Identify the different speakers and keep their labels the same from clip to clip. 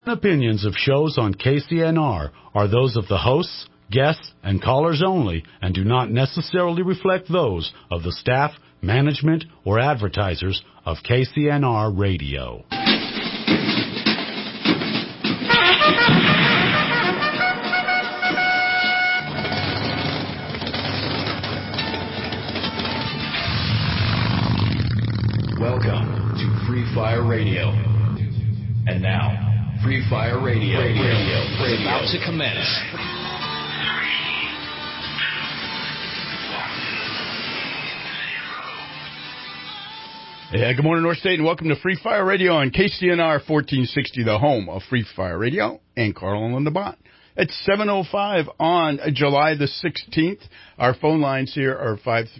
Speaker 1: Opinions of shows on KCNR are those of the hosts, guests, and callers only and do not necessarily reflect those of the staff, management, or advertisers of KCNR Radio.
Speaker 2: Welcome to Free Fire Radio. And now, Free Fire Radio is about to commence.
Speaker 3: Yeah, good morning, North State, and welcome to Free Fire Radio on KCNR 1460, the home of Free Fire Radio, and Carl and Linda Bott. It's 7:05 on July the 16th. Our phone lines here are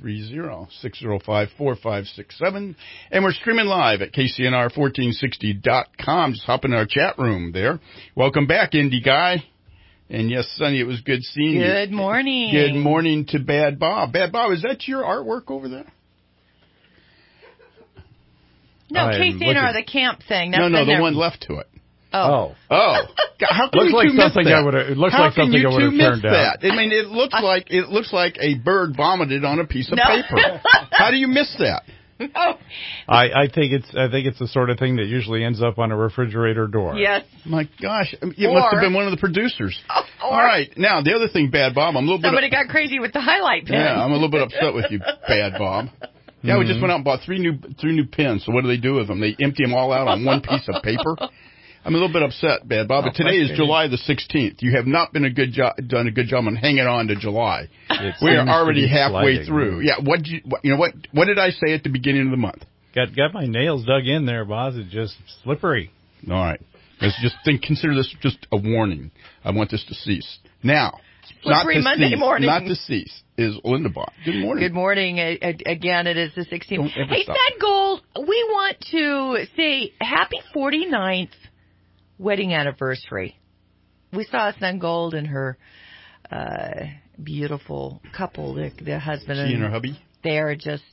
Speaker 3: 530-605-4567, and we're streaming live at KCNR1460.com. Just hop in our chat room there. Welcome back, Indie Guy. And yes, Sonny, it was good seeing you.
Speaker 4: Good morning.
Speaker 3: Good morning to Bad Bob. Bad Bob, is that your artwork over there?
Speaker 4: No, KCNR, the camp thing.
Speaker 3: That's no, the one left to it.
Speaker 4: Oh.
Speaker 3: How can
Speaker 5: looks
Speaker 3: you
Speaker 5: like
Speaker 3: two miss
Speaker 5: something
Speaker 3: that?
Speaker 5: I would have. It looks like something I would have turned down.
Speaker 3: That? I mean, it looks like a bird vomited on a piece of paper. How do you miss that?
Speaker 4: No.
Speaker 5: I think it's the sort of thing that usually ends up on a refrigerator door.
Speaker 4: Yes.
Speaker 3: My gosh, it must have been one of the producers. All right, now the other thing, Bad Bob,
Speaker 4: somebody got crazy with the highlight pen.
Speaker 3: Yeah, I'm a little bit upset with you, Bad Bob. Yeah, we just went out and bought three new pens. So what do with them? They empty them all out on one piece of paper. I'm a little bit upset, Bad Bob, but today is July the 16th. You have not been done a good job on hanging on to July. We are already halfway through. Yeah, what did I say at the beginning of the month?
Speaker 5: Got my nails dug in there, boss. It's just slippery.
Speaker 3: All right. Let's just consider this just a warning. I want this to cease. Now,
Speaker 4: Slippery Monday morning.
Speaker 3: Not to cease is Linda Bott. Good morning.
Speaker 4: Good morning. Again, it is the 16th. Hey, Sad Gold, we want to say happy 49th wedding anniversary. We saw Sun Gold and her beautiful couple, the husband
Speaker 3: and her hubby.
Speaker 4: They are just,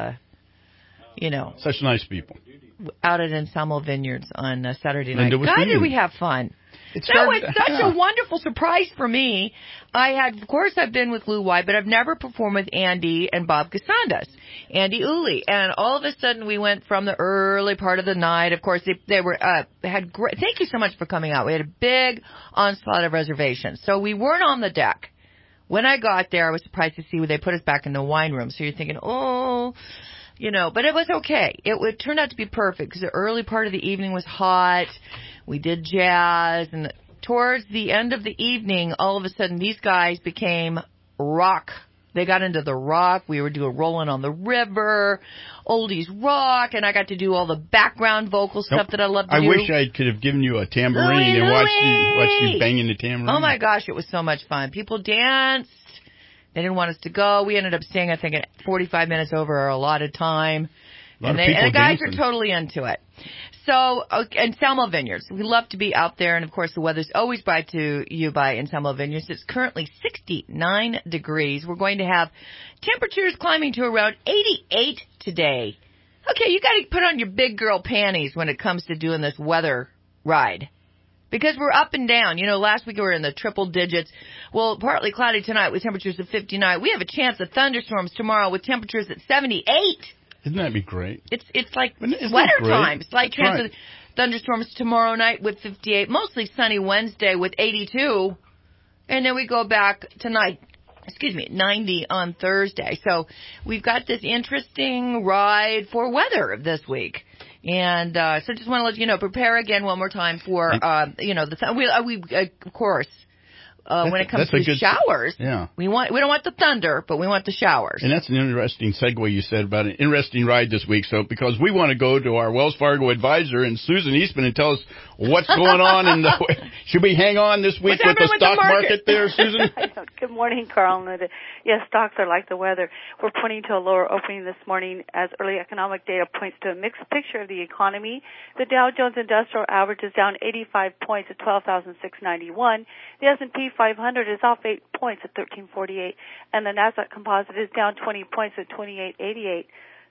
Speaker 3: such nice people.
Speaker 4: Out at Ensemble Vineyards on Saturday night. God, did we have fun. That was such a wonderful surprise for me. Of course, I've been with Lou White, but I've never performed with Andy and Bob Casandas, Andy Uli, and all of a sudden we went from the early part of the night. Of course, they had great. Thank you so much for coming out. We had a big onslaught of reservations, so we weren't on the deck. When I got there, I was surprised to see they put us back in the wine room. So you're thinking, but it was okay. It turned out to be perfect because the early part of the evening was hot. We did jazz, and towards the end of the evening, all of a sudden, these guys became rock. They got into the rock. We were doing Rolling on the River, oldies rock, and I got to do all the background vocal stuff that I love to do.
Speaker 3: I wish I could have given you a tambourine and watched you banging the tambourine.
Speaker 4: Oh, my gosh, it was so much fun. People danced. They didn't want us to go. We ended up staying, I think, 45 minutes over our allotted time. And the guys are totally into it. So, Ensemble Vineyards. We love to be out there. And, of course, the weather's always brought to you by Ensemble Vineyards. It's currently 69 degrees. We're going to have temperatures climbing to around 88 today. Okay, you got to put on your big girl panties when it comes to doing this weather ride. Because we're up and down. Last week we were in the triple digits. Well, partly cloudy tonight with temperatures of 59. We have a chance of thunderstorms tomorrow with temperatures at 78.
Speaker 3: Isn't that be great?
Speaker 4: It's like sweater time. It's like chance of thunderstorms tomorrow night with 58. Mostly sunny Wednesday with 82. And then we go back tonight. 90 on Thursday. So we've got this interesting ride for weather this week. And so just want to let you know, prepare again one more time for, of course, when it comes to showers, we don't want the thunder, but we want the showers.
Speaker 3: And that's an interesting segue you said about an interesting ride this week. So because we want to go to our Wells Fargo advisor and Susan Eastman and tell us what's going on should we hang on this week with the stock market there, Susan?
Speaker 6: Good morning, Carl. Yes, stocks are like the weather. We're pointing to a lower opening this morning as early economic data points to a mixed picture of the economy. The Dow Jones Industrial Average is down 85 points at 12,691. The S&P 500 is off 8 points at 1348, and the Nasdaq Composite is down 20 points at 2888.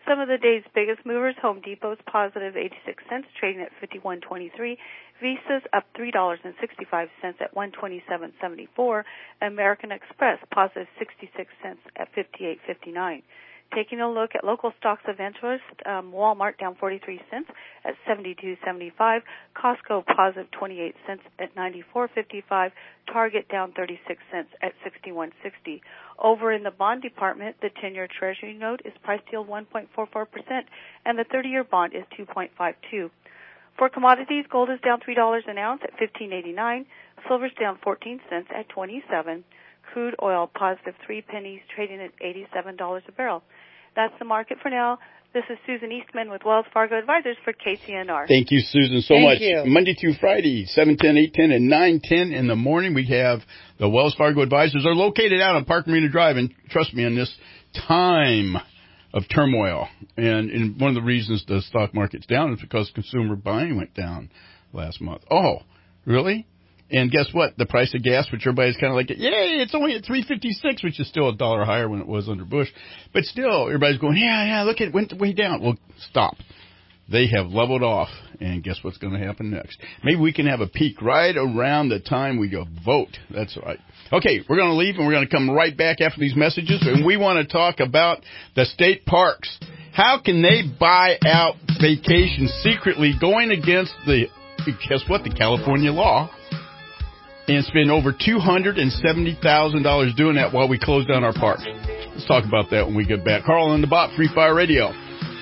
Speaker 6: Some of the day's biggest movers: Home Depot's positive 86 cents, trading at $51.23. Visa's up $3.65 at $127.74. American Express positive 66 cents at $58.59. Taking a look at local stocks of interest, Walmart down 43 cents at $72.75. Costco positive 28 cents at $94.55. Target down 36 cents at $61.60. Over in the bond department, the 10-year Treasury note is priced yield 1.44%, and the 30-year bond is 2.52. For commodities, gold is down $3 an ounce at $15.89. Silver's down 14 cents at $27. Crude oil positive 3 pennies, trading at $87 a barrel. That's the market for now. This is Susan Eastman with Wells Fargo Advisors for KCNR.
Speaker 3: Thank you, Susan, so much. Monday through Friday, 7:10, 8:10, and 9:10 in the morning. We have the Wells Fargo Advisors. Are located out on Park Marina Drive, and trust me, in this time of turmoil, and one of the reasons the stock market's down is because consumer buying went down last month. Oh, really? And guess what? The price of gas, which everybody's kind of like, yay, it's only at $3.56, which is still $1 higher when it was under Bush. But still, everybody's going, yeah, look, it went way down. Well, stop. They have leveled off. And guess what's going to happen next? Maybe we can have a peak right around the time we go vote. That's right. Okay, we're going to leave, and we're going to come right back after these messages. And we want to talk about the state parks. How can they buy out vacations secretly going against guess what, the California law? And spend over $270,000 doing that while we close down our parks. Let's talk about that when we get back. Carl and the Bot, Free Fire Radio.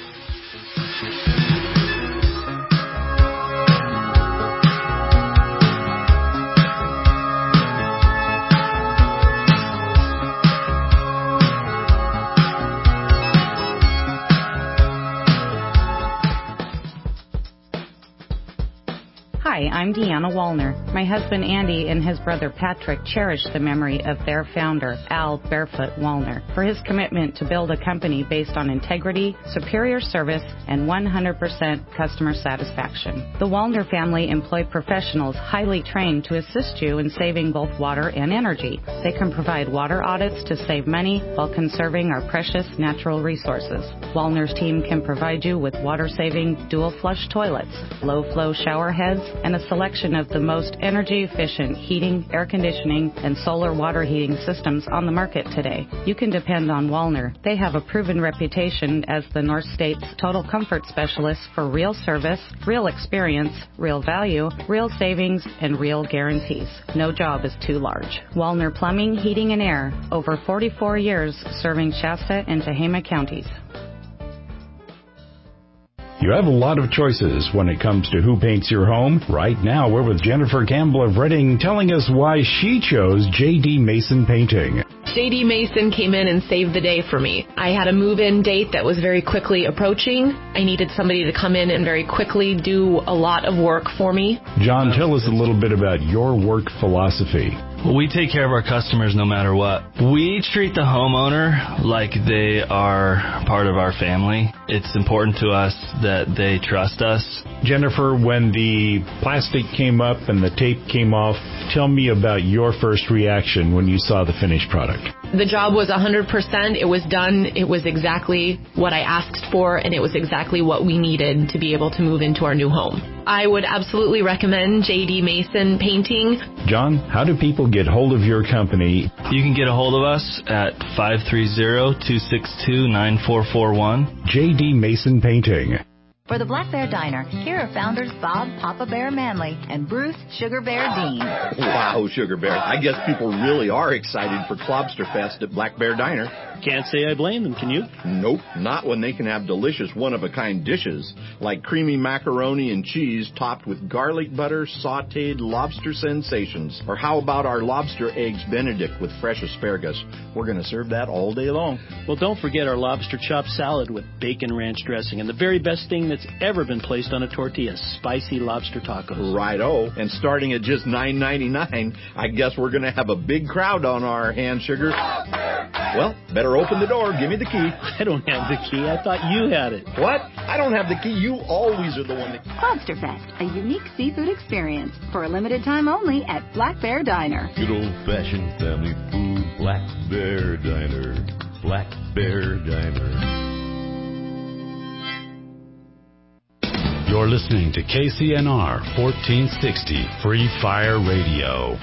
Speaker 7: Hi, I'm Deanna Wallner. My husband Andy and his brother Patrick cherish the memory of their founder, Al Barefoot Wallner, for his commitment to build a company based on integrity, superior service, and 100% customer satisfaction. The Wallner family employ professionals highly trained to assist you in saving both water and energy. They can provide water audits to save money while conserving our precious natural resources. Wallner's team can provide you with water-saving dual-flush toilets, low-flow shower heads, and a selection of the most energy-efficient heating, air conditioning, and solar water heating systems on the market today. You can depend on Wallner. They have a proven reputation as the North State's total comfort specialist for real service, real experience, real value, real savings, and real guarantees. No job is too large. Wallner Plumbing, Heating, and Air. Over 44 years serving Shasta and Tehama counties.
Speaker 8: You have a lot of choices when it comes to who paints your home. Right now, we're with Jennifer Campbell of Reading telling us why she chose J.D. Mason Painting.
Speaker 9: J.D. Mason came in and saved the day for me. I had a move-in date that was very quickly approaching. I needed somebody to come in and very quickly do a lot of work for me.
Speaker 8: John, tell us a little bit about your work philosophy.
Speaker 10: Well, we take care of our customers no matter what. We treat the homeowner like they are part of our family. It's important to us that they trust us.
Speaker 8: Jennifer, when the plastic came up and the tape came off, tell me about your first reaction when you saw the finished product.
Speaker 9: The job was 100%. It was done. It was exactly what I asked for, and it was exactly what we needed to be able to move into our new home. I would absolutely recommend J.D. Mason Painting.
Speaker 8: John, how do people get hold of your company?
Speaker 10: You can get a hold of us at 530-262-9441.
Speaker 8: J.D. Mason Painting.
Speaker 11: For the Black Bear Diner, here are founders Bob Papa Bear Manley and Bruce Sugar Bear Dean.
Speaker 12: Wow, Sugar Bear. I guess people really are excited for Clobster Fest at Black Bear Diner.
Speaker 13: Can't say I blame them, can you?
Speaker 12: Nope, not when they can have delicious one-of-a-kind dishes like creamy macaroni and cheese topped with garlic butter sautéed lobster sensations. Or how about our lobster eggs Benedict with fresh asparagus? We're going to serve that all day long.
Speaker 13: Well, don't forget our lobster chop salad with bacon ranch dressing and the very best thing that's ever been placed on a tortilla, spicy lobster tacos.
Speaker 12: Righto. And starting at just $9.99, I guess we're going to have a big crowd on our hands, Sugar. Well, better open the door. Give me the key.
Speaker 13: I don't have the key. I thought you had it.
Speaker 12: What? I don't have the key. You always are the one that...
Speaker 11: Clobster Fest, a unique seafood experience for a limited time only at Black Bear Diner.
Speaker 14: Good old-fashioned family food, Black Bear Diner. Black Bear Diner.
Speaker 1: You're listening to KCNR 1460 Free Fire Radio.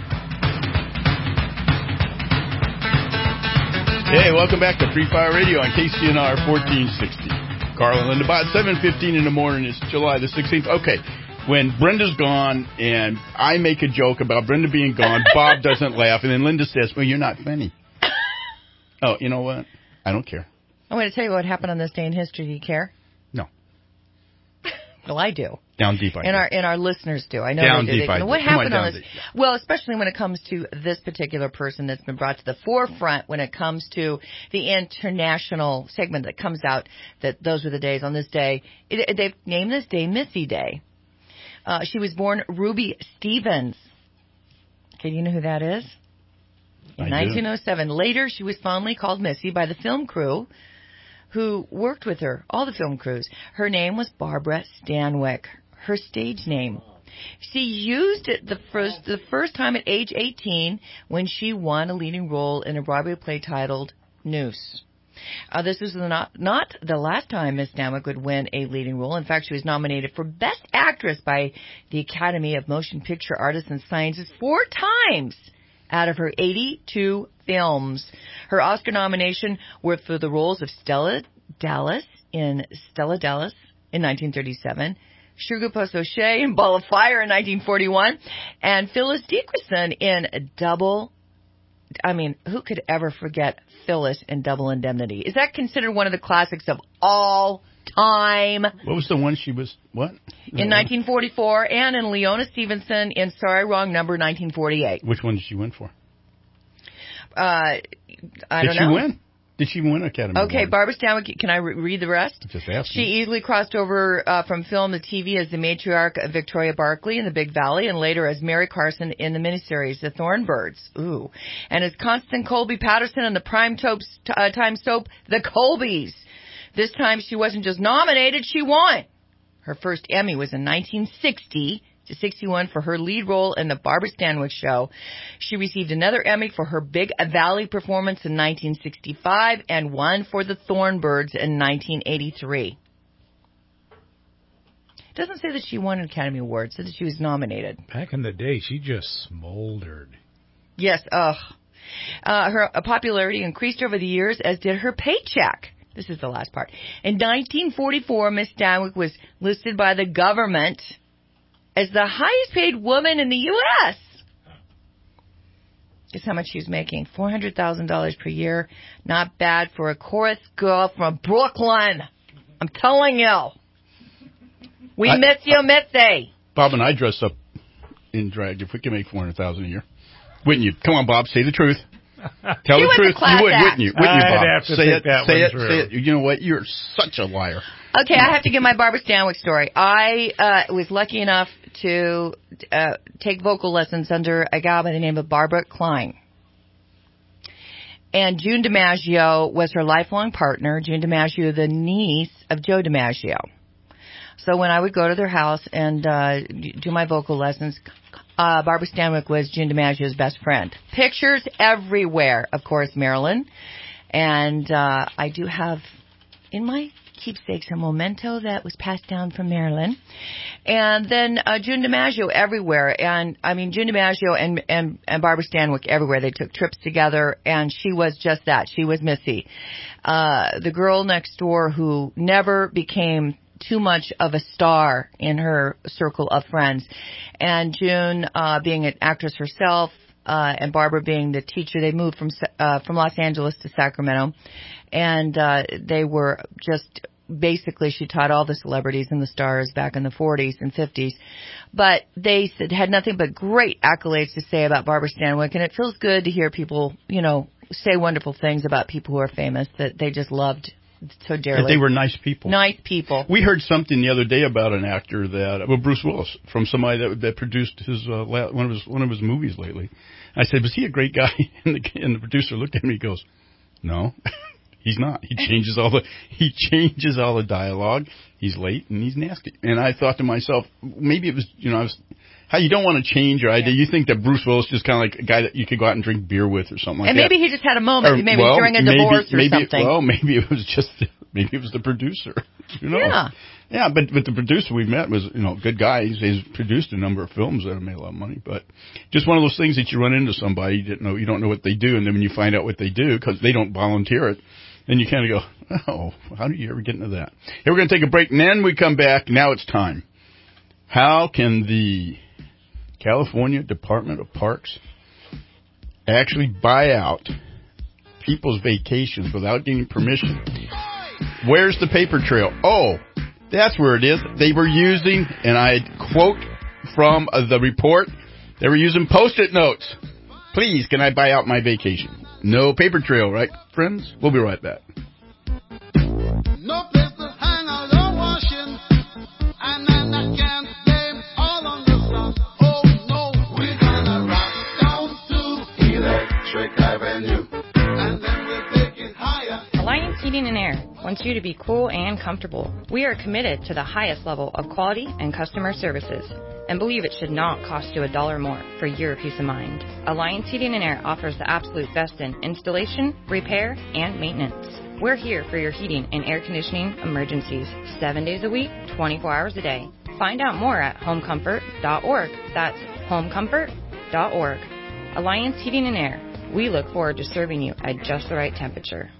Speaker 3: Hey, welcome back to Free Fire Radio on KCNR 1460. Carl and Linda, about 7:15 in the morning. It's July the 16th. Okay, when Brenda's gone and I make a joke about Brenda being gone, Bob doesn't laugh, and then Linda says, well, you're not funny. Oh, you know what? I don't care.
Speaker 4: I'm going to tell you what happened on this day in history. Do you care?
Speaker 3: No.
Speaker 4: Well, I do.
Speaker 3: Down deep, I do.
Speaker 4: And our listeners do. I know
Speaker 3: down
Speaker 4: they do.
Speaker 3: Deep, I do.
Speaker 4: What happened on this?
Speaker 3: Deep.
Speaker 4: Well, especially when it comes to this particular person that's been brought to the forefront when it comes to the international segment that comes out, that those were the days on this day. They've named this day Missy Day. She was born Ruby Stevens. Okay, do you know who that is? In 1907. Later, she was fondly called Missy by the film crew who worked with her, all the film crews. Her name was Barbara Stanwyck, her stage name. She used it the first time at age 18 when she won a leading role in a Broadway play titled Noose. This is not the last time Miss Stanwyck would win a leading role. In fact, she was nominated for Best Actress by the Academy of Motion Picture Arts and Sciences 4 times out of her 82 films. Her Oscar nomination were for the roles of Stella Dallas in 1937, Sugarpuss O'Shea in Ball of Fire in 1941, and Phyllis Dickerson in who could ever forget Phyllis in Double Indemnity? Is that considered one of the classics of all time?
Speaker 3: What was the one she was, what?
Speaker 4: In 1944, and in Leona Stevenson in Sorry Wrong Number 1948.
Speaker 3: Which one did she win for?
Speaker 4: I don't know.
Speaker 3: Did she win? Did she win Academy
Speaker 4: Okay,
Speaker 3: Award?
Speaker 4: Barbara Stanwyck, can I read the rest?
Speaker 3: Just asking.
Speaker 4: She easily crossed over from film to TV as the matriarch of Victoria Barkley in The Big Valley, and later as Mary Carson in the miniseries The Thornbirds. Ooh. And as Constance Colby Patterson in the prime time soap The Colbys. This time she wasn't just nominated, she won. Her first Emmy was in 1960 to 61 for her lead role in The Barbara Stanwyck Show. She received another Emmy for her Big Valley performance in 1965 and one for The Thornbirds in 1983. It doesn't say that she won an Academy Award. It says that she was nominated.
Speaker 5: Back in the day, she just smoldered.
Speaker 4: Yes, her popularity increased over the years, as did her paycheck. This is the last part. In 1944, Miss Stanwyck was listed by the government as the highest paid woman in the U.S. Guess how much she was making? $400,000 per year. Not bad for a chorus girl from Brooklyn. I'm telling you. We miss you, Missy.
Speaker 3: Bob and I dress up in drag if we can make $400,000 a year. Wouldn't you? Come on, Bob, say the truth. Tell the truth. You would, wouldn't you? Wouldn't you, Bob?
Speaker 5: I'd have to say
Speaker 3: it. You know what? You're such a liar.
Speaker 4: Okay, I have to give my Barbara Stanwyck story. I was lucky enough to take vocal lessons under a gal by the name of Barbara Klein. And June DiMaggio was her lifelong partner. June DiMaggio, the niece of Joe DiMaggio. So when I would go to their house and do my vocal lessons, Barbara Stanwyck was June DiMaggio's best friend. Pictures everywhere, of course, Marilyn. And I do have in my keepsakes a memento that was passed down from Marilyn. And then June DiMaggio everywhere. And I mean, June DiMaggio and Barbara Stanwyck everywhere. They took trips together, and she was just that. She was Missy. The girl next door who never became too much of a star in her circle of friends. And June, being an actress herself, and Barbara being the teacher, they moved from Los Angeles to Sacramento. And they were just, basically, she taught all the celebrities and the stars back in the 40s and 50s. But they had nothing but great accolades to say about Barbara Stanwyck. And it feels good to hear people, say wonderful things about people who are famous that they just loved so dearly.
Speaker 3: That they were nice people.
Speaker 4: Nice people.
Speaker 3: We heard something the other day about an actor Bruce Willis, from somebody that produced his one of his movies lately. I said, was he a great guy? And the producer looked at me and goes, no, he's not. He changes all the dialogue. He's late and he's nasty. And I thought to myself, maybe it was, how you don't want to change your idea. You think that Bruce Willis is just kind of like a guy that you could go out and drink beer with or something like that.
Speaker 4: And maybe he just had a moment, during a divorce or something.
Speaker 3: Well, maybe it was the producer. Who knows?
Speaker 4: Yeah.
Speaker 3: Yeah, but the producer we met was, good guy. He's produced a number of films that have made a lot of money. But just one of those things that you run into somebody you don't know what they do, and then when you find out what they do because they don't volunteer it, then you kind of go, oh, how do you ever get into that? Here, we're going to take a break, and then we come back. Now it's time. How can the California Department of Parks actually buy out people's vacations without getting permission? Where's the paper trail? Oh, that's where it is. They were using, and I quote from the report, they were using Post-it notes. Please, can I buy out my vacation? No paper trail, right, friends? We'll be right back.
Speaker 15: No place to hang out or washing, and then I can't blame all on the sun. Oh no, we're gonna rock down to Electric Avenue, and then we'll take it higher.
Speaker 16: Alliance Heating and Air wants you to be cool and comfortable. We are committed to the highest level of quality and customer services and believe it should not cost you $1 more for your peace of mind. Alliance Heating and Air offers the absolute best in installation, repair, and maintenance. We're here for your heating and air conditioning emergencies 7 days a week, 24 hours a day. Find out more at homecomfort.org. That's homecomfort.org. Alliance Heating and Air. We look forward to serving you at just the right temperature.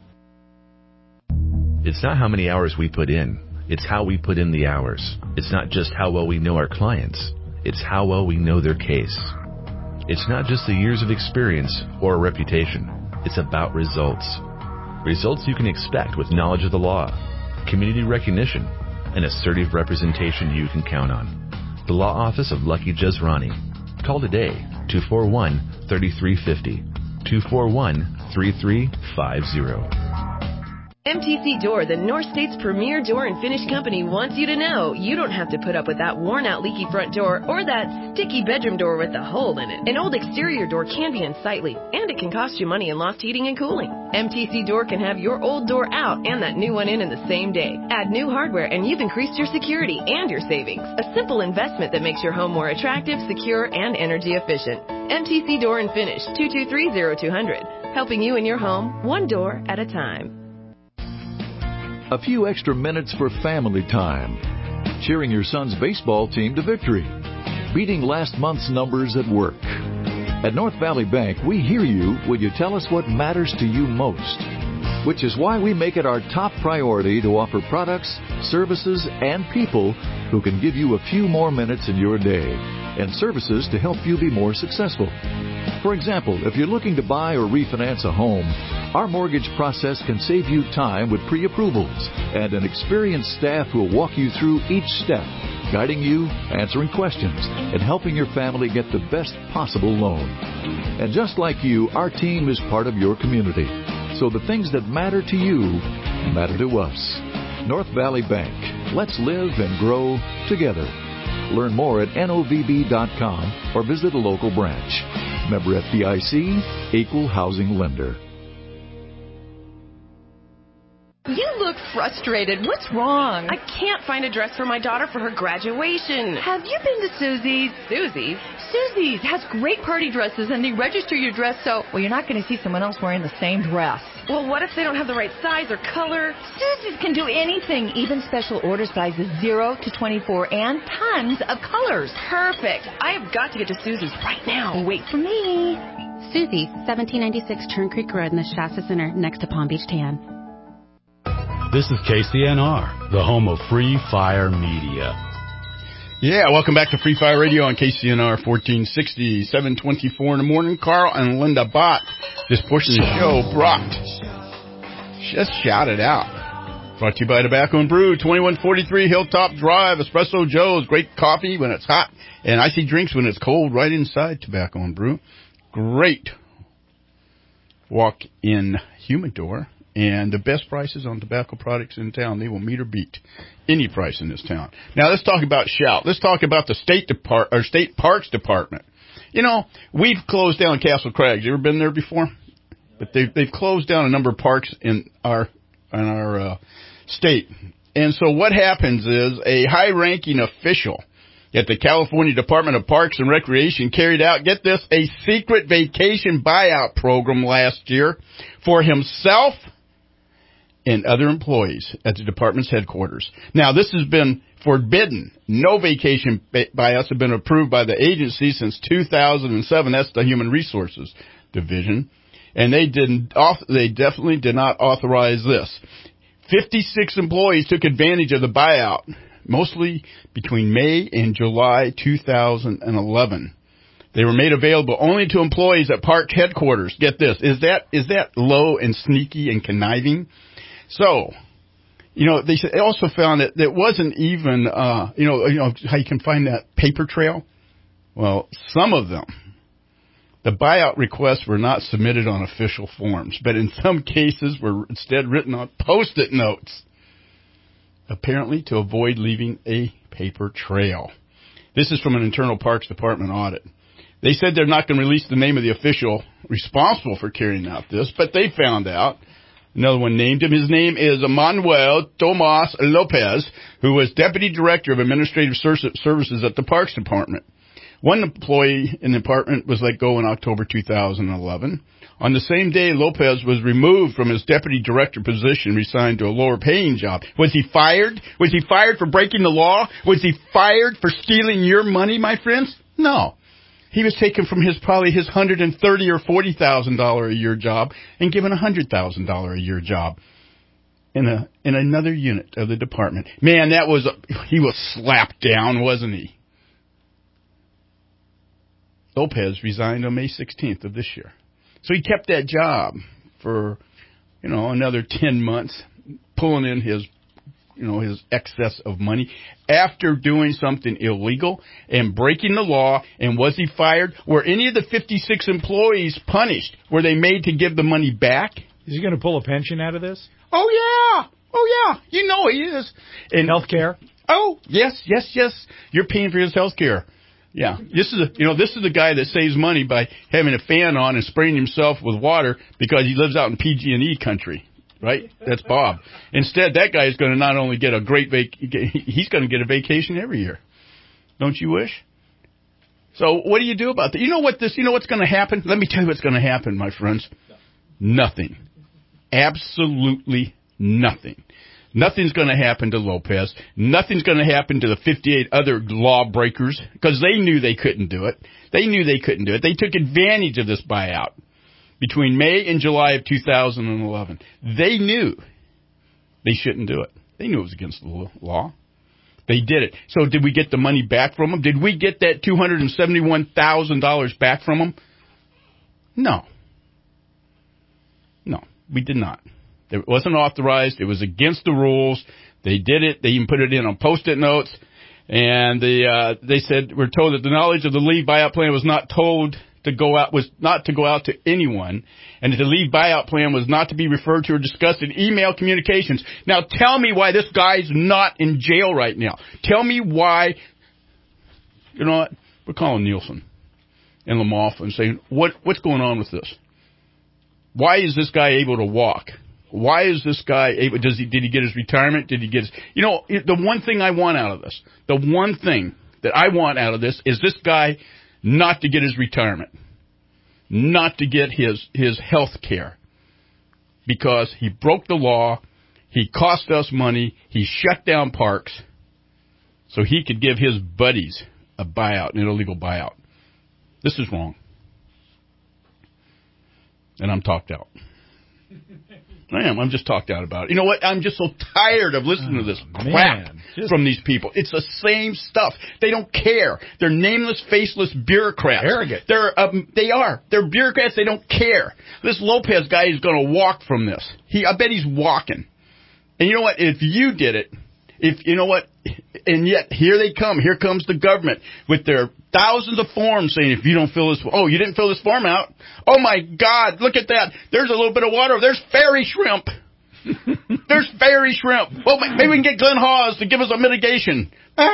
Speaker 14: It's not how many hours we put in. It's how we put in the hours. It's not just how well we know our clients. It's how well we know their case. It's not just the years of experience or a reputation. It's about results. Results you can expect with knowledge of the law, community recognition, and assertive representation you can count on. The Law Office of Lucky Jazrani. Call today, 241-3350. 241-3350.
Speaker 17: MTC Door, the North State's premier door and finish company, wants you to know you don't have to put up with that worn-out leaky front door or that sticky bedroom door with a hole in it. An old exterior door can be unsightly, and it can cost you money in lost heating and cooling. MTC Door can have your old door out and that new one in the same day. Add new hardware and you've increased your security and your savings. A simple investment that makes your home more attractive, secure, and energy efficient. MTC Door and Finish, 223-0200. Helping you in your home, one door at a time.
Speaker 18: A few extra minutes for family time. Cheering your son's baseball team to victory. Beating last month's numbers at work. At North Valley Bank, we hear you when you tell us what matters to you most. Which is why we make it our top priority to offer products, services, and people who can give you a few more minutes in your day. And services to help you be more successful. For example, if you're looking to buy or refinance a home, our mortgage process can save you time with pre-approvals and an experienced staff who will walk you through each step, guiding you, answering questions, and helping your family get the best possible loan. And just like you, our team is part of your community. So the things that matter to you matter to us. North Valley Bank. Let's live and grow together. Learn more at novb.com or visit a local branch. Member FDIC, Equal Housing Lender.
Speaker 17: You look frustrated. What's wrong? I can't find a dress for my daughter for her graduation. Have you been to Susie's? Susie's? Susie's has great party dresses, and they register your dress so...
Speaker 4: Well, you're not going to see someone else wearing the same dress.
Speaker 17: Well, what if they don't have the right size or color?
Speaker 4: Susie's can do anything, even special order sizes 0 to 24 and tons of colors.
Speaker 17: Perfect. I have got to get to Susie's right now.
Speaker 4: Wait for me.
Speaker 19: Susie's, 1796 Turn Creek Road in the Shasta Center next to Palm Beach Tan.
Speaker 1: This is KCNR, the home of Free Fire Media.
Speaker 3: Yeah, welcome back to Free Fire Radio on KCNR 1460, 724 in the morning. Carl and Linda Bott. This portion of the show just shout it out. Brought to you by Tobacco and Brew, 2143 Hilltop Drive, Espresso Joe's, great coffee when it's hot, and icy drinks when it's cold right inside Tobacco and Brew. Great walk-in humidor. And the best prices on tobacco products in town. They will meet or beat any price in this town. Now, let's talk about Shout. Let's talk about the State Parks Department. You know, we've closed down Castle Crags. You ever been there before? But they've closed down a number of parks in our state. And so what happens is a high-ranking official at the California Department of Parks and Recreation carried out, get this, a secret vacation buyout program last year for himself and other employees at the department's headquarters. Now, this has been forbidden. No vacation buyouts have been approved by the agency since 2007. That's the Human Resources Division. And they definitely did not authorize this. 56 employees took advantage of the buyout, mostly between May and July 2011. They were made available only to employees at park headquarters. Get this. Is that low and sneaky and conniving? So, they also found that it wasn't even, how you can find that paper trail? Well, some of them, the buyout requests were not submitted on official forms, but in some cases were instead written on Post-it notes, apparently to avoid leaving a paper trail. This is from an internal Parks Department audit. They said they're not going to release the name of the official responsible for carrying out this, but they found out. Another one named him. His name is Manuel Tomas Lopez, who was Deputy Director of Administrative Services at the Parks Department. One employee in the department was let go in October 2011. On the same day, Lopez was removed from his Deputy Director position, resigned to a lower-paying job. Was he fired? Was he fired for breaking the law? Was he fired for stealing your money, my friends? No. He was taken from his $130,000 or $40,000 a year job and given a $100,000 a year job in another unit of the department. Man, he was slapped down, wasn't he? Lopez resigned on May 16th of this year. So he kept that job for, another 10 months, pulling in his excess of money after doing something illegal and breaking the law. And was he fired? Were any of the 56 employees punished? Were they made to give the money back?
Speaker 5: Is he going to pull a pension out of this?
Speaker 3: Oh, yeah. He is. And
Speaker 5: health care?
Speaker 3: Oh, yes. You're paying for his health care. Yeah. This is the guy that saves money by having a fan on and spraying himself with water because he lives out in PG&E country. Right? That's Bob. Instead, that guy is going to not only get a great he's going to get a vacation every year. Don't you wish? So what do you do about that? You know what's going to happen? Let me tell you what's going to happen, my friends. Nothing. Absolutely nothing. Nothing's going to happen to Lopez. Nothing's going to happen to the 58 other lawbreakers because they knew they couldn't do it. They took advantage of this buyout. Between May and July of 2011, they knew they shouldn't do it. They knew it was against the law. They did it. So did we get the money back from them? Did we get that $271,000 back from them? No, we did not. It wasn't authorized. It was against the rules. They did it. They even put it in on Post-it notes. And they said, we're told that the knowledge of the leave buyout plan was not to go out to anyone, and that the leave buyout plan was not to be referred to or discussed in email communications. Now, tell me why this guy's not in jail right now. Tell me why. You know what? We're calling Nielsen and Lamoff and saying, what's going on with this? Why is this guy able to walk? Why is this guy able? Did he get his retirement? Did he get his? The one thing I want out of this, is this guy not to get his retirement, not to get his health care, because he broke the law, he cost us money, he shut down parks, so he could give his buddies a buyout, an illegal buyout. This is wrong. And I'm talked out. I'm just talked out about it. You know what? I'm just so tired of listening to this crap from these people. It's the same stuff. They don't care. They're nameless, faceless bureaucrats.
Speaker 5: Arrogant.
Speaker 3: They're bureaucrats. They don't care. This Lopez guy is going to walk from this. I bet he's walking. And you know what? If you did it, and yet here they come. Here comes the government with their thousands of forms saying, if you don't fill this, you didn't fill this form out. Oh my God, look at that. There's a little bit of water. There's fairy shrimp. There's fairy shrimp. Well, maybe we can get Glenn Hawes to give us a mitigation.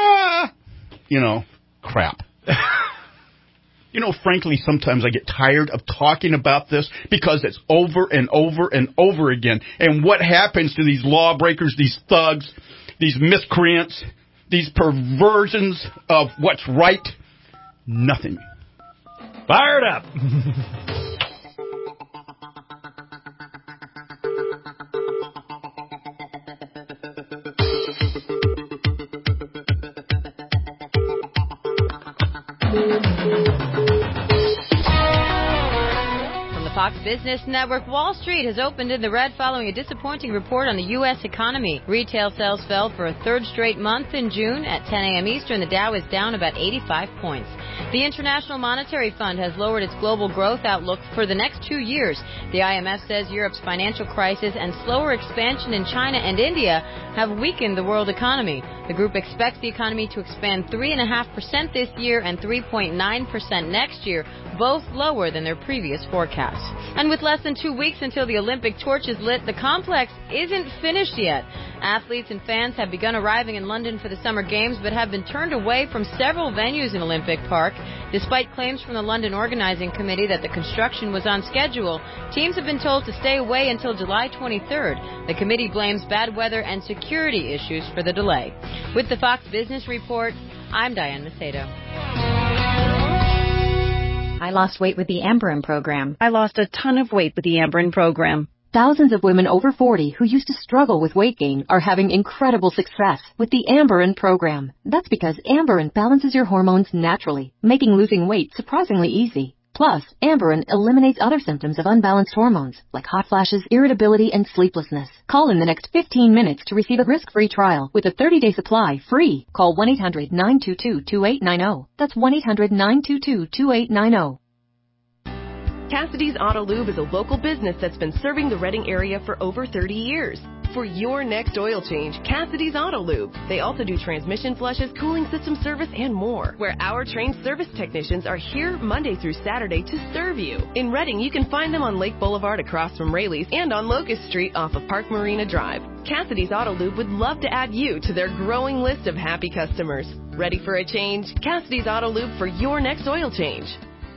Speaker 3: Crap. Frankly, sometimes I get tired of talking about this because it's over and over and over again. And what happens to these lawbreakers, these thugs, these miscreants, these perversions of what's right? Nothing.
Speaker 5: Fired up.
Speaker 20: Fox Business Network, Wall Street has opened in the red following a disappointing report on the U.S. economy. Retail sales fell for a third straight month in June. At 10 a.m. Eastern, the Dow is down about 85 points. The International Monetary Fund has lowered its global growth outlook for the next 2 years. The IMF says Europe's financial crisis and slower expansion in China and India have weakened the world economy. The group expects the economy to expand 3.5% this year and 3.9% next year, both lower than their previous forecasts. And with less than 2 weeks until the Olympic torch is lit, the complex isn't finished yet. Athletes and fans have begun arriving in London for the Summer Games, but have been turned away from several venues in Olympic Park. Despite claims from the London Organizing Committee that the construction was on schedule, teams have been told to stay away until July 23rd. The committee blames bad weather and security issues for the delay. With the Fox Business Report, I'm Diane Macedo.
Speaker 21: I lost weight with the Amberen program.
Speaker 22: I lost a ton of weight with the Amberen program.
Speaker 21: Thousands of women over 40 who used to struggle with weight gain are having incredible success with the Amberen program. That's because Amberen balances your hormones naturally, making losing weight surprisingly easy. Plus, Amberen eliminates other symptoms of unbalanced hormones, like hot flashes, irritability, and sleeplessness. Call in the next 15 minutes to receive a risk-free trial with a 30-day supply free. Call 1-800-922-2890. That's 1-800-922-2890.
Speaker 17: Cassidy's Auto Lube is a local business that's been serving the Reading area for over 30 years. For your next oil change, Cassidy's Auto Lube. They also do transmission flushes, cooling system service, and more, where our trained service technicians are here Monday through Saturday to serve you. In Reading, you can find them on Lake Boulevard across from Rayleigh's and on Locust Street off of Park Marina Drive. Cassidy's Auto Lube would love to add you to their growing list of happy customers. Ready for a change? Cassidy's Auto Lube for your next oil change.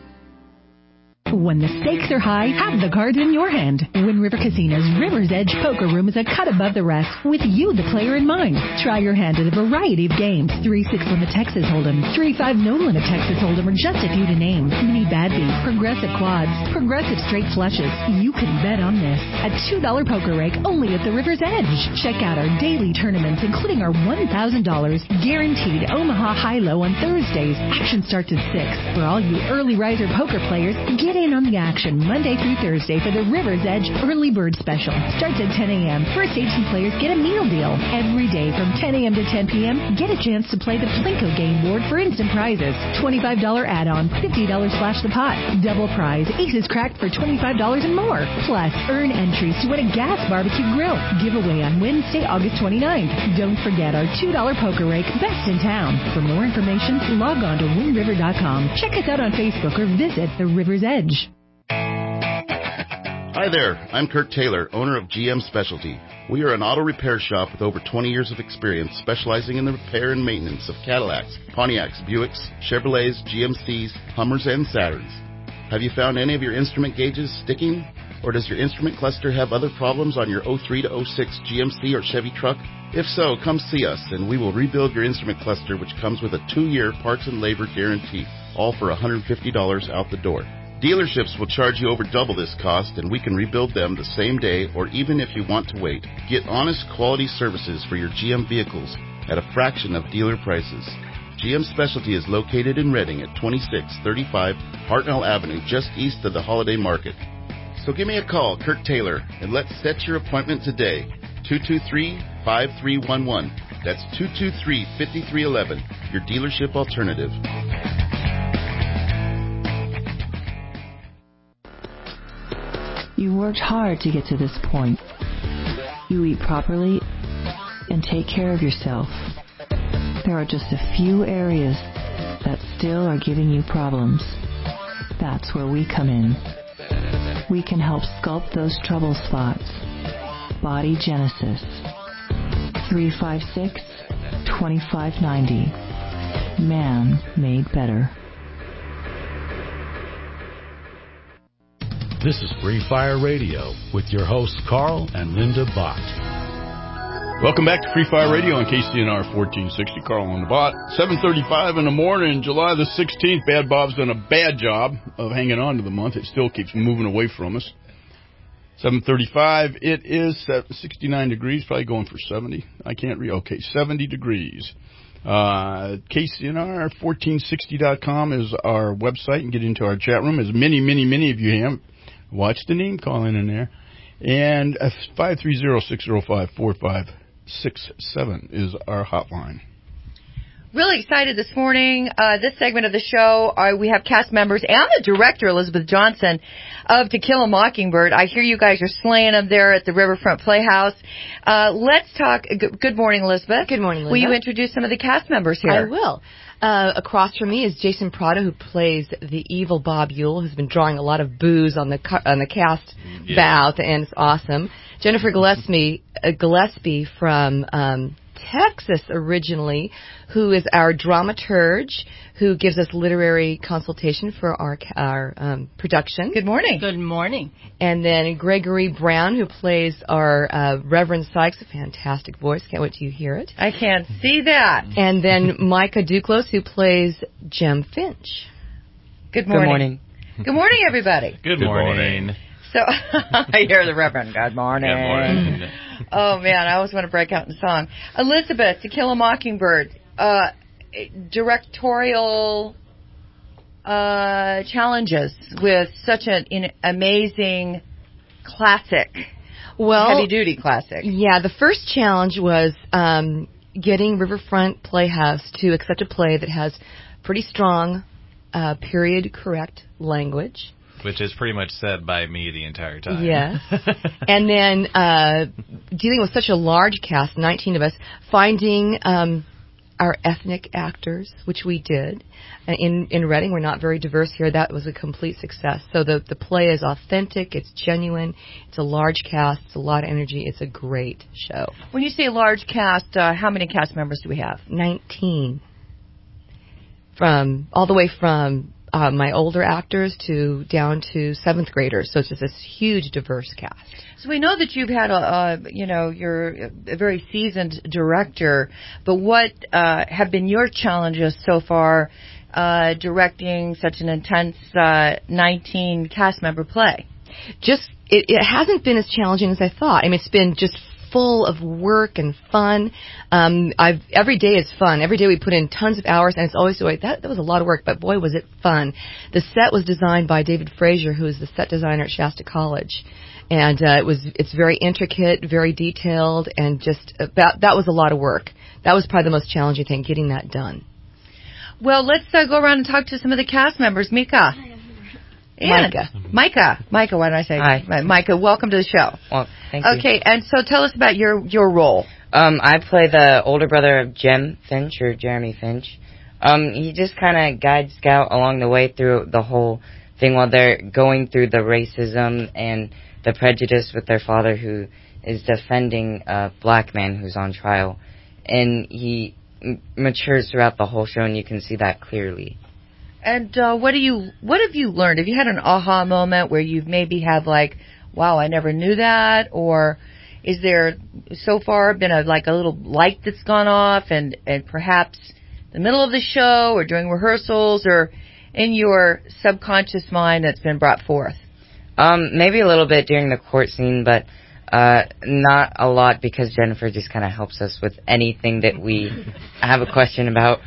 Speaker 23: When the stakes are high, have the cards in your hand. Wind River Casino's River's Edge Poker Room is a cut above the rest, with you, the player, in mind. Try your hand at a variety of games. 3-6 limit Texas Hold'em, 3-5 no limit Texas Hold'em are just a few to name. Mini bad beats, progressive quads, progressive straight flushes. You can bet on this. A $2 poker rake only at the River's Edge. Check out our daily tournaments, including our $1,000 guaranteed Omaha High-Low on Thursdays. Action starts at 6. For all you early riser poker players, get in on the action Monday through Thursday for the River's Edge Early Bird Special. Starts at 10 a.m. First 18 players get a meal deal. Every day from 10 a.m. to 10 p.m., get a chance to play the Plinko game board for instant prizes. $25 add-on, $50 Flash the Pot. Double prize, Aces Cracked for $25 and more. Plus, earn entries to win a gas barbecue grill. Giveaway on Wednesday, August 29th. Don't forget our $2 poker rake, best in town. For more information, log on to windriver.com. Check us out on Facebook or visit the River's Edge.
Speaker 24: Hi there, I'm Kurt Taylor, owner of GM Specialty. We are an auto repair shop with over 20 years of experience specializing in the repair and maintenance of Cadillacs, Pontiacs, Buicks, Chevrolets, GMCs, Hummers, and Saturns. Have you found any of your instrument gauges sticking? Or does your instrument cluster have other problems on your 03 to 06 GMC or Chevy truck? If so, come see us and we will rebuild your instrument cluster, which comes with a 2-year parts and labor guarantee, all for $150 out the door. Dealerships will charge you over double this cost, and we can rebuild them the same day or even if you want to wait. Get honest, quality services for your GM vehicles at a fraction of dealer prices. GM Specialty is located in Reading at 2635 Hartnell Avenue, just east of the Holiday Market. So give me a call, Kurt Taylor, and let's set your appointment today. 223-5311. That's 223-5311, your dealership alternative.
Speaker 25: You worked hard to get to this point. You eat properly and take care of yourself. There are just a few areas that still are giving you problems. That's where we come in. We can help sculpt those trouble spots. Body Genesis. 356-2590. Man made better.
Speaker 1: This is Free Fire Radio with your hosts Carl and Linda Bott.
Speaker 3: Welcome back to Free Fire Radio on KCNR 1460. Carl on the Bott. 7:35 in the morning, July the 16th. Bad Bob's done a bad job of hanging on to the month. It still keeps moving away from us. 7:35. It is 69 degrees, probably going for 70. I can't read. Okay, 70 degrees. KCNR1460.com is our website and get into our chat room, as many of you Watch the name calling in there. And 530-605-4567 is our hotline.
Speaker 4: Really excited this morning. This segment of the show, we have cast members and the director, Elizabeth Johnson, of To Kill a Mockingbird. I hear you guys are slaying them there at the Riverfront Playhouse. Let's talk. Good morning, Elizabeth.
Speaker 2: Good morning, Linda.
Speaker 4: Will you introduce some of the cast members here?
Speaker 2: I will. Across from me is Jason Prado, who plays the evil Bob Yule, who's been drawing a lot of booze on the cast bow, and it's awesome. Jennifer Gillespie from Texas originally, who is our dramaturge, who gives us literary consultation for our production.
Speaker 4: Good morning.
Speaker 6: Good morning.
Speaker 2: And then Gregory Brown, who plays our Reverend Sykes, a fantastic voice. Can't wait till you hear it.
Speaker 4: I can't see that.
Speaker 2: And then Micah Duclos, who plays Jem Finch.
Speaker 4: Good morning. Good morning, everybody.
Speaker 7: Good morning.
Speaker 4: So I hear the Reverend. Good morning.
Speaker 7: Good morning.
Speaker 4: Oh man, I always want to break out in song. Elizabeth, To Kill a Mockingbird, directorial challenges with such an amazing classic, heavy-duty classic.
Speaker 2: Yeah, the first challenge was getting Riverfront Playhouse to accept a play that has pretty strong period-correct language.
Speaker 7: Which is pretty much said by me the entire time.
Speaker 2: Yes. And then dealing with such a large cast, 19 of us, finding our ethnic actors, which we did. In Reading, we're not very diverse here. That was a complete success. So the play is authentic. It's genuine. It's a large cast. It's a lot of energy. It's a great show.
Speaker 4: When you say a large cast, how many cast members do we have?
Speaker 2: 19. All the way from my older actors down to 7th graders, so it's just this huge, diverse cast.
Speaker 4: So we know that you've had you're a very seasoned director, but what have been your challenges so far directing such an intense 19 cast member play?
Speaker 2: It hasn't been as challenging as I thought. I mean, it's been just full of work and fun. Every day is fun. Every day we put in tons of hours, and it's always that was a lot of work, but boy, was it fun. The set was designed by David Frazier, who is the set designer at Shasta College, and it's very intricate, very detailed, and that was a lot of work. That was probably the most challenging thing, getting that done.
Speaker 4: Well, let's go around and talk to some of the cast members. Micah, why did I say?
Speaker 9: Hi.
Speaker 4: Micah, welcome to the show.
Speaker 9: Well, thank you.
Speaker 4: Okay, and so tell us about your role.
Speaker 9: I play the older brother of Jem Finch, or Jeremy Finch. He just kind of guides Scout along the way through the whole thing while they're going through the racism and the prejudice with their father, who is defending a black man who's on trial. And he matures throughout the whole show, and you can see that clearly.
Speaker 4: And what have you learned? Have you had an aha moment where you've maybe have wow, I never knew that? Or is there so far been a little light that's gone off, and perhaps the middle of the show or during rehearsals or in your subconscious mind that's been brought forth?
Speaker 9: Maybe a little bit during the court scene, but not a lot, because Jennifer just kind of helps us with anything that we have a question about.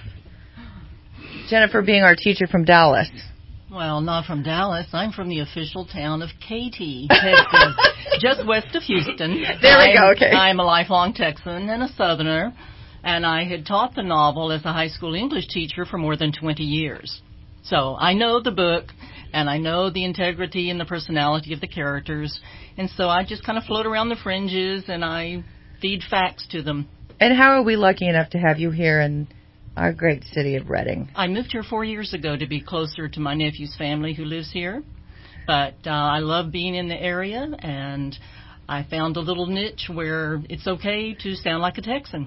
Speaker 4: Jennifer being our teacher from Dallas.
Speaker 6: Well, not from Dallas. I'm from the official town of Katy, Texas, just west of Houston.
Speaker 4: There we go, okay.
Speaker 6: I'm a lifelong Texan and a Southerner, and I had taught the novel as a high school English teacher for more than 20 years. So I know the book, and I know the integrity and the personality of the characters, and so I just kind of float around the fringes, and I feed facts to them.
Speaker 4: And how are we lucky enough to have you here in our great city of Reading?
Speaker 6: I moved here 4 years ago to be closer to my nephew's family who lives here. But I love being in the area, and I found a little niche where it's okay to sound like a Texan.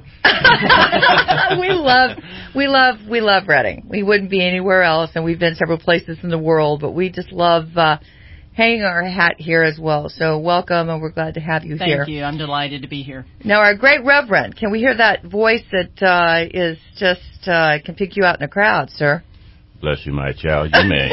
Speaker 4: We love Reading. We wouldn't be anywhere else, and we've been several places in the world, but we just love hanging our hat here as well. So welcome, and we're glad to have you here.
Speaker 6: Thank you. I'm delighted to be here.
Speaker 4: Now, our great Reverend, can we hear that voice that is just can pick you out in a crowd, sir?
Speaker 10: Bless you, my child. You may.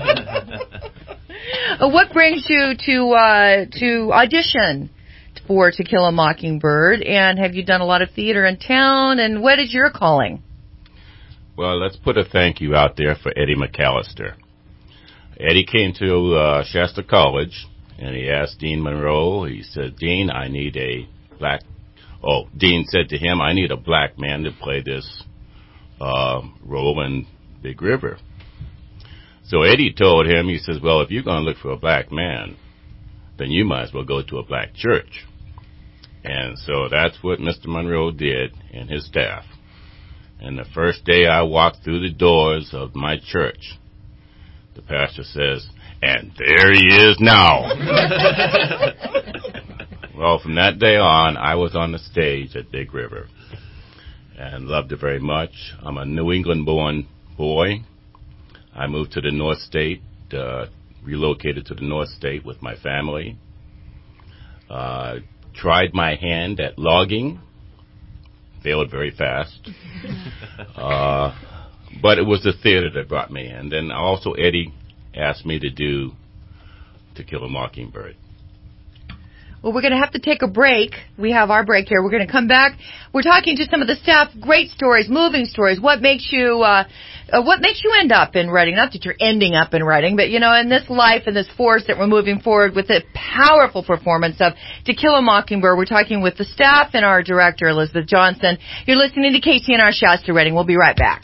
Speaker 4: What brings you to audition for To Kill a Mockingbird? And have you done a lot of theater in town? And what is your calling?
Speaker 10: Well, let's put a thank you out there for Eddie McAllister. Eddie came to Shasta College and he asked Dean Monroe, he said, Dean, I need a black... Oh, Dean said to him, I need a black man to play this role in Big River. So Eddie told him, he says, well, if you're going to look for a black man, then you might as well go to a black church. And so that's what Mr. Monroe did and his staff. And the first day I walked through the doors of my church, the pastor says, and there he is now. Well, from that day on, I was on the stage at Big River and loved it very much. I'm a New England-born boy. I moved to the North State, relocated to the North State with my family. Tried my hand at logging. Failed very fast. But it was the theater that brought me in. Then also Eddie asked me to do To Kill a Mockingbird.
Speaker 4: Well, we're going to have to take a break. We have our break here. We're going to come back. We're talking to some of the staff. Great stories, moving stories. What makes you end up in Reading? Not that you're ending up in Reading, but, in this life and this force that we're moving forward with a powerful performance of To Kill a Mockingbird. We're talking with the staff and our director, Elizabeth Johnson. You're listening to KCNR Shasta Reading. We'll be right back.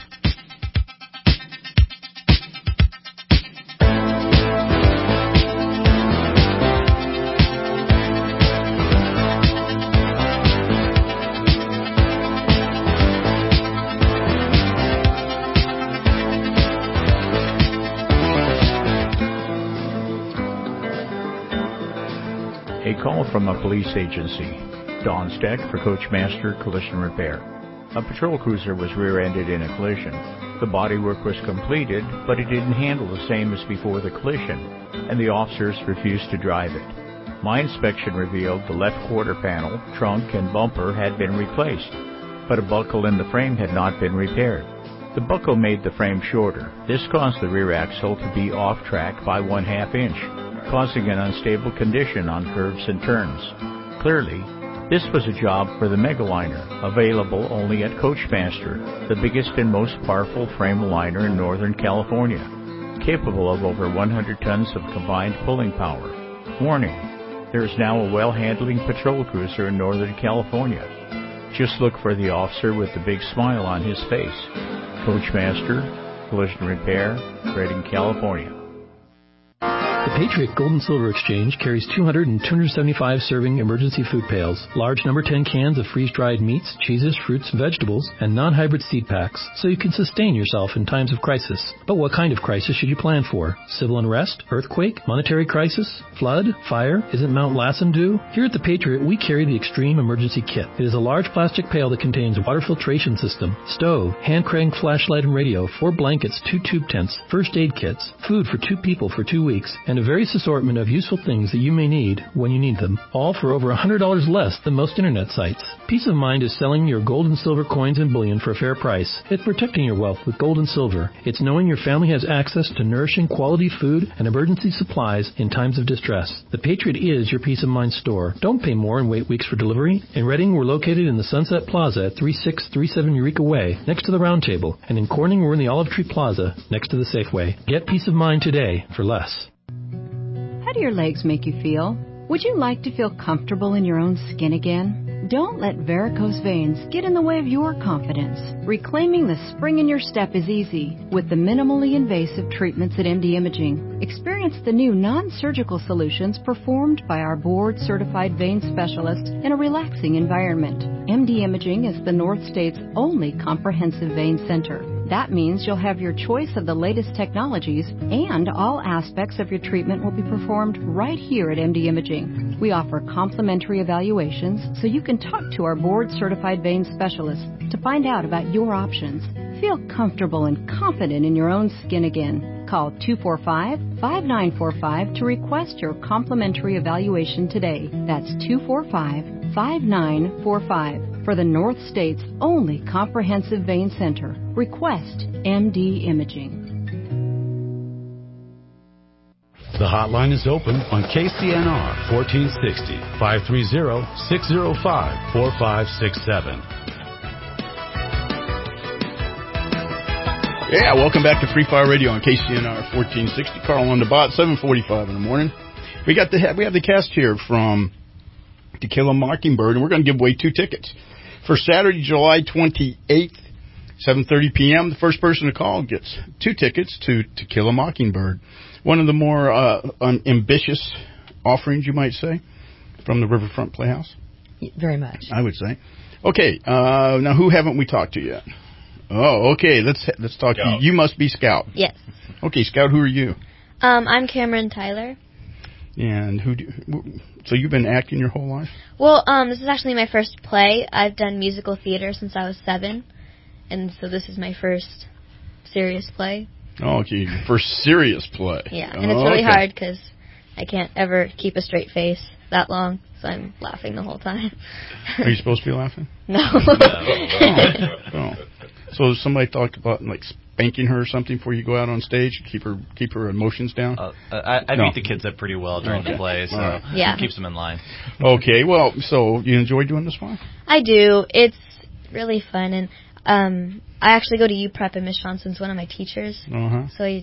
Speaker 8: A call from a police agency. Don Steck for Coachmaster Collision Repair. A patrol cruiser was rear-ended in a collision. The bodywork was completed, but it didn't handle the same as before the collision, and the officers refused to drive it. My inspection revealed the left quarter panel, trunk, and bumper had been replaced, but a buckle in the frame had not been repaired. The buckle made the frame shorter. This caused the rear axle to be off track by 1/2 inch, causing an unstable condition on curves and turns. Clearly, this was a job for the Megaliner, available only at Coachmaster, the biggest and most powerful frame aligner in Northern California, capable of over 100 tons of combined pulling power. Warning, there is now a well-handling patrol cruiser in Northern California. Just look for the officer with the big smile on his face. Coachmaster, Collision Repair, Reading, California.
Speaker 11: The Patriot Gold and Silver Exchange carries 200 and 275 serving emergency food pails, large number 10 cans of freeze-dried meats, cheeses, fruits, vegetables, and non-hybrid seed packs, so you can sustain yourself in times of crisis. But what kind of crisis should you plan for? Civil unrest? Earthquake? Monetary crisis? Flood? Fire? Isn't Mount Lassen due? Here at the Patriot, we carry the Extreme Emergency Kit. It is a large plastic pail that contains water filtration system, stove, hand crank flashlight and radio, 4 blankets, 2 tube tents, first aid kits, food for 2 people for 2 weeks, and a various assortment of useful things that you may need when you need them, all for over $100 less than most internet sites. Peace of mind is selling your gold and silver coins and bullion for a fair price. It's protecting your wealth with gold and silver. It's knowing your family has access to nourishing quality food and emergency supplies in times of distress. The Patriot is your peace of mind store. Don't pay more and wait weeks for delivery. In Reading, we're located in the Sunset Plaza at 3637 Eureka Way, next to the Round Table. And in Corning, we're in the Olive Tree Plaza, next to the Safeway. Get peace of mind today for less.
Speaker 12: How do your legs make you feel? Would you like to feel comfortable in your own skin again? Don't let varicose veins get in the way of your confidence. Reclaiming the spring in your step is easy with the minimally invasive treatments at MD Imaging. Experience the new non-surgical solutions performed by our board-certified vein specialists in a relaxing environment. MD Imaging is the North State's only comprehensive vein center. That means you'll have your choice of the latest technologies, and all aspects of your treatment will be performed right here at MD Imaging. We offer complimentary evaluations so you can talk to our board-certified vein specialists to find out about your options. Feel comfortable and confident in your own skin again. Call 245-5945 to request your complimentary evaluation today. That's 245-5945. For the North State's only comprehensive vein center, request MD Imaging.
Speaker 1: The hotline is open on KCNR 1460 530-605-4567.
Speaker 3: Yeah, welcome back to Free Fire Radio on KCNR 1460. Carl on the bot, 7:45 in the morning. We have the cast here from To Kill a Mockingbird, and we're going to give away 2 tickets for Saturday, July 28th, 7:30 p.m. The first person to call gets 2 tickets to Kill a Mockingbird. One of the more ambitious offerings, you might say, from the Riverfront Playhouse.
Speaker 2: Very much.
Speaker 3: I would say. Okay, now who haven't we talked to yet? Oh, okay. Let's talk to you. You must be Scout.
Speaker 13: Yes.
Speaker 3: Okay, Scout. Who are you?
Speaker 13: I'm Cameron Tyler.
Speaker 3: And so you've been acting your whole life?
Speaker 13: Well, this is actually my first play. I've done musical theater since I was 7, and so this is my first serious play.
Speaker 3: Oh, okay, your first serious play.
Speaker 13: Yeah, and it's really hard because I can't ever keep a straight face that long, so I'm laughing the whole time.
Speaker 3: Are you supposed to be laughing?
Speaker 13: No.
Speaker 3: Oh. So somebody talked about like spanking her or something before you go out on stage, keep her emotions down?
Speaker 7: I beat the kids up pretty well during the play, so it keeps them in line.
Speaker 3: Okay, well, so you enjoy doing this one?
Speaker 13: I do. It's really fun, and I actually go to UPrep, and Miss Johnson's one of my teachers.
Speaker 3: Uh-huh.
Speaker 13: So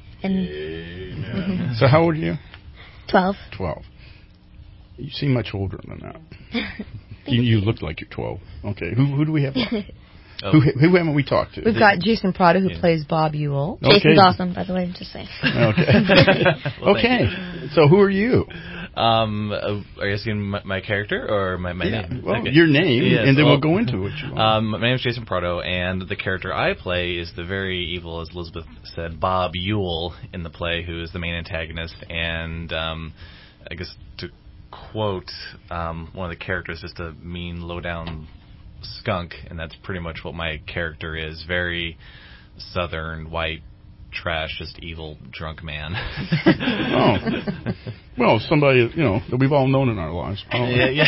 Speaker 3: So how old are you?
Speaker 13: 12.
Speaker 3: 12. You seem much older than that. You look like you're 12. Okay, who do we have? Who haven't we talked to?
Speaker 2: We've got Jason Prado, who plays Bob Ewell.
Speaker 3: Okay.
Speaker 13: Jason's awesome, by the way, I'm just saying.
Speaker 3: Okay.
Speaker 7: Well,
Speaker 3: okay. So who are you?
Speaker 7: Are you asking my character or my name?
Speaker 3: Well, your name, and then we'll go into it.
Speaker 7: My name is Jason Prado, and the character I play is the very evil, as Elizabeth said, Bob Ewell in the play, who is the main antagonist. And I guess to quote one of the characters, just a mean, low-down skunk, and that's pretty much what my character is. Very southern, white, trash, just evil, drunk man.
Speaker 3: Oh. Well, somebody, that we've all known in our lives.
Speaker 7: Yeah.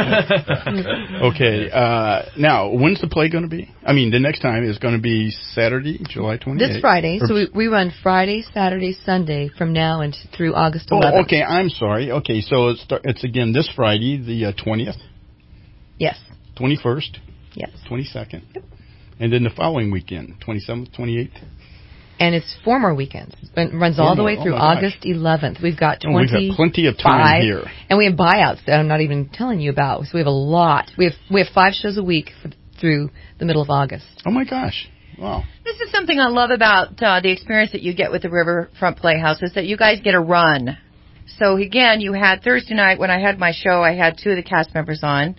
Speaker 3: Okay. Now, when's the play going to be? I mean, the next time is going to be Saturday, July 28th.
Speaker 2: This Friday. So we run Friday, Saturday, Sunday from now and through August 11th.
Speaker 3: Oh, okay. I'm sorry. Okay, so it's again this Friday, the 20th?
Speaker 2: Yes.
Speaker 3: 21st?
Speaker 2: Yes.
Speaker 3: 22nd? Yep. And then the following weekend, 27th, 28th?
Speaker 2: And it's 4 more weekends. It runs all the way through August 11th. We've got 20.
Speaker 3: We've got plenty of time here.
Speaker 2: And we have buyouts that I'm not even telling you about. So we have a lot. We have 5 shows a week through the middle of August.
Speaker 3: Oh, my gosh. Wow.
Speaker 4: This is something I love about the experience that you get with the Riverfront Playhouse is that you guys get a run. So, again, you had Thursday night when I had my show, I had 2 of the cast members on.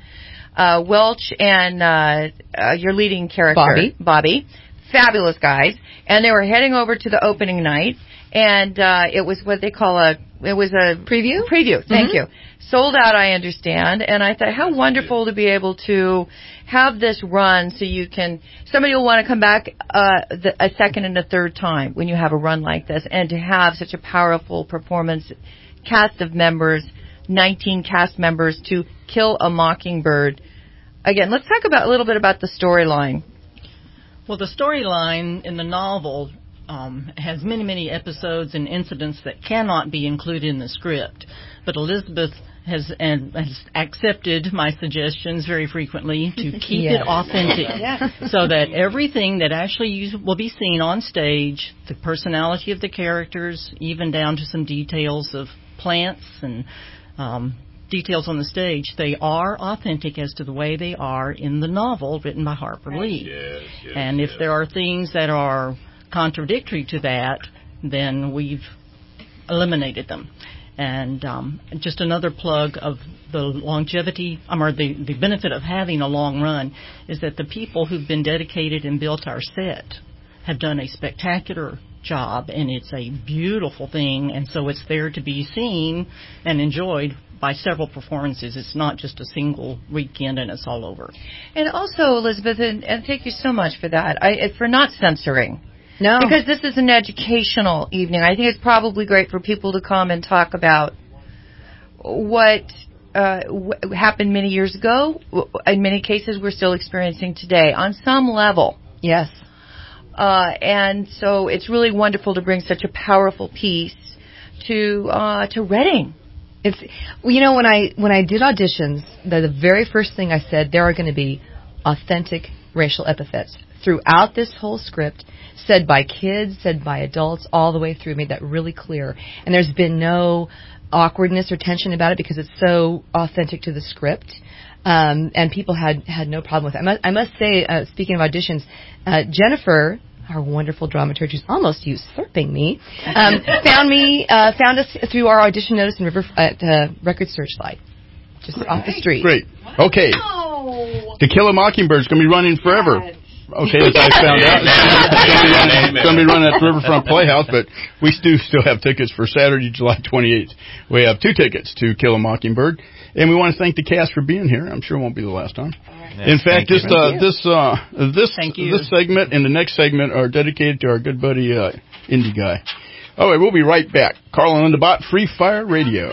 Speaker 4: Welch and your leading character, Bobby. Fabulous guys. And they were heading over to the opening night, and it was what they call a
Speaker 2: preview?
Speaker 4: Preview, thank you. Sold out, I understand. And I thought, how wonderful to be able to have this run so somebody will want to come back a second and a third time when you have a run like this, and to have such a powerful performance, cast of members, 19 cast members to Kill a Mockingbird. Again, let's talk a little bit about the storyline.
Speaker 6: Well, the storyline in the novel has many, many episodes and incidents that cannot be included in the script. But Elizabeth has accepted my suggestions very frequently to keep it authentic so that everything that actually will be seen on stage, the personality of the characters, even down to some details of plants and details on the stage, they are authentic as to the way they are in the novel written by Harper Lee.
Speaker 10: Yes,
Speaker 6: and if there are things that are contradictory to that, then we've eliminated them. And just another plug of the longevity, or the benefit of having a long run, is that the people who've been dedicated and built our set have done a spectacular job, and it's a beautiful thing, and so it's there to be seen and enjoyed by several performances. It's not just a single weekend and it's all over.
Speaker 4: And also, Elizabeth, and thank you so much for that, for not censoring.
Speaker 2: No.
Speaker 4: Because this is an educational evening. I think it's probably great for people to come and talk about what happened many years ago. In many cases, we're still experiencing today on some level.
Speaker 2: Yes.
Speaker 4: And so it's really wonderful to bring such a powerful piece to Reading.
Speaker 2: It's when I did auditions, the very first thing I said, there are going to be authentic racial epithets throughout this whole script, said by kids, said by adults, all the way through. Made that really clear. And there's been no awkwardness or tension about it because it's so authentic to the script. And people had no problem with it. I must say, speaking of auditions, Jennifer, our wonderful dramaturg who's almost usurping me, found us through our audition notice in Record Searchlight, just off the street.
Speaker 3: Great. Okay. To Kill a Mockingbird is going to be running forever. Okay, as I found out, it's going to be running at the Riverfront Playhouse, but we do still have tickets for Saturday, July 28th. We have 2 tickets to Kill a Mockingbird, and we want to thank the cast for being here. I'm sure it won't be the last time. Yes, in fact, this segment and the next segment are dedicated to our good buddy Indie Guy. All right, we'll be right back. Carl and Linda Bott, Free Fire Radio.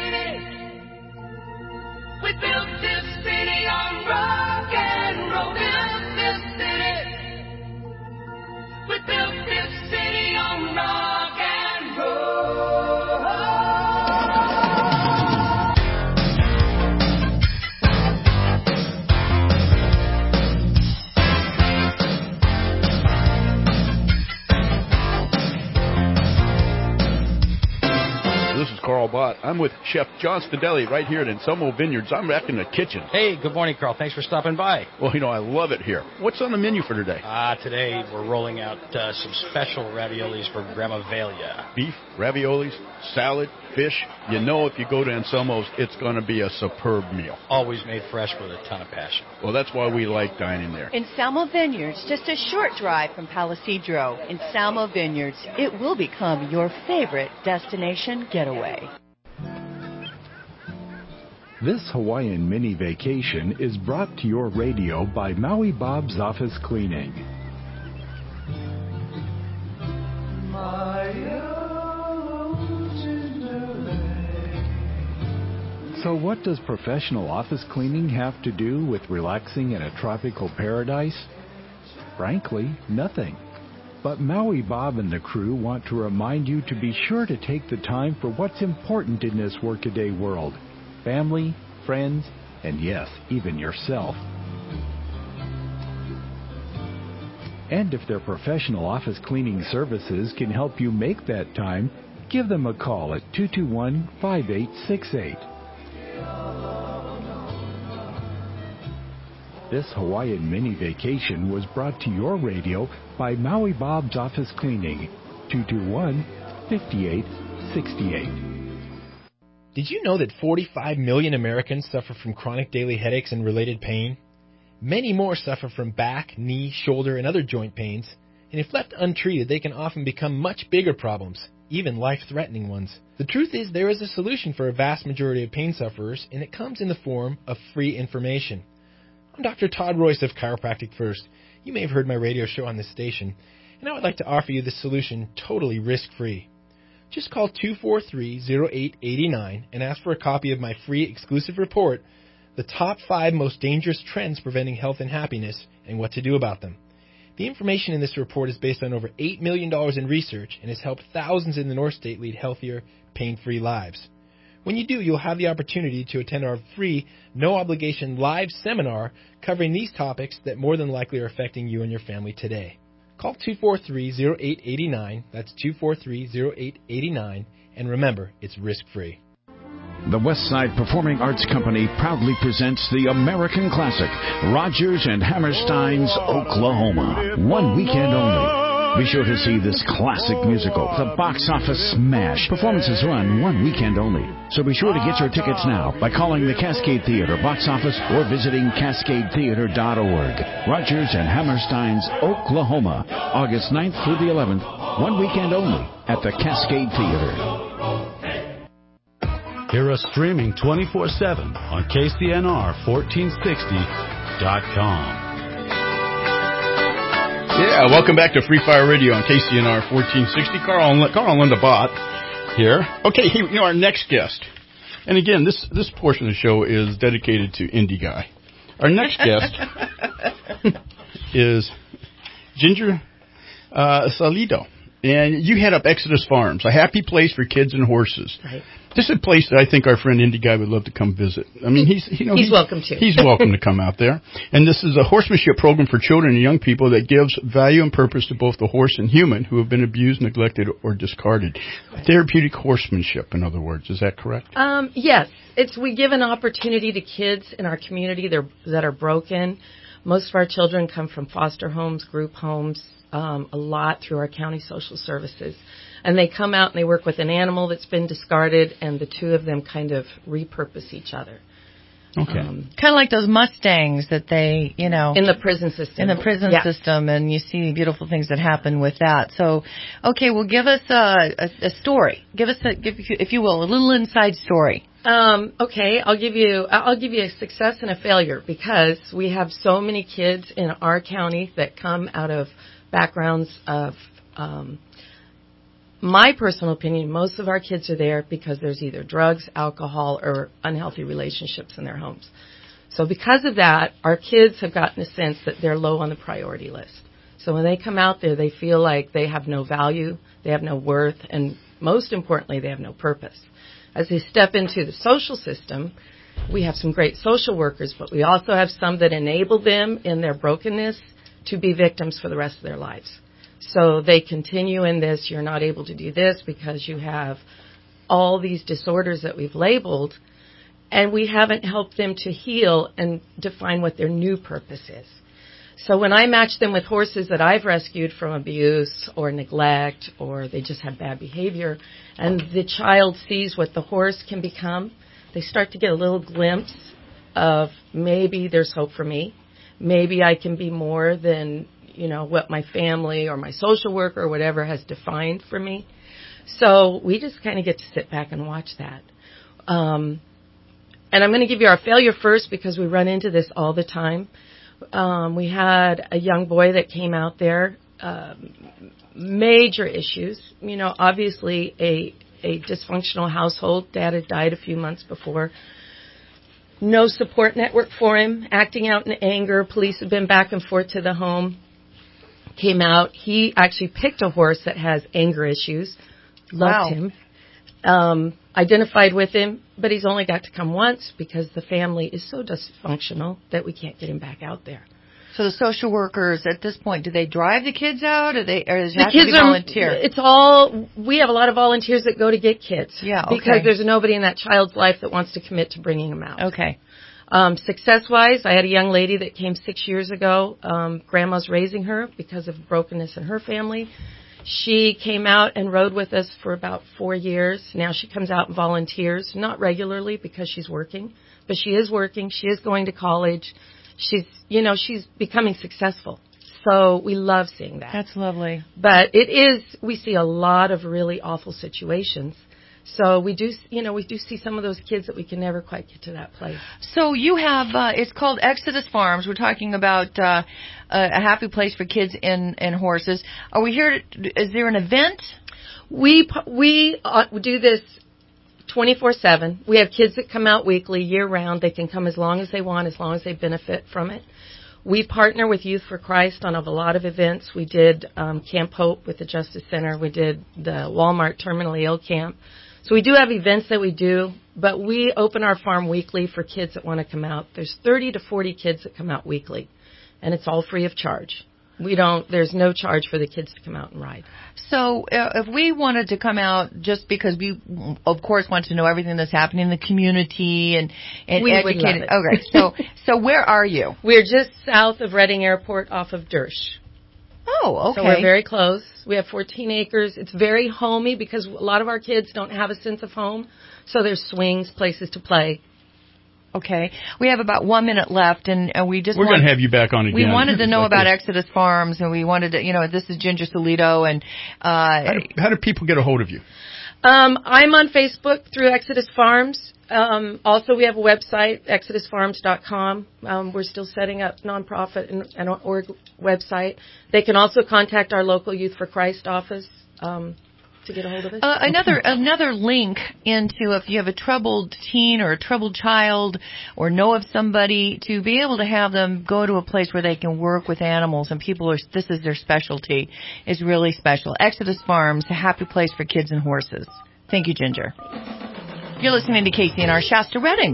Speaker 3: Carl Bott. I'm with Chef John Stadelli right here at Anselmo Vineyards. I'm back in the kitchen.
Speaker 14: Hey, good morning, Carl. Thanks for stopping by.
Speaker 3: Well, I love it here. What's on the menu for today?
Speaker 14: Today we're rolling out some special raviolis for Grandma Velia.
Speaker 3: Beef, raviolis, salad, fish. If you go to Anselmo's, it's going to be a superb meal.
Speaker 14: Always made fresh with a ton of passion.
Speaker 3: Well, that's why we like dining there.
Speaker 4: Anselmo Vineyards, just a short drive from Palisadro. Anselmo Vineyards, it will become your favorite destination getaway.
Speaker 15: This Hawaiian mini vacation is brought to your radio by Maui Bob's Office Cleaning. So what does professional office cleaning have to do with relaxing in a tropical paradise? Frankly, nothing. But Maui Bob and the crew want to remind you to be sure to take the time for what's important in this workaday world. Family, friends, and yes, even yourself. And if their professional office cleaning services can help you make that time, give them a call at 221-5868. This Hawaiian mini vacation was brought to your radio by Maui Bob's Office Cleaning, 221-5868.
Speaker 16: Did you know that 45 million Americans suffer from chronic daily headaches and related pain? Many more suffer from back, knee, shoulder, and other joint pains, and if left untreated, they can often become much bigger problems, even life-threatening ones. The truth is there is a solution for a vast majority of pain sufferers, and it comes in the form of free information. I'm Dr. Todd Royce of Chiropractic First. You may have heard my radio show on this station, and I would like to offer you this solution totally risk-free. Just call 243-0889 and ask for a copy of my free exclusive report, The Top 5 Most Dangerous Trends Preventing Health and Happiness and What to Do About Them. The information in this report is based on over $8 million in research and has helped thousands in the North State lead healthier, pain-free lives. When you do, you'll have the opportunity to attend our free, no-obligation live seminar covering these topics that more than likely are affecting you and your family today. Call 243-0889, that's 243-0889, and remember, it's risk-free.
Speaker 18: The Westside Performing Arts Company proudly presents the American classic, Rodgers and Hammerstein's Oklahoma. One weekend only. Be sure to see this classic musical, the box office smash. Performances run one weekend only. So be sure to get your tickets now by calling the Cascade Theater box office or visiting cascadetheater.org. Rodgers and Hammerstein's Oklahoma, August 9th through the 11th, one weekend only at the Cascade Theater.
Speaker 1: Hear us streaming 24/7 on KCNR1460.com.
Speaker 3: Yeah, welcome back to Free Fire Radio on KCNR 1460. Carl and Linda Bott here. Okay, our next guest, and again, this portion of the show is dedicated to Indie Guy. Our next guest is Ginger Salido. And you head up Exodus Farms, a happy place for kids and horses.
Speaker 2: Right.
Speaker 3: This is a place that I think our friend Indy Guy would love to come visit. I mean, he's
Speaker 2: welcome to.
Speaker 3: He's welcome to come out there. And this is a horsemanship program for children and young people that gives value and purpose to both the horse and human who have been abused, neglected, or discarded. Therapeutic horsemanship, in other words. Is that correct?
Speaker 5: Yes. We give an opportunity to kids in our community that are broken. Most of our children come from foster homes, group homes, a lot through our county social services. And they come out and they work with an animal that's been discarded, and the two of them kind of repurpose each other.
Speaker 3: Okay.
Speaker 4: Kind of like those Mustangs that they, in
Speaker 5: the prison system.
Speaker 4: System, and you see beautiful things that happen with that. So, okay, well, give us a story. Give us, if you will, a little inside story.
Speaker 5: Okay, I'll give you a success and a failure, because we have so many kids in our county that come out of backgrounds of, my personal opinion, most of our kids are there because there's either drugs, alcohol, or unhealthy relationships in their homes. So because of that, our kids have gotten a sense that they're low on the priority list. So when they come out there, they feel like they have no value, they have no worth, and most importantly, they have no purpose. As they step into the social system, we have some great social workers, but we also have some that enable them in their brokenness to be victims for the rest of their lives. So they continue in this, you're not able to do this because you have all these disorders that we've labeled, and we haven't helped them to heal and define what their new purpose is. So when I match them with horses that I've rescued from abuse or neglect, or they just have bad behavior, and the child sees what the horse can become, they start to get a little glimpse of maybe there's hope for me. Maybe I can be more than what my family or my social worker or whatever has defined for me. So we just kind of get to sit back and watch that. And I'm going to give you our failure first, because we run into this all the time. We had a young boy that came out there, major issues. Obviously a dysfunctional household. Dad had died a few months before. No support network for him, acting out in anger. Police had been back and forth to the home. Came out. He actually picked a horse that has anger issues. Loved him. Identified with him, but he's only got to come once because the family is so dysfunctional that we can't get him back out there.
Speaker 4: So the social workers at this point, do they drive the kids out, or does it have to be volunteer?
Speaker 5: We have a lot of volunteers that go to get kids.
Speaker 4: Yeah, okay.
Speaker 5: Because there's nobody in that child's life that wants to commit to bringing them out.
Speaker 4: Okay.
Speaker 5: Success-wise, I had a young lady that came 6 years ago. Grandma's raising her because of brokenness in her family. She came out and rode with us for about 4 years. Now she comes out and volunteers, not regularly because she's working, but she is working. She is going to college. She's becoming successful. So we love seeing that.
Speaker 4: That's lovely.
Speaker 5: But we see a lot of really awful situations. So we do see some of those kids that we can never quite get to that place.
Speaker 4: So you have, it's called Exodus Farms. We're talking about a happy place for kids and horses. Are we here? Is there an event?
Speaker 5: We do this 24/7. We have kids that come out weekly, year round. They can come as long as they want, as long as they benefit from it. We partner with Youth for Christ on a lot of events. We did Camp Hope with the Justice Center. We did the Walmart Terminally Ill Camp. So we do have events that we do, but we open our farm weekly for kids that want to come out. There's 30 to 40 kids that come out weekly, and it's all free of charge. There's no charge for the kids to come out and ride.
Speaker 4: So if we wanted to come out just because we, of course, want to know everything that's happening in the community and
Speaker 5: we
Speaker 4: educate
Speaker 5: would love it.
Speaker 4: Okay, so where are you?
Speaker 5: We're just south of Reading Airport off of Dersch.
Speaker 4: Oh, okay.
Speaker 5: So we're very close. We have 14 acres. It's very homey because a lot of our kids don't have a sense of home. So there's swings, places to play.
Speaker 4: Okay. We have about 1 minute left, and we're
Speaker 3: going to have you back on again.
Speaker 4: We wanted to know about Exodus Farms, and we wanted to, this is Ginger Solito, and
Speaker 3: how do people get a hold of you?
Speaker 5: I'm on Facebook through Exodus Farms. Also, we have a website, exodusfarms.com. We're still setting up nonprofit and org website. They can also contact our local Youth for Christ office. to get a hold of us?
Speaker 4: Another link into if you have a troubled teen or a troubled child or know of somebody, to be able to have them go to a place where they can work with animals and this is their specialty, is really special. Exodus Farms, a happy place for kids and horses. Thank you, Ginger. You're listening to KCNR Shasta Redding.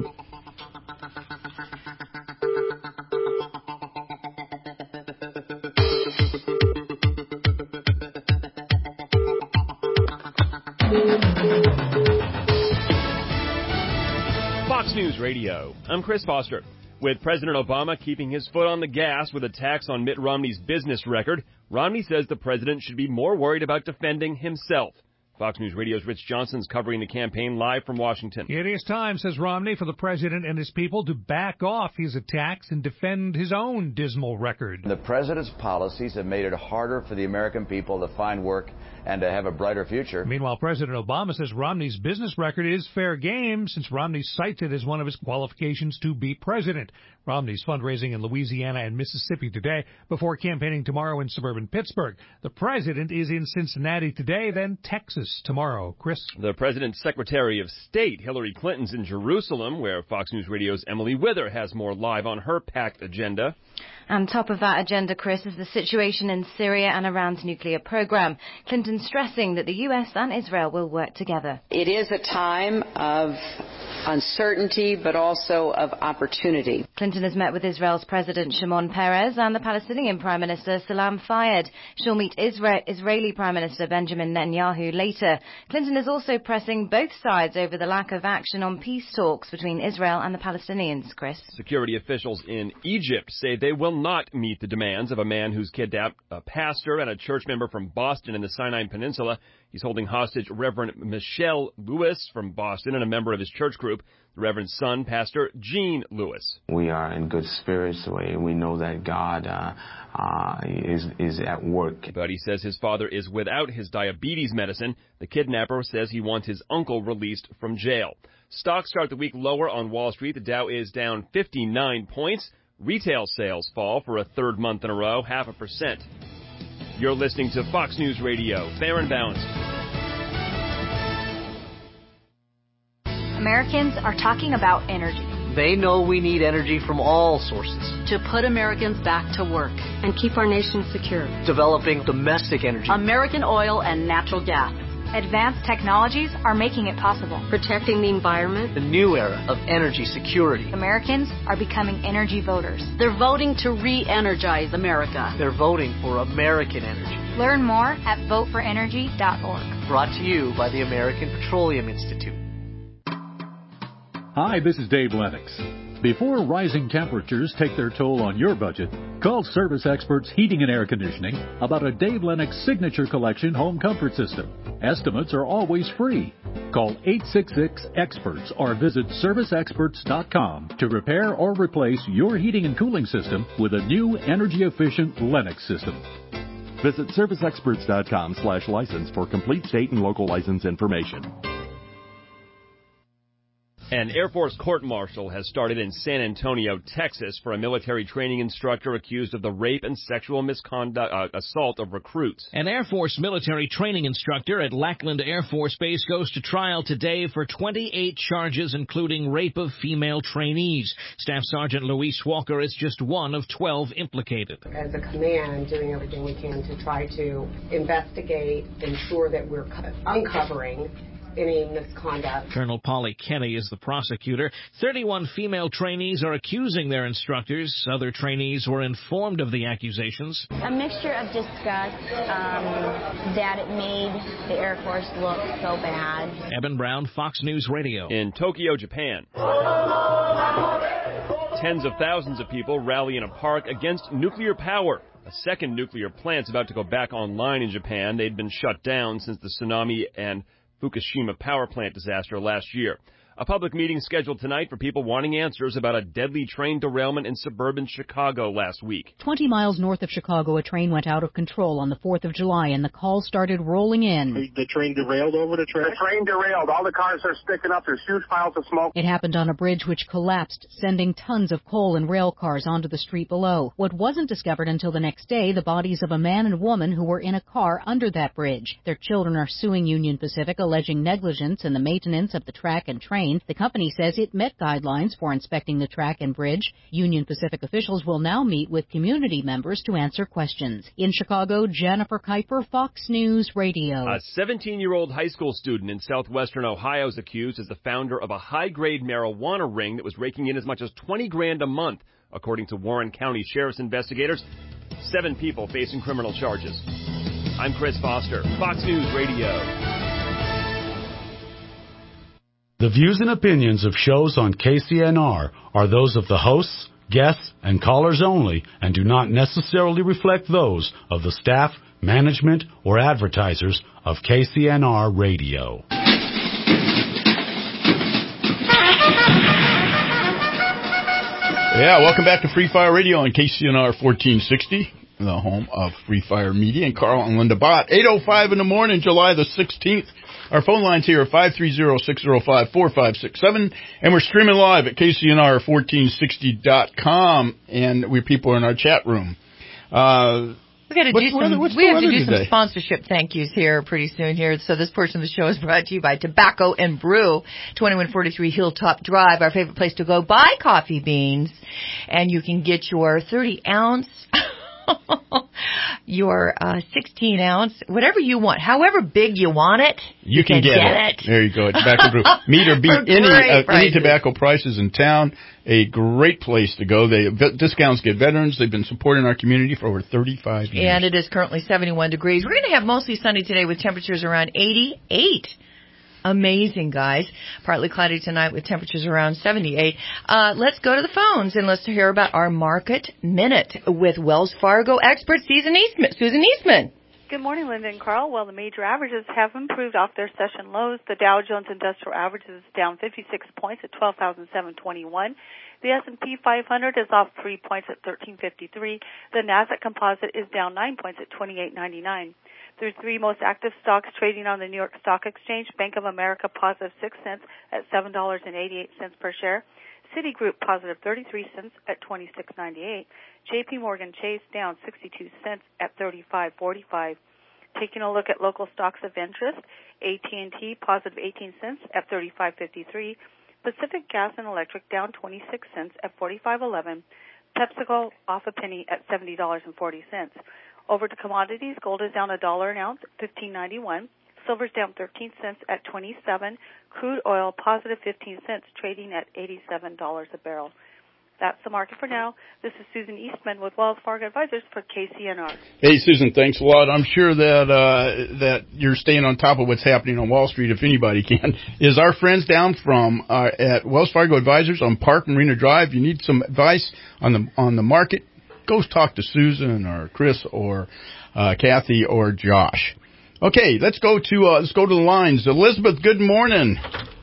Speaker 17: Fox News Radio. I'm Chris Foster. With President Obama keeping his foot on the gas with attacks on Mitt Romney's business record, Romney says the president should be more worried about defending himself. Fox News Radio's Rich Johnson's covering the campaign live from Washington.
Speaker 19: It is time, says Romney, for the president and his people to back off his attacks and defend his own dismal record.
Speaker 20: The president's policies have made it harder for the American people to find work and to have a brighter future.
Speaker 19: Meanwhile, President Obama says Romney's business record is fair game, since Romney cites it as one of his qualifications to be president. Romney's fundraising in Louisiana and Mississippi today before campaigning tomorrow in suburban Pittsburgh. The president is in Cincinnati today, then Texas tomorrow. Chris?
Speaker 17: The president's Secretary of State, Hillary Clinton's in Jerusalem, where Fox News Radio's Emily Wither has more live on her packed agenda.
Speaker 21: And top of that agenda, Chris, is the situation in Syria and Iran's nuclear program. Clinton stressing that the U.S. and Israel will work together.
Speaker 22: It is a time of uncertainty, but also of opportunity.
Speaker 21: Clinton has met with Israel's President Shimon Peres and the Palestinian Prime Minister Salam Fayyad. She'll meet Israeli Prime Minister Benjamin Netanyahu later. Clinton is also pressing both sides over the lack of action on peace talks between Israel and the Palestinians. Chris?
Speaker 17: Security officials in Egypt say they will not meet the demands of a man who's kidnapped a pastor and a church member from Boston in the Sinai Peninsula. He's holding hostage Reverend Michelle Lewis from Boston and a member of his church group, the Reverend's son, Pastor Gene Lewis.
Speaker 26: We are in good spirits. We know that God is at work.
Speaker 17: But he says his father is without his diabetes medicine. The kidnapper says he wants his uncle released from jail. Stocks start the week lower on Wall Street. The Dow is down 59 points. Retail sales fall for a third month in a row, 0.5%. You're listening to Fox News Radio, fair and balanced.
Speaker 27: Americans are talking about energy.
Speaker 28: They know we need energy from all sources.
Speaker 27: To put Americans back to work. And keep our nation secure.
Speaker 28: Developing domestic energy.
Speaker 27: American oil and natural gas. Advanced technologies are making it possible. Protecting the environment.
Speaker 28: The new era of energy security.
Speaker 27: Americans are becoming energy voters. They're voting to re-energize America.
Speaker 28: They're voting for American energy.
Speaker 27: Learn more at voteforenergy.org.
Speaker 28: Brought to you by the American Petroleum Institute.
Speaker 29: Hi, this is Dave Lennox. Before rising temperatures take their toll on your budget, call Service Experts Heating and Air Conditioning about a Dave Lennox Signature Collection home comfort system. Estimates are always free. Call 866-EXPERTS or visit ServiceExperts.com to repair or replace your heating and cooling system with a new energy-efficient Lennox system.
Speaker 30: Visit ServiceExperts.com/license for complete state and local license information.
Speaker 17: An Air Force court-martial has started in San Antonio, Texas, for a military training instructor accused of the rape and sexual assault of recruits.
Speaker 31: An Air Force military training instructor at Lackland Air Force Base goes to trial today for 28 charges, including rape of female trainees. Staff Sergeant Luis Walker is just one of 12 implicated.
Speaker 32: As a command, doing everything we can to try to investigate, ensure that we're uncovering any misconduct.
Speaker 31: Colonel Polly Kenny is the prosecutor. 31 female trainees are accusing their instructors. Other trainees were informed of the accusations.
Speaker 33: A mixture of disgust that it made the Air Force look so bad.
Speaker 31: Eben Brown, Fox News Radio.
Speaker 17: In Tokyo, Japan, tens of thousands of people rally in a park against nuclear power. A second nuclear plant's about to go back online in Japan. They'd been shut down since the tsunami and Fukushima power plant disaster last year. A public meeting scheduled tonight for people wanting answers about a deadly train derailment in suburban Chicago last week.
Speaker 6: 20 miles north of Chicago, a train went out of control on the 4th of July, and the calls started rolling in.
Speaker 7: The train derailed over the track?
Speaker 8: The train derailed. All the cars are sticking up. There's huge piles of smoke.
Speaker 6: It happened on a bridge which collapsed, sending tons of coal and rail cars onto the street below. What wasn't discovered until the next day, the bodies of a man and woman who were in a car under that bridge. Their children are suing Union Pacific, alleging negligence in the maintenance of the track and train. The company says it met guidelines for inspecting the track and bridge. Union Pacific officials will now meet with community members to answer questions. In Chicago, Jennifer Kuiper, Fox News Radio.
Speaker 17: A 17-year-old high school student in southwestern Ohio is accused as the founder of a high-grade marijuana ring that was raking in as much as $20,000 a month. According to Warren County Sheriff's investigators, 7 people facing criminal charges. I'm Chris Foster, Fox News Radio.
Speaker 1: The views and opinions of shows on KCNR are those of the hosts, guests, and callers only and do not necessarily reflect those of the staff, management, or advertisers of KCNR Radio.
Speaker 3: Yeah, welcome back to Free Fire Radio on KCNR 1460, the home of Free Fire Media, and Carl and Linda Bott. 8:05 in the morning, July the 16th. Our phone lines here are 530-605-4567, and we're streaming live at KCNR1460.com, and people are in our chat room.
Speaker 4: We have to do some sponsorship thank yous here pretty soon here. So this portion of the show is brought to you by Tobacco and Brew, 2143 Hilltop Drive, our favorite place to go buy coffee beans. And you can get your 30-ounce, your 16-ounce, whatever you want, however big you want it,
Speaker 3: you can get it. There you go. Tobacco Brew. Meet or beat any tobacco prices in town. A great place to go. Discounts get veterans. They've been supporting our community for over 35 years.
Speaker 4: And it is currently 71 degrees. We're going to have mostly sunny today with temperatures around 88. Amazing, guys. Partly cloudy tonight with temperatures around 78. Let's go to the phones and let's hear about our Market Minute with Wells Fargo expert Susan Eastman.
Speaker 9: Good morning, Linda and Carl. Well, the major averages have improved off their session lows. The Dow Jones Industrial Average is down 56 points at 12,721. The S&P 500 is off 3 points at 1353. The Nasdaq Composite is down 9 points at 2899. There's 3 most active stocks trading on the New York Stock Exchange. Bank of America positive 6 cents at $7.88 per share. Citigroup positive 33 cents at $26.98. J.P. Morgan Chase down 62 cents at $35.45. Taking a look at local stocks of interest, AT&T positive 18 cents at $35.53. Pacific Gas and Electric down 26 cents at $45.11. PepsiCo off a penny at $70.40. Over to commodities, gold is down $1 an ounce, $15.91. Silver's down 13 cents at $27. Crude oil positive 15 cents, trading at $87 a barrel. That's the market for now. This is Susan Eastman with Wells Fargo Advisors for KCNR.
Speaker 3: Hey, Susan, thanks a lot. I'm sure that you're staying on top of what's happening on Wall Street, if anybody can. Is our friends down from at Wells Fargo Advisors on Park Marina Drive? You need some advice on the market? Go talk to Susan or Chris or Kathy or Josh. Okay, let's go to the lines. Elizabeth, good morning.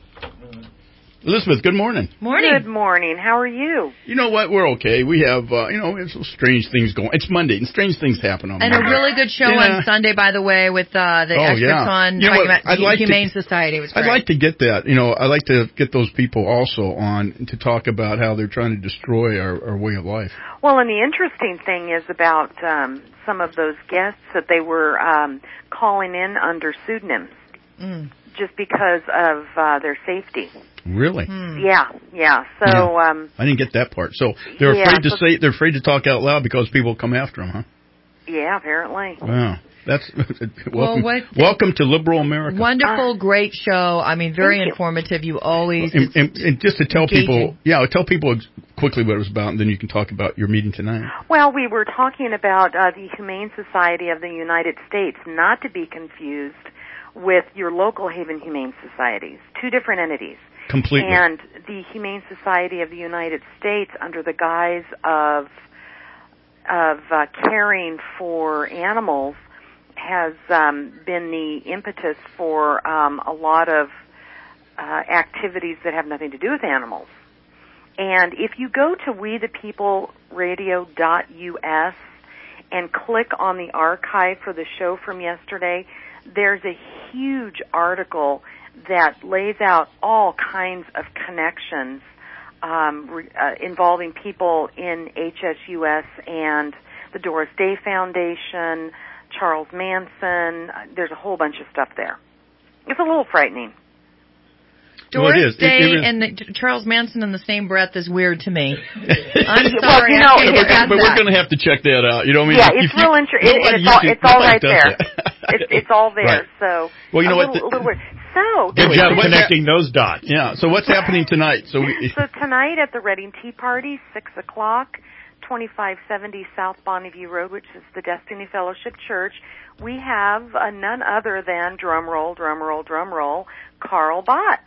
Speaker 3: Elizabeth, good morning.
Speaker 10: Morning. Good morning. How are you?
Speaker 3: You know what? We're okay. We have, it's strange things going. It's Monday, and strange things happen on Monday.
Speaker 4: And a really good show on Sunday, by the way, with the experts on talking about the Humane Society. It was great.
Speaker 3: I'd like to get that. I'd like to get those people also on to talk about how they're trying to destroy our way of life.
Speaker 10: Well, and the interesting thing is about some of those guests that they were calling in under pseudonyms just because of their safety.
Speaker 3: Really?
Speaker 10: Yeah. So
Speaker 3: I didn't get that part. So they're afraid to talk out loud because people come after them, huh?
Speaker 10: Yeah, apparently.
Speaker 3: Wow. That's welcome to liberal America.
Speaker 4: Wonderful, great show. I mean, very informative. You always
Speaker 3: and just to tell people, tell people quickly what it was about, and then you can talk about your meeting tonight.
Speaker 10: Well, we were talking about the Humane Society of the United States, not to be confused with your local Haven Humane Societies, 2 different entities.
Speaker 3: Completely.
Speaker 10: And the Humane Society of the United States, under the guise of caring for animals, has been the impetus for a lot of activities that have nothing to do with animals. And if you go to wethepeopleradio.us and click on the archive for the show from yesterday, there's a huge article that lays out all kinds of connections involving people in HSUS and the Doris Day Foundation, Charles Manson. There's a whole bunch of stuff there. It's a little frightening.
Speaker 4: Doris Day and Charles Manson in the same breath is weird to me. I'm sorry,
Speaker 3: but we're going to have to check that out. You know what I mean?
Speaker 10: Yeah, it's real interesting. It's all right there. It's all there. Right. So,
Speaker 3: well, you know
Speaker 10: a little weird. So,
Speaker 1: good job connecting those dots.
Speaker 3: Yeah. So what's happening tonight? So
Speaker 10: tonight at the Reading Tea Party, 6:00, 2570 South Bonneview Road, which is the Destiny Fellowship Church, we have none other than drumroll, Carl Bott.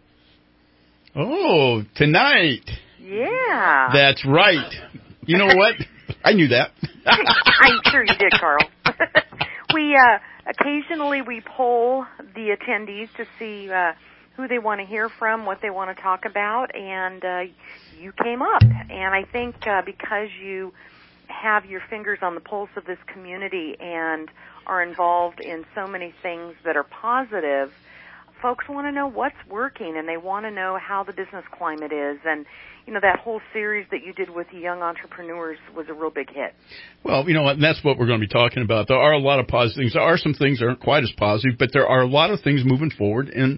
Speaker 3: Oh, tonight.
Speaker 10: Yeah.
Speaker 3: That's right. You know what? I knew that.
Speaker 10: I'm sure you did, Carl. We occasionally we poll the attendees to see who they want to hear from, what they want to talk about, and you came up. And I think because you have your fingers on the pulse of this community and are involved in so many things that are positive, folks want to know what's working, and they want to know how the business climate is. And, you know, that whole series that you did with the young entrepreneurs was a real big hit.
Speaker 3: Well, you know what, and that's what we're going to be talking about. There are a lot of positive things. There are some things that aren't quite as positive, but there are a lot of things moving forward in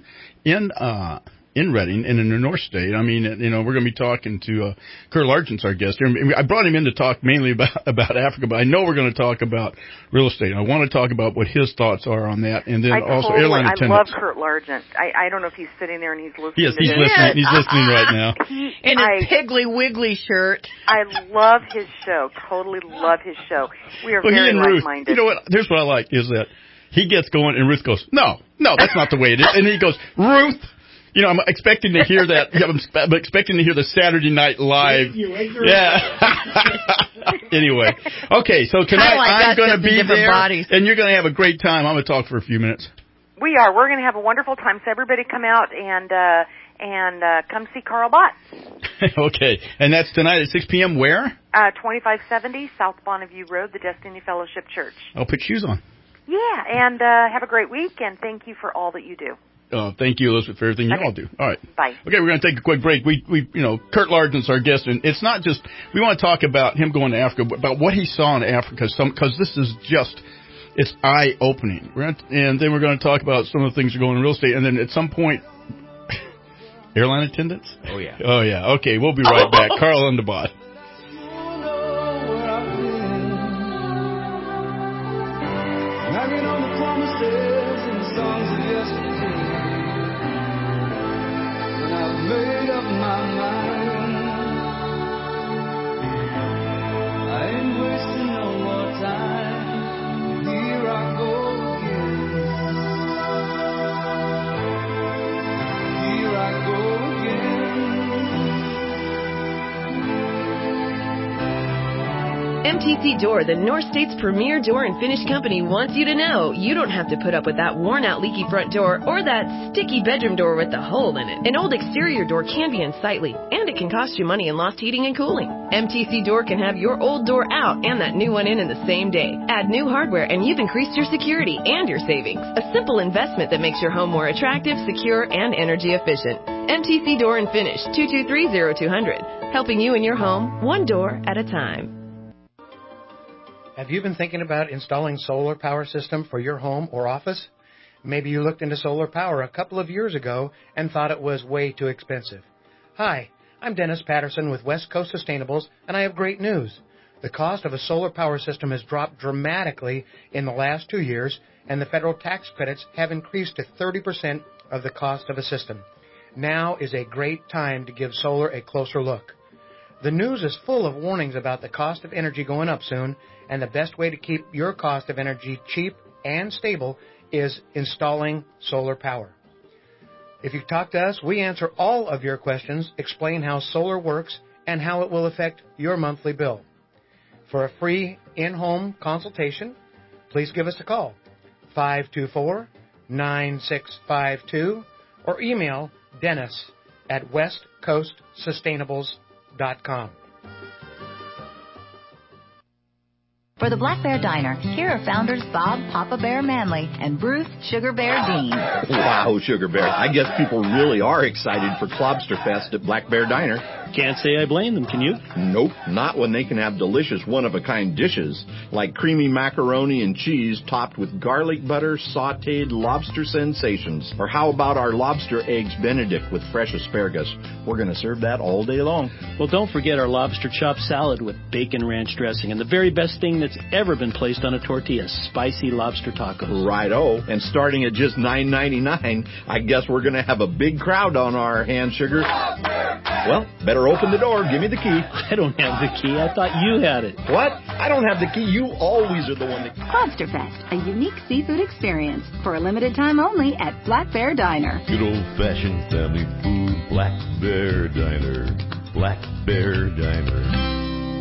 Speaker 3: Reading and in the North State. I mean, you know, we're going to be talking to Kurt Largent's our guest here. I brought him in to talk mainly about Africa, but I know we're going to talk about real estate. I want to talk about what his thoughts are on that, and then also airline attendants.
Speaker 10: I love Kurt Largent. I don't know if he's sitting there and he's listening.
Speaker 3: Yes, he's listening. He's listening right now.
Speaker 4: In a Piggly Wiggly shirt.
Speaker 10: I love his show. Totally love his show. We are very like-minded.
Speaker 3: You know what? Here's what I like is that he gets going and Ruth goes, no, that's not the way it is. And he goes, Ruth. You know, I'm expecting to hear that. I'm expecting to hear the Saturday Night Live. Yeah. Anyway. Okay, so tonight I'm going to be there, and you're going to have a great time. I'm going to talk for a few minutes.
Speaker 10: We are. We're going to have a wonderful time. So everybody come out and come see Carl Bott.
Speaker 3: Okay. And that's tonight at 6 p.m. where?
Speaker 10: 2570 South Bonneview Road, the Destiny Fellowship Church.
Speaker 3: I'll put shoes on.
Speaker 10: Yeah, and have a great week, and thank you for all that you do.
Speaker 3: Thank you, Elizabeth, for everything you all do. All right.
Speaker 10: Bye.
Speaker 3: Okay, we're going to take a quick break. Kurt Largent's our guest, and it's not just, we want to talk about him going to Africa, but about what he saw in Africa, because this is just, it's eye-opening. And then we're going to talk about some of the things that are going on in real estate, and then at some point, airline attendants?
Speaker 17: Oh, yeah.
Speaker 3: Oh, yeah. Okay, we'll be right back. Carl Underbot.
Speaker 2: Made up my mind. I ain't wasting no more time. Here I go again. Here I go
Speaker 5: MTC Door, the North State's premier door and finish company, wants you to know you don't have to put up with that worn-out leaky front door or that sticky bedroom door with the hole in it. An old exterior door can be unsightly, and it can cost you money in lost heating and cooling. MTC Door can have your old door out and that new one in the same day. Add new hardware and you've increased your security and your savings. A simple investment that makes your home more attractive, secure, and energy efficient. MTC Door and Finish, 223-0200. Helping you in your home, one door at a time.
Speaker 7: Have you been thinking about installing solar power system for your home or office? Maybe you looked into solar power a couple of years ago and thought it was way too expensive. Hi, I'm Dennis Patterson with West Coast Sustainables, and I have great news. The cost of a solar power system has dropped dramatically in the last 2 years, and the federal tax credits have increased to 30% of the cost of a system. Now is a great time to give solar a closer look. The news is full of warnings about the cost of energy going up soon, and the best way to keep your cost of energy cheap and stable is installing solar power. If you talk to us, we answer all of your questions, explain how solar works, and how it will affect your monthly bill. For a free in-home consultation, please give us a call, 524-9652, or email Dennis at westcoastsustainables.com.
Speaker 11: For the Black Bear Diner, here are founders Bob Papa Bear Manley and Bruce Sugar Bear Dean.
Speaker 12: Wow, Sugar Bear. I guess people really are excited for Clobster Fest at Black Bear Diner.
Speaker 13: Can't say I blame them, can you?
Speaker 12: Nope, not when they can have delicious one-of-a-kind dishes like creamy macaroni and cheese topped with garlic butter sautéed lobster sensations. Or how about our lobster eggs Benedict with fresh asparagus? We're going to serve that all day long.
Speaker 13: Well, don't forget our lobster chop salad with bacon ranch dressing and the very best thing that's ever been placed on a tortilla, spicy lobster tacos.
Speaker 12: Righto. And starting at just $9.99, I guess we're going to have a big crowd on our hands, Sugar. Well, better open the door. Give me the key.
Speaker 13: I don't have the key. I thought you had it.
Speaker 12: What? I don't have the key. You always are the one that...
Speaker 11: Clobster Fest, a unique seafood experience for a limited time only at Black Bear Diner.
Speaker 14: Good old-fashioned family food, Black Bear Diner. Black Bear Diner.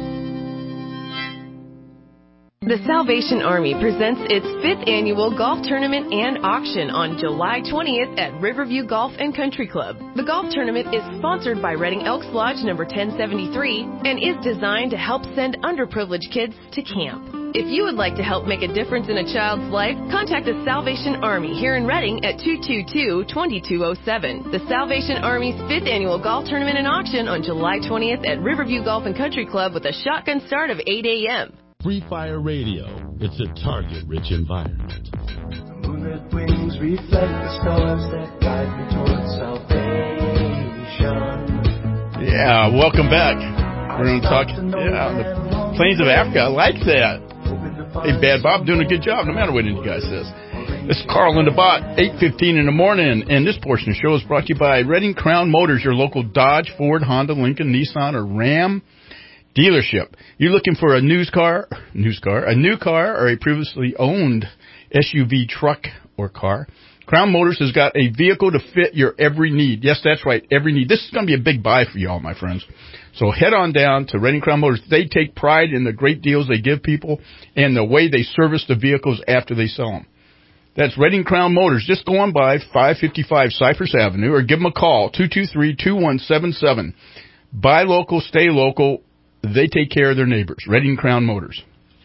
Speaker 5: The Salvation Army presents its 5th annual golf tournament and auction on July 20th at Riverview Golf and Country Club. The golf tournament is sponsored by Redding Elks Lodge number 1073 and is designed to help send underprivileged kids to camp. If you would like to help make a difference in a child's life, contact the Salvation Army here in Redding at 222-2207. The Salvation Army's 5th annual golf tournament and auction on July 20th at Riverview Golf and Country Club with a shotgun start of 8 a.m.
Speaker 14: Free Fire Radio. It's a target-rich environment.
Speaker 2: Moonlit wings reflect the stars that guide me towards salvation.
Speaker 3: Yeah, welcome back. We're going to talk the plains of Africa. I like that. Hey, Bad Bob, doing a good job, no matter what any guy says. This is Carl in the Bot, 8:15 in the morning, and this portion of the show is brought to you by Redding Crown Motors, your local Dodge, Ford, Honda, Lincoln, Nissan, or Ram dealership. You're looking for a new car, or a previously owned SUV, truck, or car? Crown Motors has got a vehicle to fit your every need. Yes, that's right, every need. This is going to be a big buy for y'all, my friends. So head on down to Redding Crown Motors. They take pride in the great deals they give people and the way they service the vehicles after they sell them. That's Redding Crown Motors. Just go on by 555 Cypress Avenue or give them a call, 223-2177. Buy local, stay local. They take care of their neighbors. Redding Crown Motors.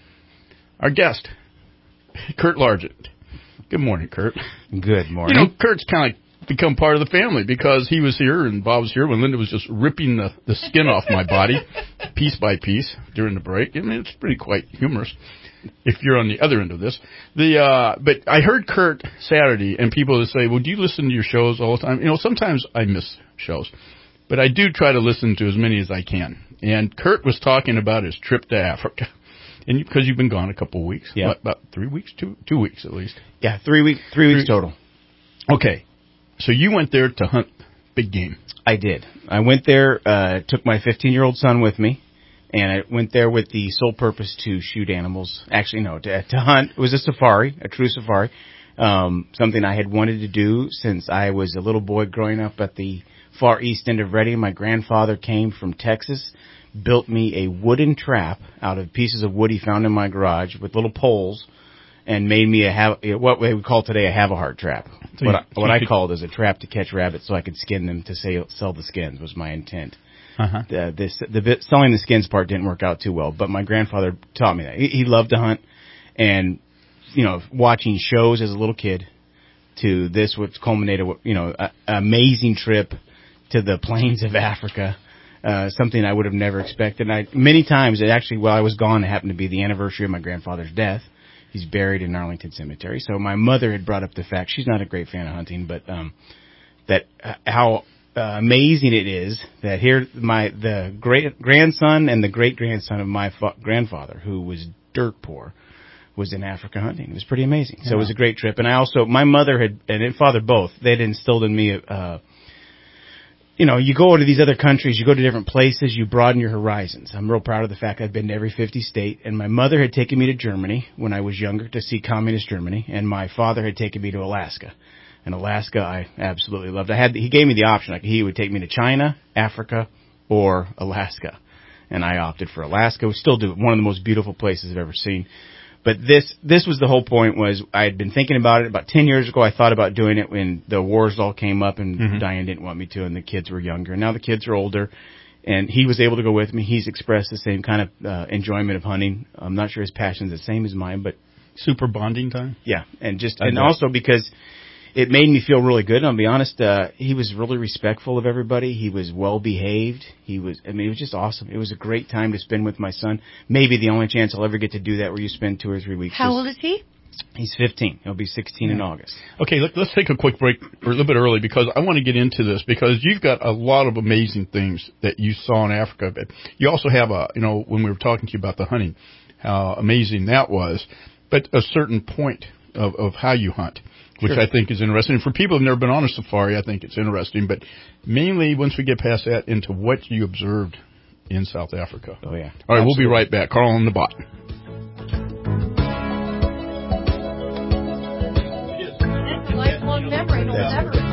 Speaker 3: Our guest, Kurt Largent. Good morning, Kurt.
Speaker 15: Good morning.
Speaker 3: You know, Kurt's kind of become part of the family because he was here and Bob was here when Linda was just ripping the skin off my body piece by piece during the break. I mean, it's pretty quite humorous if you're on the other end of this. But I heard Kurt Saturday, and people would say, well, do you listen to your shows all the time? You know, sometimes I miss shows, but I do try to listen to as many as I can. And Kurt was talking about his trip to Africa. And because you've been gone a couple of weeks.
Speaker 15: Yeah.
Speaker 3: What, about 3 weeks? 2 weeks at least.
Speaker 15: Yeah, 3 weeks. 3 weeks total.
Speaker 3: Okay. So you went there to hunt big game.
Speaker 15: I did. I went there, took my 15-year-old son with me, and I went there with the sole purpose to shoot animals. Actually, no, to hunt. It was a safari, a true safari, something I had wanted to do since I was a little boy growing up at the far east end of Redding. My grandfather came from Texas, built me a wooden trap out of pieces of wood he found in my garage with little poles, and made me what we would call today a have-a-heart trap. So what I called as a trap to catch rabbits so I could skin them to sell the skins was my intent. Uh-huh. Selling the skins part didn't work out too well, but my grandfather taught me that. He loved to hunt, and, you know, watching shows as a little kid to this, what's culminated, you know, an amazing trip to the plains of Africa, something I would have never expected. And many times, while I was gone, it happened to be the anniversary of my grandfather's death. He's buried in Arlington Cemetery. So my mother had brought up the fact, she's not a great fan of hunting, but how amazing it is that here the great grandson and the great grandson of my grandfather, who was dirt poor, was in Africa hunting. It was pretty amazing. So It was a great trip. And my mother and father both, they'd instilled in me you know, you go to these other countries, you go to different places, you broaden your horizons. I'm real proud of the fact I've been to every 50 state, and my mother had taken me to Germany when I was younger to see communist Germany, and my father had taken me to Alaska. And Alaska I absolutely loved. He gave me the option. Like, he would take me to China, Africa, or Alaska. And I opted for Alaska. We still do. One of the most beautiful places I've ever seen. But this was the whole point. Was I had been thinking about it about 10 years ago. I thought about doing it when the wars all came up, and Diane didn't want me to, and the kids were younger. And now the kids are older, and he was able to go with me. He's expressed the same kind of enjoyment of hunting. I'm not sure his passion's the same as mine, but
Speaker 3: super bonding time.
Speaker 15: Yeah, and also because it made me feel really good. And I'll be honest, he was really respectful of everybody. He was well behaved. It was just awesome. It was a great time to spend with my son. Maybe the only chance I'll ever get to do that, where you spend 2 or 3 weeks.
Speaker 4: How old is he?
Speaker 15: He's 15. He'll be 16 in August.
Speaker 3: Okay, let's take a quick break, or a little bit early, because I want to get into this, because you've got a lot of amazing things that you saw in Africa. But you also have when we were talking to you about the hunting, how amazing that was, but a certain point of how you hunt, which I think is interesting. And for people who've never been on a safari, I think it's interesting. But mainly, once we get past that, into what you observed in South Africa.
Speaker 15: Oh, yeah.
Speaker 3: All right, We'll be right back. Carl on the bot.
Speaker 4: Lifelong memory. He'll never forget.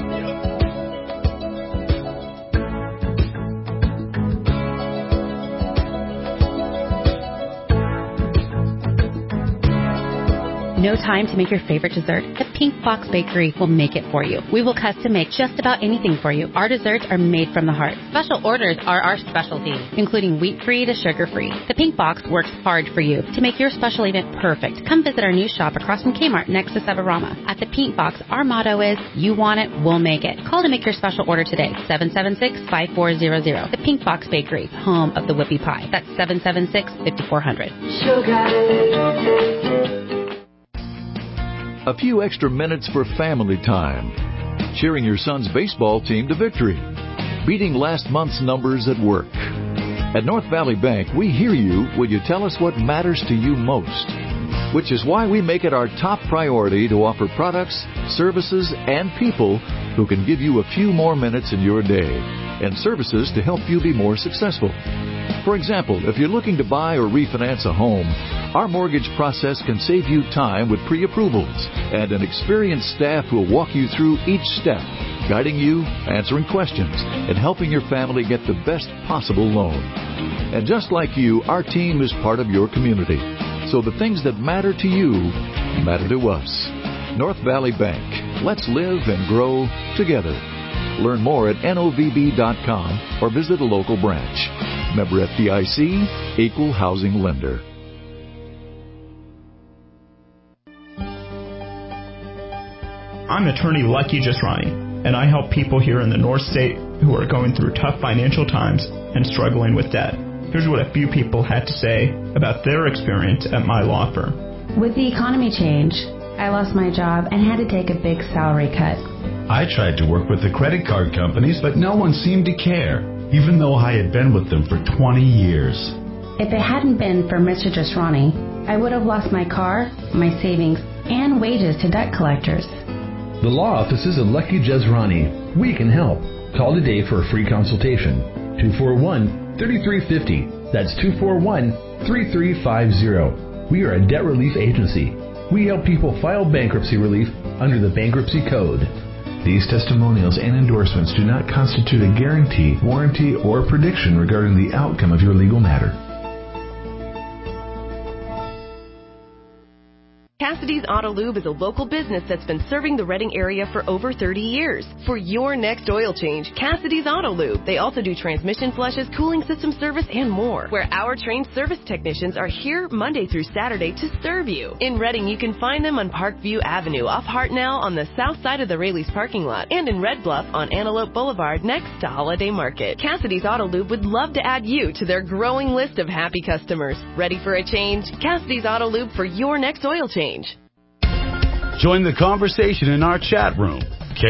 Speaker 16: No time to make your favorite dessert? The Pink Box Bakery will make it for you. We will custom make just about anything for you. Our desserts are made from the heart. Special orders are our specialty, including wheat-free to sugar-free. The Pink Box works hard for you to make your special event perfect. Come visit our new shop across from Kmart next to Severama. At the Pink Box, our motto is, you want it, we'll make it. Call to make your special order today, 776-5400. The Pink Box Bakery, home of the Whippy Pie. That's 776-5400.
Speaker 18: A few extra minutes for family time. Cheering your son's baseball team to victory. Beating last month's numbers at work. At North Valley Bank, we hear you when you tell us what matters to you most. Which is why we make it our top priority to offer products, services, and people who can give you a few more minutes in your day. And services to help you be more successful. For example, if you're looking to buy or refinance a home, our mortgage process can save you time with pre-approvals and an experienced staff who will walk you through each step, guiding you, answering questions, and helping your family get the best possible loan. And just like you, our team is part of your community. So the things that matter to you matter to us. North Valley Bank. Let's live and grow together. Learn more at novb.com or visit a local branch. Member FDIC, Equal Housing Lender.
Speaker 19: I'm attorney Lucky Jasrani, and I help people here in the North State who are going through tough financial times and struggling with debt. Here's what a few people had to say about their experience at my law firm.
Speaker 20: With the economy change, I lost my job and had to take a big salary cut.
Speaker 21: I tried to work with the credit card companies, but no one seemed to care, even though I had been with them for 20 years.
Speaker 20: If it hadn't been for Mr. Jasrani, I would have lost my car, my savings, and wages to debt collectors.
Speaker 22: The law offices of Lucky Jasrani. We can help. Call today for a free consultation. 241-3350. That's 241-3350. We are a debt relief agency. We help people file bankruptcy relief under the Bankruptcy Code.
Speaker 21: These testimonials and endorsements do not constitute a guarantee, warranty, or prediction regarding the outcome of your legal matter.
Speaker 5: Cassidy's Auto Lube is a local business that's been serving the Reading area for over 30 years. For your next oil change, Cassidy's Auto Lube. They also do transmission flushes, cooling system service, and more. Where our trained service technicians are here Monday through Saturday to serve you. In Reading, you can find them on Parkview Avenue off Hartnell on the south side of the Raley's parking lot, and in Red Bluff on Antelope Boulevard next to Holiday Market. Cassidy's Auto Lube would love to add you to their growing list of happy customers. Ready for a change? Cassidy's Auto Lube for your next oil change.
Speaker 1: Join the conversation in our chat room,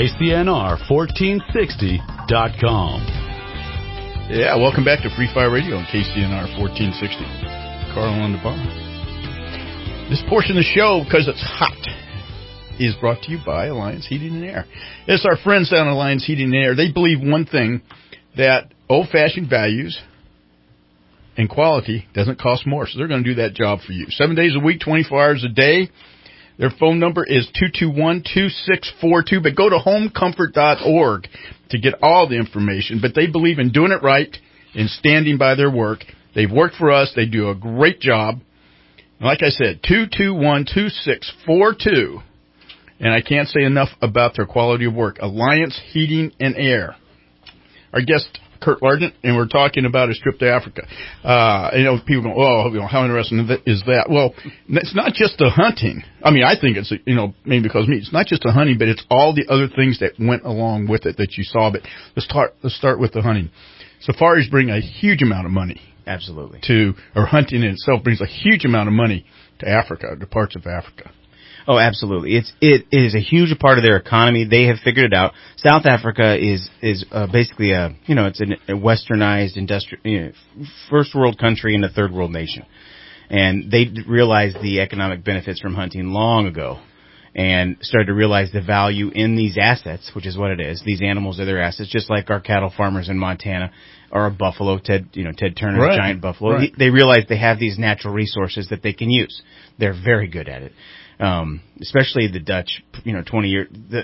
Speaker 1: KCNR1460.com.
Speaker 3: Yeah, welcome back to Free Fire Radio on KCNR 1460. Carl on the bar. This portion of the show, because it's hot, is brought to you by Alliance Heating and Air. It's our friends down at Alliance Heating and Air. They believe one thing, that old-fashioned values and quality doesn't cost more, so they're going to do that job for you. 7 days a week, 24 hours a day. Their phone number is 221-2642, but go to homecomfort.org to get all the information. But they believe in doing it right and standing by their work. They've worked for us. They do a great job. Like I said, 221-2642. And I can't say enough about their quality of work. Alliance Heating and Air. Our guest, Kurt Largent, and we're talking about his trip to Africa. People go, how interesting is that? Well, it's not just the hunting. I mean, I think it's, maybe because of me, it's not just the hunting, but it's all the other things that went along with it that you saw. But let's start with the hunting. Safaris bring a huge amount of money.
Speaker 15: Absolutely.
Speaker 3: Or hunting in itself brings a huge amount of money to Africa, to parts of Africa.
Speaker 15: Oh, absolutely. It is a huge part of their economy. They have figured it out. South Africa is basically it's a westernized industrial, first world country and a third world nation. And they realized the economic benefits from hunting long ago and started to realize the value in these assets, which is what it is. These animals are their assets, just like our cattle farmers in Montana or a buffalo, Ted Turner's
Speaker 3: right.
Speaker 15: giant buffalo.
Speaker 3: Right.
Speaker 15: They realize they have these natural resources that they can use. They're very good at it. Especially the Dutch, 20 years, I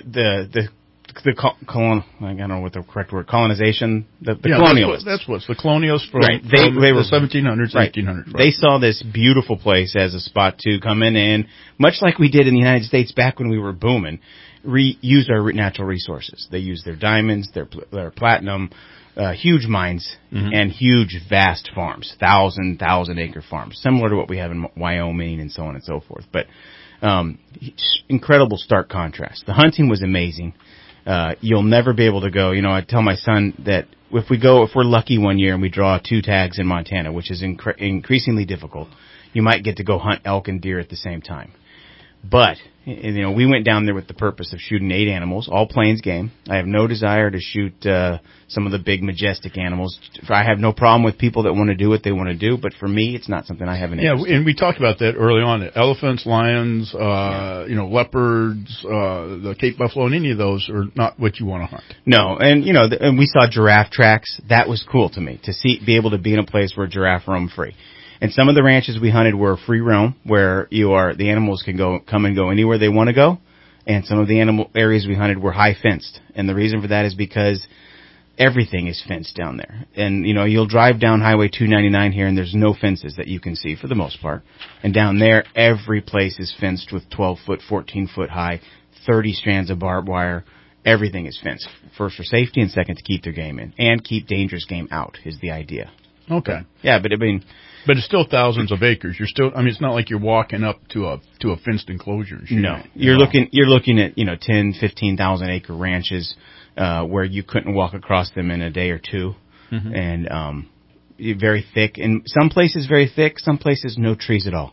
Speaker 15: don't know what the correct word, colonization, the colonialists.
Speaker 3: That's what's the colonials from,
Speaker 15: right.
Speaker 3: They were the 1700s,
Speaker 15: right.
Speaker 3: 1800s. Right.
Speaker 15: They saw this beautiful place as a spot to come in, much like we did in the United States back when we were booming, use our natural resources. They use their diamonds, their platinum, huge mines, and huge, vast farms, 1,000 acre farms, similar to what we have in Wyoming and so on and so forth. But incredible stark contrast. The hunting was amazing. You'll never be able to go. I tell my son that if we're lucky one year and we draw 2 tags in Montana, which is increasingly difficult, you might get to go hunt elk and deer at the same time. But, we went down there with the purpose of shooting 8 animals, all plains game. I have no desire to shoot some of the big, majestic animals. I have no problem with people that want to do what they want to do, but for me, it's not something I have an interest in.
Speaker 3: Yeah, and we talked about that early on. Elephants, lions, leopards, the Cape buffalo, and any of those are not what you want to hunt.
Speaker 15: No, and, and we saw giraffe tracks. That was cool to me, to be able to be in a place where giraffe roam free. And some of the ranches we hunted were free roam, where the animals can come and go anywhere they want to go. And some of the animal areas we hunted were high fenced. And the reason for that is because everything is fenced down there. And, you'll drive down Highway 299 here and there's no fences that you can see for the most part. And down there, every place is fenced with 12 foot, 14 foot high, 30 strands of barbed wire. Everything is fenced. First for safety and second to keep their game in. And keep dangerous game out is the idea.
Speaker 3: Okay.
Speaker 15: Yeah, but
Speaker 3: But it's still thousands of acres. It's not like you're walking up to a fenced enclosure.
Speaker 15: No. You're looking at, 10, 15,000 acre ranches, where you couldn't walk across them in a day or two. Mm-hmm. And, very thick. And some places very thick, some places no trees at all.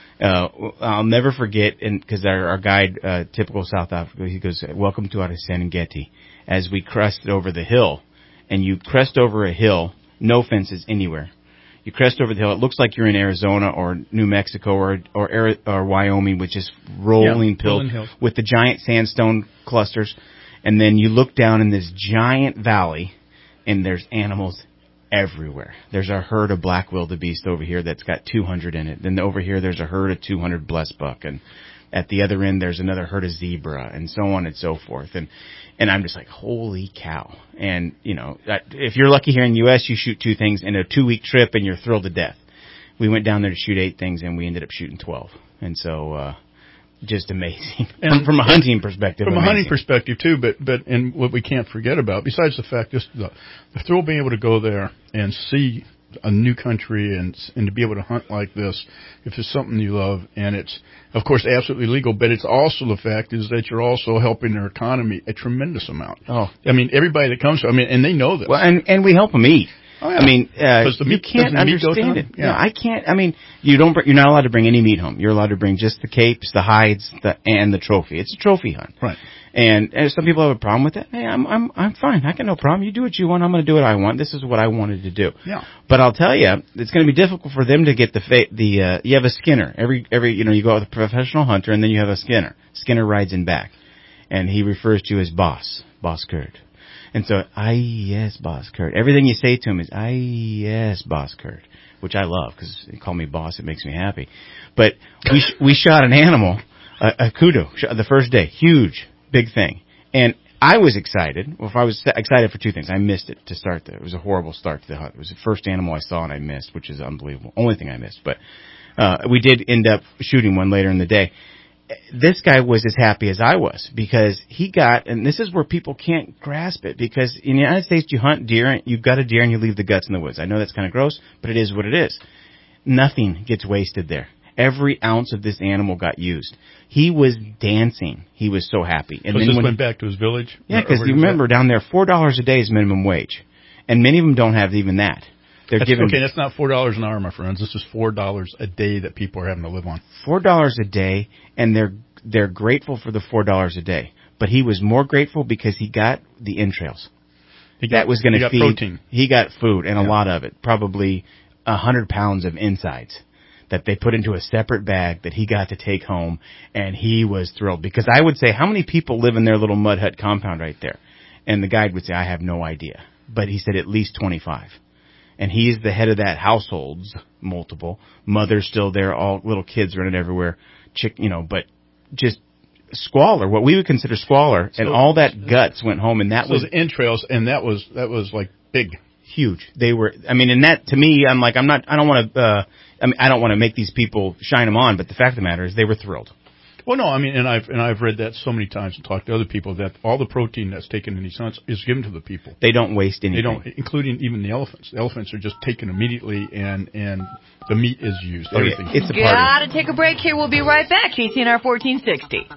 Speaker 15: I'll never forget, because our guide, typical South Africa, he goes, "Welcome to our Serengeti," as we crested over the hill. And you crest over a hill, no fences anywhere. You crest over the hill. It looks like you're in Arizona or New Mexico or Wyoming, which is rolling hills with the giant sandstone clusters. And then you look down in this giant valley, and there's animals everywhere. There's a herd of black wildebeest over here that's got 200 in it. Then over here there's a herd of 200 blessbuck, and at the other end there's another herd of zebra, and so on and so forth. And I'm just like, holy cow. And, if you're lucky here in the U.S., you shoot 2 things in a 2-week trip and you're thrilled to death. We went down there to shoot 8 things and we ended up shooting 12. And so, just amazing. And from a hunting perspective.
Speaker 3: From a hunting perspective too, but and what we can't forget about, besides the fact, just the thrill of being able to go there and see a new country and to be able to hunt like this, if it's something you love, and it's, of course, absolutely legal, but it's also the fact is that you're also helping their economy a tremendous amount.
Speaker 15: Oh.
Speaker 3: I mean, everybody that comes, and they know this.
Speaker 15: Well, and we help them eat.
Speaker 3: Oh, yeah.
Speaker 15: You can't understand it.
Speaker 3: Yeah.
Speaker 15: I can't. You're not allowed to bring any meat home. You're allowed to bring just the capes, the hides, and the trophy. It's a trophy hunt.
Speaker 3: Right.
Speaker 15: And some people have a problem with that. Hey, I'm fine. I got no problem. You do what you want. I'm going to do what I want. This is what I wanted to do.
Speaker 3: Yeah.
Speaker 15: But I'll tell you, it's going to be difficult for them to get you have a skinner. Every you go with a professional hunter, and then you have a skinner. Skinner rides in back, and he refers to you as Boss Kurt. And so, yes, Boss Kurt. Everything you say to him is, yes, Boss Kurt, which I love, because they call me boss. It makes me happy. But we shot an animal, a kudu, the first day. Huge, big thing. And I was excited. Well, I was excited for 2 things. I missed it to start there. It was a horrible start to the hunt. It was the first animal I saw and I missed, which is unbelievable. Only thing I missed. But We did end up shooting one later in the day. This guy was as happy as I was because he got, and this is where people can't grasp it, because in the United States you hunt deer, you've got a deer and you leave the guts in the woods. I know that's kind of gross, but it is what it is. Nothing gets wasted there. Every ounce of this animal got used. He was dancing. He was so happy. And
Speaker 3: so
Speaker 15: then
Speaker 3: this went back to his village?
Speaker 15: Yeah, because you remember down there, $4 a day is minimum wage. And many of them don't have even that.
Speaker 3: That's not $4 an hour, my friends. This is $4 a day that people are having to live on.
Speaker 15: $4 a day, and they're grateful for the $4 a day. But he was more grateful because he got the entrails. He got feed
Speaker 3: protein.
Speaker 15: He got food, and a lot of it, probably 100 pounds of insides that they put into a separate bag that he got to take home, and he was thrilled. Because I would say, how many people live in their little mud hut compound right there? And the guide would say, I have no idea. But he said at least 25. And he's the head of that household's multiple. Mother's still there, all little kids running everywhere, but just squalor, what we would consider squalor, and all that guts went home, and that was
Speaker 3: the entrails, and that was like big,
Speaker 15: huge. They were, and that to me, I'm like, I don't want to make these people shine them on, but the fact of the matter is, they were thrilled.
Speaker 3: Well, no, and I've read that so many times and talked to other people that all the protein that's taken in these hunts is given to the people.
Speaker 15: They don't waste anything.
Speaker 3: They don't, including even the elephants. The elephants are just taken immediately, and the meat is used. Everything.
Speaker 15: It's a party.
Speaker 4: Gotta take a break here. We'll be right back. KCNR 1460.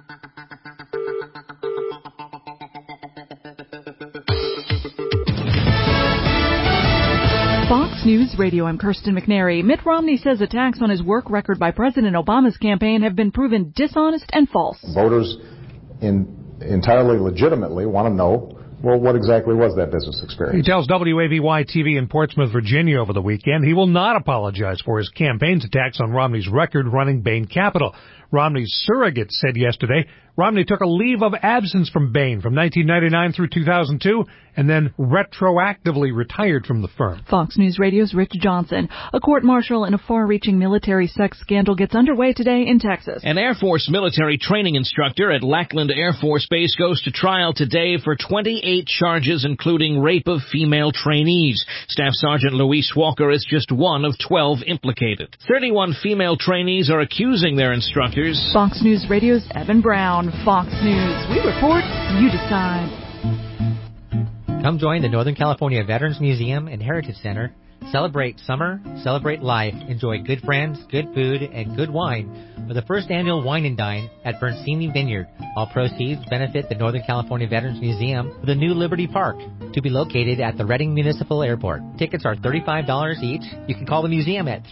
Speaker 6: Fox News Radio, I'm Kirsten McNary. Mitt Romney says attacks on his work record by President Obama's campaign have been proven dishonest and false.
Speaker 8: Voters entirely legitimately want to know, well, what exactly was that business experience?
Speaker 23: He tells WAVY-TV in Portsmouth, Virginia over the weekend he will not apologize for his campaign's attacks on Romney's record running Bain Capital. Romney's surrogate said yesterday Romney took a leave of absence from Bain from 1999 through 2002 and then retroactively retired from the firm.
Speaker 6: Fox News Radio's Rich Johnson. A court-martial in a far-reaching military sex scandal gets underway today in Texas.
Speaker 24: An Air Force military training instructor at Lackland Air Force Base goes to trial today for 28 charges, including rape of female trainees. Staff Sergeant Luis Walker is just one of 12 implicated. 31 female trainees are accusing their instructors.
Speaker 6: Fox News Radio's Evan Brown. Fox News. We report, you decide.
Speaker 25: Come join the Northern California Veterans Museum and Heritage Center. Celebrate summer, celebrate life, enjoy good friends, good food, and good wine for the first annual Wine and Dine at Bernsini Vineyard. All proceeds benefit the Northern California Veterans Museum for the new Liberty Park, to be located at the Redding Municipal Airport. Tickets are $35 each. You can call the museum at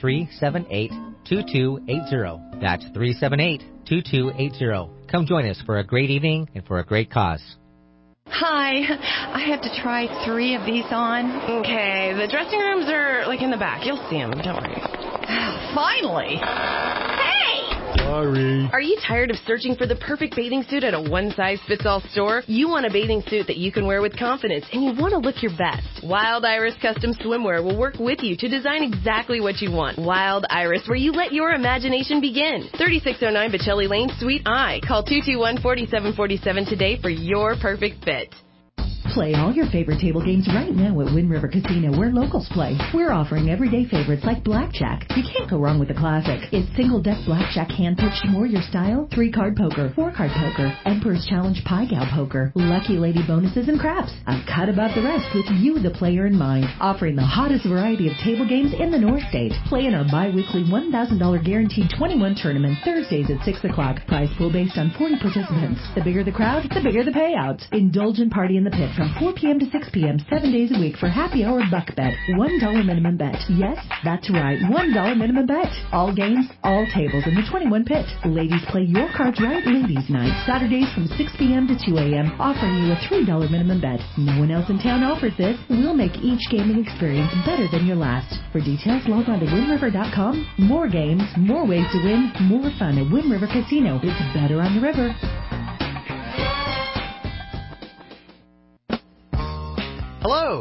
Speaker 25: 378-2280. That's 378-2280. Come join us for a great evening and for a great cause.
Speaker 26: Hi, I have to try 3 of these on.
Speaker 5: Okay, the dressing rooms are in the back. You'll see them, don't worry.
Speaker 26: Finally. Hey!
Speaker 5: Sorry. Are you tired of searching for the perfect bathing suit at a one-size-fits-all store? You want a bathing suit that you can wear with confidence, and you want to look your best. Wild Iris Custom Swimwear will work with you to design exactly what you want. Wild Iris, where you let your imagination begin. 3609 Bocelli Lane, Suite I. Call 221-4747 today for your perfect fit.
Speaker 27: Play all your favorite table games right now at Wind River Casino, where locals play. We're offering everyday favorites like blackjack. You can't go wrong with the classic. It's single-deck blackjack hand-pitched warrior style, 3-card poker, 4-card poker, Emperor's Challenge pie gow poker, lucky lady bonuses, and craps. A cut above the rest with you, the player, in mind. Offering the hottest variety of table games in the North State. Play in our bi-weekly $1,000 guaranteed 21 tournament, Thursdays at 6 o'clock. Prize pool based on 40 participants. The bigger the crowd, the bigger the payouts. Indulge and party in the pit from 4 p.m. to 6 p.m. 7 days a week for happy hour buck bet. $1 minimum bet. Yes, that's right. $1 minimum bet. All games, all tables in the 21 pit. Ladies play your cards right ladies night. Saturdays from 6 p.m. to 2 a.m. offering you a $3 minimum bet. No one else in town offers this. We'll make each gaming experience better than your last. For details, log on to WindRiver.com. More games, more ways to win, more fun at Wind River Casino. It's better on the river.
Speaker 28: Hello,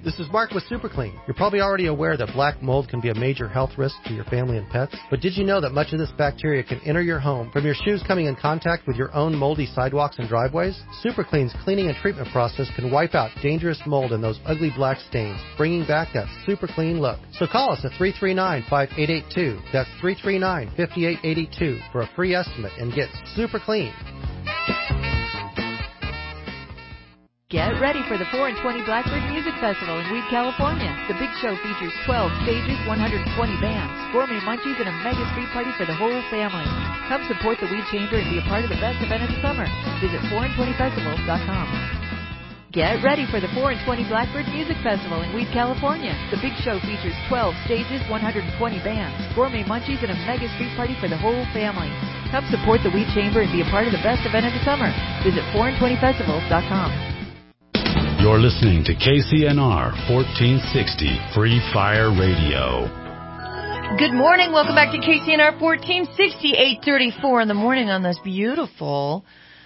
Speaker 7: This is Mark with Super Clean. You're probably already aware that black mold can be a major health risk to your family and pets, but did you know that much of this bacteria can enter your home from your shoes coming in contact with your own moldy sidewalks and driveways? Super Clean's cleaning and treatment process can wipe out dangerous mold and those ugly black stains, bringing back that super clean look. So call us at 339-5882. That's 339-5882 for a free estimate and get super clean.
Speaker 6: Get ready for the 4 and 20 Blackbird Music Festival in Weed, California. The big show features 12 stages, 120 bands, gourmet munchies, and a mega street party for the whole family. Come support the Weed Chamber and be a part of the best event of the summer. Visit 4and20festivals.com. Get ready for the 4 and 20 Blackbird Music Festival in Weed, California. The big show features 12 stages, 120 bands, gourmet munchies, and a mega street party for the whole family. Come support the Weed Chamber and be a part of the best event of the summer. Visit 4and20festivals.com.
Speaker 1: You're listening to KCNR 1460 Free Fire Radio.
Speaker 4: Good morning. Welcome back to KCNR 1460, 8:34 in the morning on this beautiful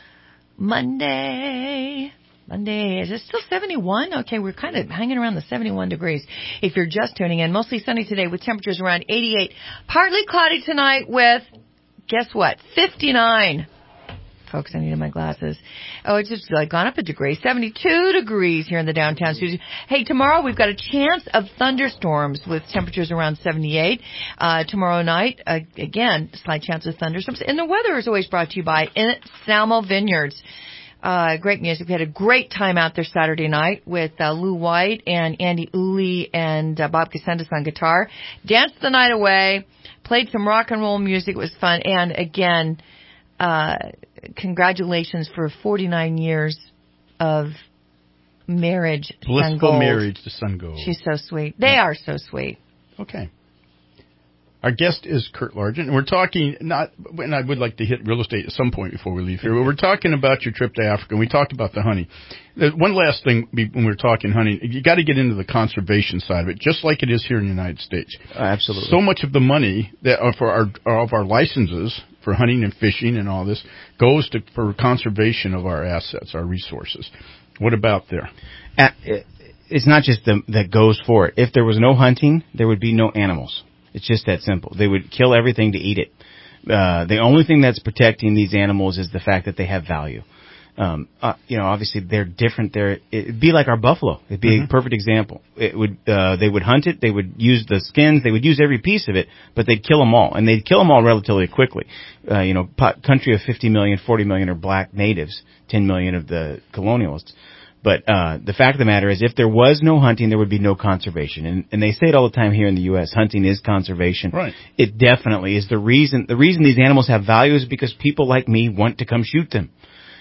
Speaker 4: Monday. Is it still 71? Okay, we're kind of hanging around the 71 degrees. If you're just tuning in, mostly sunny today with temperatures around 88. Partly cloudy tonight with, guess what, 59. Folks, I needed my glasses. Oh, it's just gone up a degree. 72 degrees here in the downtown studio. Hey, tomorrow we've got a chance of thunderstorms with temperatures around 78. Tomorrow night, again, slight chance of thunderstorms. And the weather is always brought to you by Salmo Vineyards. Great music. We had a great time out there Saturday night with Lou White and Andy Uli and Bob Cassendas on guitar. Danced the night away. Played some rock and roll music. It was fun. And again, congratulations for 49 years of marriage.
Speaker 3: Blissful marriage to Sungold.
Speaker 4: She's so sweet. They are so sweet.
Speaker 3: Okay. Our guest is Kurt Largent, and we're talking and I would like to hit real estate at some point before we leave here, but we're talking about your trip to Africa, and we talked about the hunting. One last thing when we're talking hunting, you got to get into the conservation side of it, just like it is here in the United States.
Speaker 15: Absolutely.
Speaker 3: So much of the money that for our licenses for hunting and fishing and all this goes for conservation of our assets, our resources. What about there?
Speaker 15: It's not just that goes for it. If there was no hunting, there would be no animals. It's just that simple. They would kill everything to eat it. The only thing that's protecting these animals is the fact that they have value. Obviously they're different. It'd be like our buffalo. It'd be a perfect example. They would hunt it. They would use the skins. They would use every piece of it, but they'd kill them all, and they'd kill them all relatively quickly. Country of 50 million, 40 million are black natives, 10 million of the colonialists. But the fact of the matter is, if there was no hunting, there would be no conservation. And they say it all the time here in the U.S., hunting is conservation.
Speaker 3: Right.
Speaker 15: It definitely is. The reason these animals have value is because people like me want to come shoot them.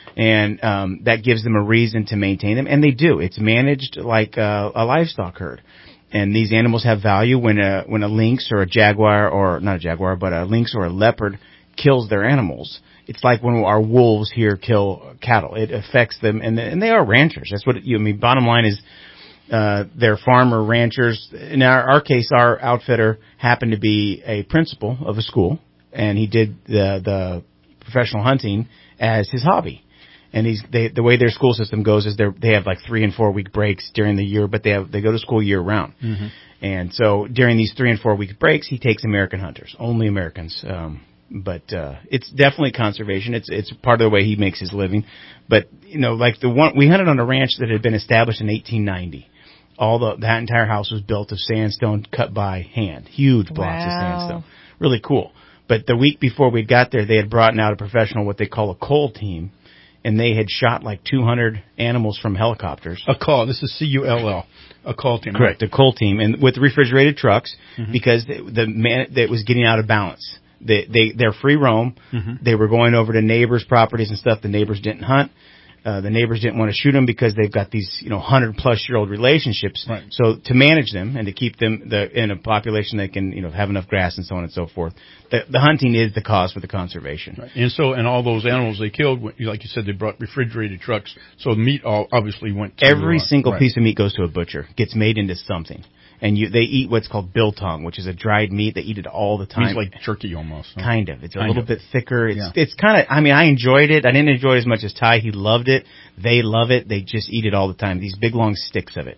Speaker 15: And that gives them a reason to maintain them. And they do. It's managed like a livestock herd. And these animals have value when a lynx or a jaguar, or not a jaguar, but a lynx or a leopard kills their animals. It's like when our wolves here kill cattle. It affects them, and they are ranchers. That's what bottom line is, they're farmer ranchers. In our case, our outfitter happened to be a principal of a school, and he did the professional hunting as his hobby. And the way their school system goes is they have like 3 and 4 week breaks during the year, but they go to school year round. Mm-hmm. And so during these 3 and 4 week breaks, he takes American hunters, only Americans. But it's definitely conservation. It's part of the way he makes his living. But like the one we hunted on a ranch that had been established in 1890. That entire house was built of sandstone cut by hand, huge blocks of sandstone. Really cool. But the week before we got there, they had brought out a professional, what they call a cull team, and they had shot like 200 animals from helicopters.
Speaker 3: A cull. This is CULL. A cull team.
Speaker 15: Correct. Right. A cull team, and with refrigerated trucks, because the man that was getting out of balance. They're free roam. Mm-hmm. They were going over to neighbors' properties and stuff. The neighbors didn't hunt. The neighbors didn't want to shoot them because they've got these 100-plus-year-old relationships. Right. So to manage them and to keep them in a population that can have enough grass and so on and so forth, the hunting is the cause for the conservation. Right.
Speaker 3: And all those animals they killed, like you said, they brought refrigerated trucks. So the meat obviously went to
Speaker 15: every single piece of meat goes to a butcher, gets made into something. And they eat what's called biltong, which is a dried meat. They eat it all the time.
Speaker 3: It's like turkey almost. Huh?
Speaker 15: Kind of. It's a little bit thicker. It's kind of, I enjoyed it. I didn't enjoy it as much as Ty. He loved it. They love it. They just eat it all the time. These big long sticks of it.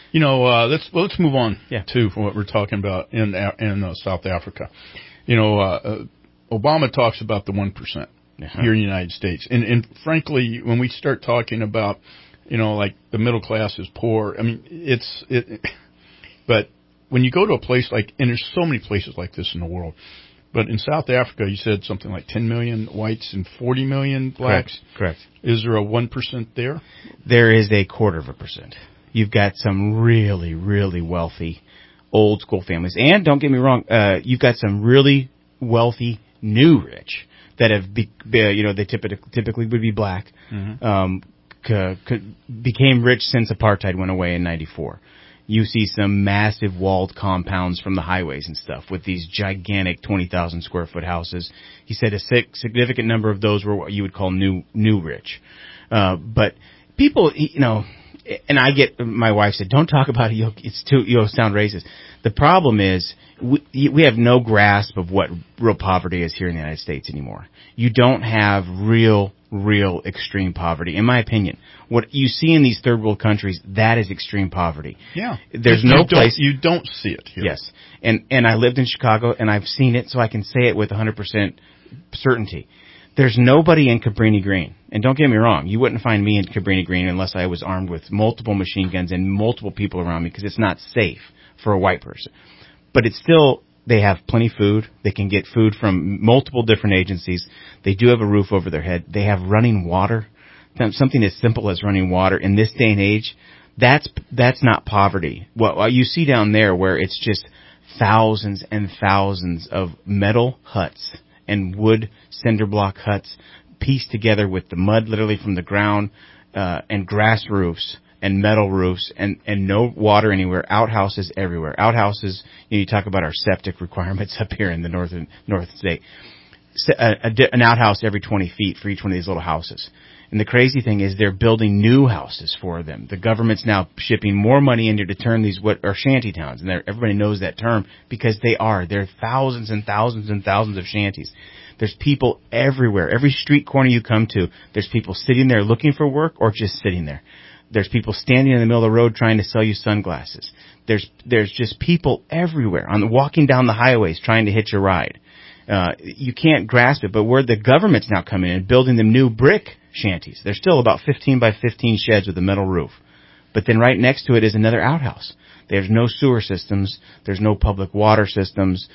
Speaker 3: Let's move on to what we're talking about in South Africa. Obama talks about the 1% here in the United States, and frankly, when we start talking about, like the middle class is poor, I mean, but when you go to a place like, and there's so many places like this in the world, but in South Africa, you said something like 10 million whites and 40 million blacks.
Speaker 15: Correct.
Speaker 3: Is there a 1% there?
Speaker 15: There is a 0.25%. You've got some really, really wealthy old school families. And don't get me wrong, you've got some really wealthy new rich that have, they typically would be black, became rich since apartheid went away in 94. You see some massive walled compounds from the highways and stuff with these gigantic 20,000 square foot houses. He said a significant number of those were what you would call new rich. But people, and I get, my wife said, don't talk about it, you'll sound racist. The problem is, we have no grasp of what real poverty is here in the United States anymore. You don't have real extreme poverty, in my opinion. What you see in these third world countries, that is extreme poverty.
Speaker 3: Yeah.
Speaker 15: There's no place.
Speaker 3: You don't see it here.
Speaker 15: Yes. And I lived in Chicago, and I've seen it, so I can say it with 100% certainty. There's nobody in Cabrini Green. And don't get me wrong, you wouldn't find me in Cabrini Green unless I was armed with multiple machine guns and multiple people around me, because it's not safe for a white person. But it's still, they have plenty of food. They can get food from multiple different agencies. They do have a roof over their head. They have running water. Something as simple as running water in this day and age, that's not poverty. What you see down there, where it's just thousands and thousands of metal huts and wood cinder block huts pieced together with the mud literally from the ground, and grass roofs and metal roofs and no water anywhere, outhouses everywhere. Outhouses, you talk about our septic requirements up here in the north state. An outhouse every 20 feet for each one of these little houses. And the crazy thing is they're building new houses for them. The government's now shipping more money into to turn these what are shanty towns. And everybody knows that term because there are thousands and thousands and thousands of shanties. There's people everywhere. Every street corner you come to, there's people sitting there looking for work or just sitting there. There's people standing in the middle of the road trying to sell you sunglasses. There's just people everywhere walking down the highways trying to hitch a ride. You can't grasp it, but where the government's now coming in and building them new brick shanties. They're still about 15 by 15 sheds with a metal roof. But then right next to it is another outhouse. There's no sewer systems. There's no public water systems.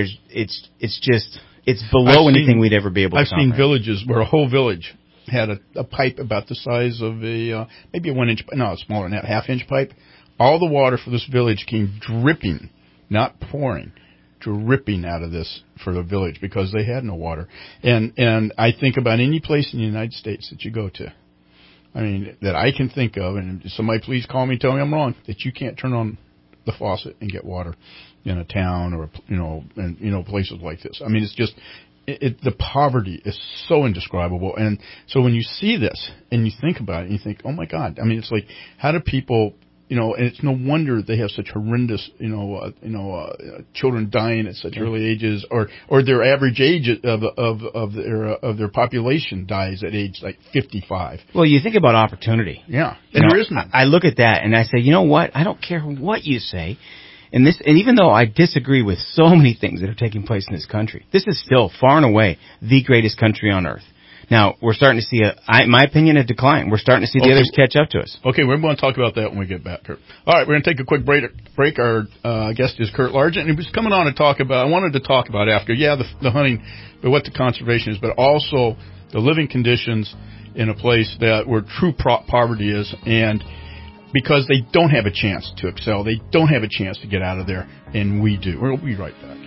Speaker 15: It's below anything we'd ever be able to
Speaker 3: I've seen villages where a whole village had a pipe about the size of maybe a 1 inch, no, smaller than that, half-inch pipe. All the water for this village came dripping, not pouring, dripping out of this for the village because they had no water. And I think about any place in the United States that you go to, I mean, that I can think of, and somebody please call me, tell me I'm wrong, that you can't turn on the faucet and get water in a town or, places like this. I mean, it's just, the poverty is so indescribable. And so when you see this and you think about it, you think, oh my God, I mean, it's like, how do people, and it's no wonder they have such horrendous, children dying at such early ages, or their average age of their population dies at age like 55.
Speaker 15: Well, you think about opportunity.
Speaker 3: Yeah. And there is none.
Speaker 15: I look at that and I say, you know what? I don't care what you say. And even though I disagree with so many things that are taking place in this country, this is still far and away the greatest country on earth. Now, we're starting to see, in my opinion, a decline. We're starting to see the others catch up to us.
Speaker 3: Okay, we're going to talk about that when we get back, Kurt. All right, we're going to take a quick break. Our guest is Kurt Largent, and he was coming on to talk about, I wanted to talk about after, the hunting, but what the conservation is, but also the living conditions in a place where true poverty is, and because they don't have a chance to excel, they don't have a chance to get out of there, and we do. We'll be right back.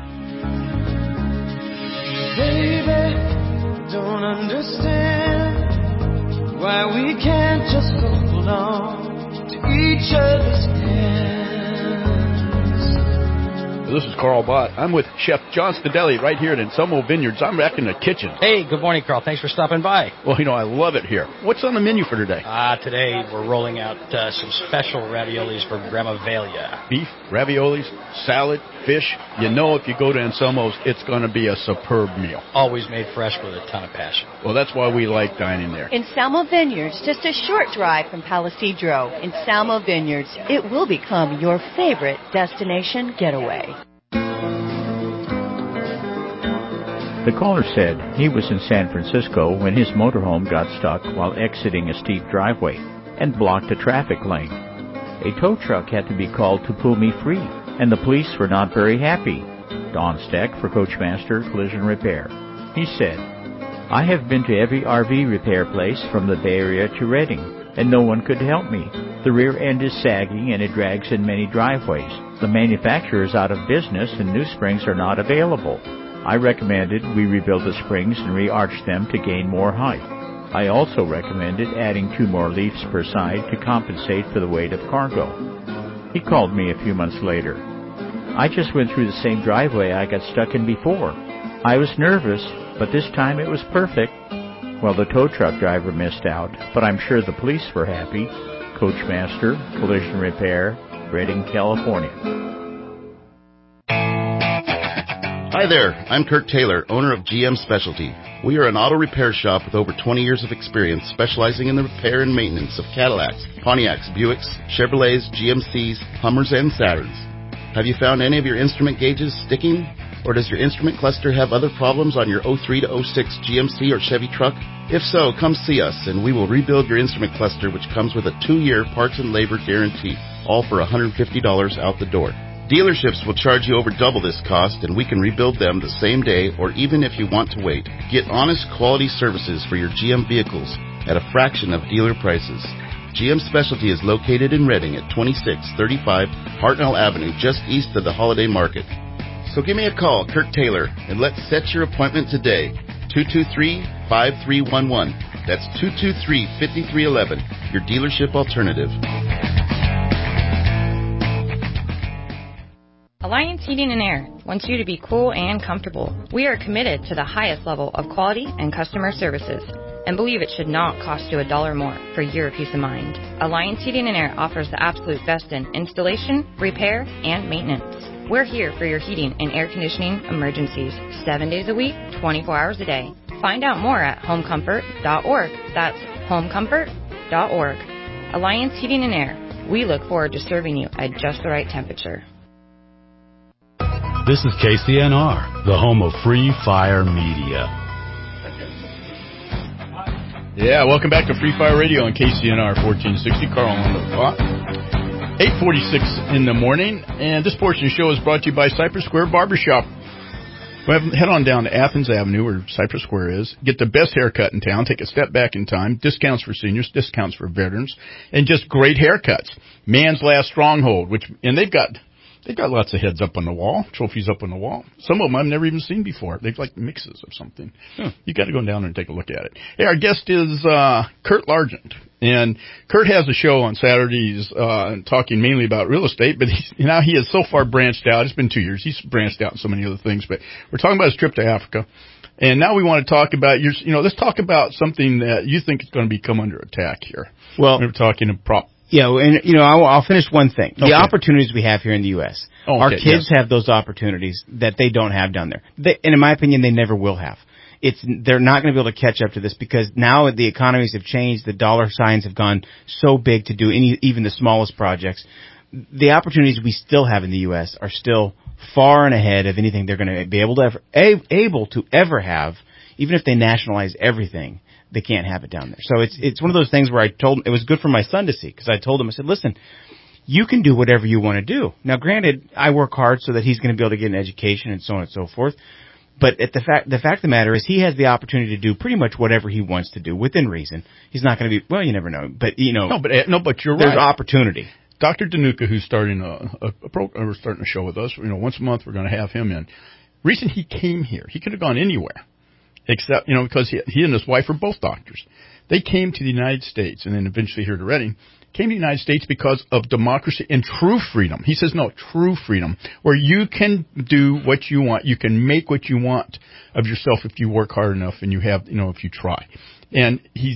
Speaker 2: Baby, don't understand why we can't just hold on to each other's hands.
Speaker 3: The This is Carl Bott. I'm with Chef John Stadelli right here at Anselmo Vineyards. I'm back in the kitchen.
Speaker 9: Hey, good morning, Carl. Thanks for stopping by.
Speaker 3: Well, I love it here. What's on the menu for today?
Speaker 9: Today we're rolling out some special raviolis from Grandma Velia.
Speaker 3: Beef, raviolis, salad, fish. If you go to Anselmo's, it's going to be a superb meal.
Speaker 9: Always made fresh with a ton of passion.
Speaker 3: Well, that's why we like dining there.
Speaker 26: Anselmo Vineyards, just a short drive from Palisadro. Anselmo Vineyards, it will become your favorite destination getaway.
Speaker 10: The caller said he was in San Francisco when his motorhome got stuck while exiting a steep driveway and blocked a traffic lane. A tow truck had to be called to pull me free, and the police were not very happy. Don Steck for Coachmaster Collision Repair. He said, I have been to every RV repair place from the Bay Area to Redding, and no one could help me. The rear end is sagging and it drags in many driveways. The manufacturer is out of business and new springs are not available. I recommended we rebuild the springs and re-arch them to gain more height. I also recommended adding 2 more leaves per side to compensate for the weight of cargo. He called me a few months later. I just went through the same driveway I got stuck in before. I was nervous, but this time it was perfect. Well, the tow truck driver missed out, but I'm sure the police were happy. Coachmaster Collision Repair, Redding, California.
Speaker 11: Hi there, I'm Kurt Taylor, owner of GM Specialty. We are an auto repair shop with over 20 years of experience specializing in the repair and maintenance of Cadillacs, Pontiacs, Buicks, Chevrolets, GMCs, Hummers, and Saturns. Have you found any of your instrument gauges sticking? Or does your instrument cluster have other problems on your 03 to 06 GMC or Chevy truck? If so, come see us and we will rebuild your instrument cluster, which comes with a 2-year parts and labor guarantee, all for $150 out the door. Dealerships will charge you over double this cost, and we can rebuild them the same day or even if you want to wait. Get honest quality services for your GM vehicles at a fraction of dealer prices. GM Specialty is located in Redding at 2635 Hartnell Avenue, just east of the Holiday Market. So give me a call, Kurt Taylor, and let's set your appointment today. 223-5311. That's 223-5311, your dealership alternative.
Speaker 12: Alliance Heating and Air wants you to be cool and comfortable. We are committed to the highest level of quality and customer services and believe it should not cost you $1 more for your peace of mind. Alliance Heating and Air offers the absolute best in installation, repair, and maintenance. We're here for your heating and air conditioning emergencies 7 days a week, 24 hours a day. Find out more at homecomfort.org. That's homecomfort.org. Alliance Heating and Air. We look forward to serving you at just the right temperature.
Speaker 1: This is KCNR, the home of Free Fire Media.
Speaker 3: Yeah, welcome back to Free Fire Radio on KCNR 1460. Carl on the clock. 8:46 in the morning, and this portion of the show is brought to you by Cypress Square Barbershop. Head on down to Athens Avenue, where Cypress Square is. Get the best haircut in town. Take a step back in time. Discounts for seniors, discounts for veterans, and just great haircuts. Man's Last Stronghold, and they've got lots of heads up on the wall, trophies up on the wall. Some of them I've never even seen before. They've like mixes of something. You got to go down there and take a look at it. Hey, our guest is Kurt Largent, and Kurt has a show on Saturdays talking mainly about real estate. But he has so far branched out. It's been 2 years. He's branched out in so many other things. But we're talking about his trip to Africa, and now we want to talk about let's talk about something that you think is going to become under attack here.
Speaker 15: Well,
Speaker 3: we're talking about.
Speaker 15: Yeah, and I'll finish one thing. The opportunities we have here in the U.S. Our kids have those opportunities that they don't have down there. And in my opinion, they never will have. They're not going to be able to catch up to this because now the economies have changed. The dollar signs have gone so big to do even the smallest projects. The opportunities we still have in the U.S. are still far and ahead of anything they're going to be able to ever have, even if they nationalize everything. They can't have it down there. So it's one of those things where I told him it was good for my son to see because I told him, I said, listen, you can do whatever you want to do. Now, granted, I work hard so that he's going to be able to get an education and so on and so forth. But the fact of the matter is he has the opportunity to do pretty much whatever he wants to do within reason. He's not going to be, well, you never know. But,
Speaker 3: but you're right.
Speaker 15: There's opportunity.
Speaker 3: Dr. Danuka, who's starting a show with us, once a month we're going to have him in. Reason he came here, he could have gone anywhere. Except, because he and his wife are both doctors. They came to the United States and then eventually here to Redding came to the United States because of democracy and true freedom. He says, no, true freedom, where you can do what you want. You can make what you want of yourself if you work hard enough and you have, if you try. And he's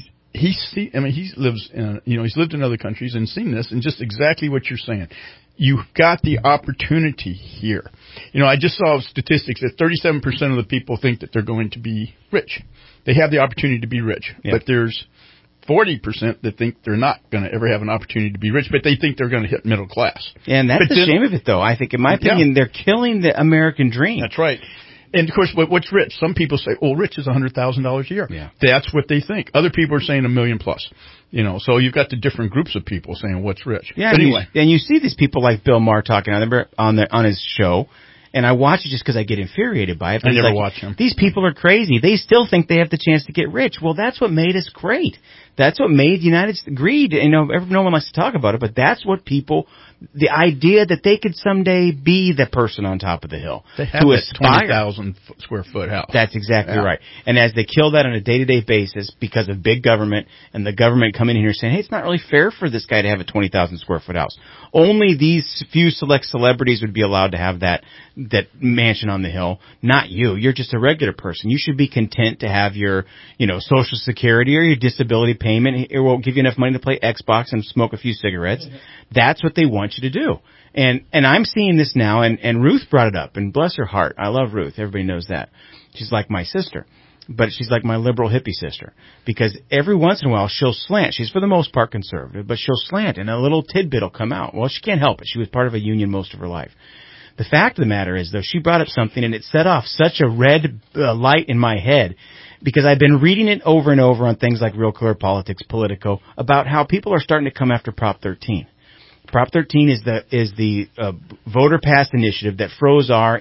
Speaker 3: lived in other countries and seen this, and just exactly what you're saying. You've got the opportunity here. I just saw statistics that 37% of the people think that they're going to be rich. They have the opportunity to be rich, but there's 40% that think they're not going to ever have an opportunity to be rich, but they think they're going to hit middle class.
Speaker 15: And that's the shame of it, though. I think, in my opinion, they're killing the American dream.
Speaker 3: That's right. And, of course, what's rich? Some people say, rich is $100,000 a year. Yeah. That's what they think. Other people are saying $1 million plus. So you've got the different groups of people saying what's rich.
Speaker 15: Yeah,
Speaker 3: but anyway.
Speaker 15: And you see these people like Bill Maher talking on his show, and I watch it just because I get infuriated by it.
Speaker 3: I never watch him.
Speaker 15: These people are crazy. They still think they have the chance to get rich. Well, that's what made us great. That's what made United States greed. No one likes to talk about it, but that's what people. The idea that they could someday be the person on top of the hill.
Speaker 3: They have that 20,000 square foot house.
Speaker 15: That's exactly right. And as they kill that on a day-to-day basis because of big government and the government coming in here saying, hey, it's not really fair for this guy to have a 20,000 square foot house. Only these few select celebrities would be allowed to have that mansion on the hill. Not you. You're just a regular person. You should be content to have your, Social Security or your disability payment. It won't give you enough money to play Xbox and smoke a few cigarettes. That's what they want you to do. And I'm seeing this now, and Ruth brought it up, and bless her heart. I love Ruth. Everybody knows that. She's like my sister, but she's like my liberal hippie sister, because every once in a while she'll slant. She's for the most part conservative, but she'll slant, and a little tidbit will come out. Well, she can't help it. She was part of a union most of her life. The fact of the matter is, though, she brought up something, and it set off such a red light in my head, because I've been reading it over and over on things like Real Clear Politics, Politico, about how people are starting to come after Prop 13. Prop 13 is the voter-passed initiative that froze our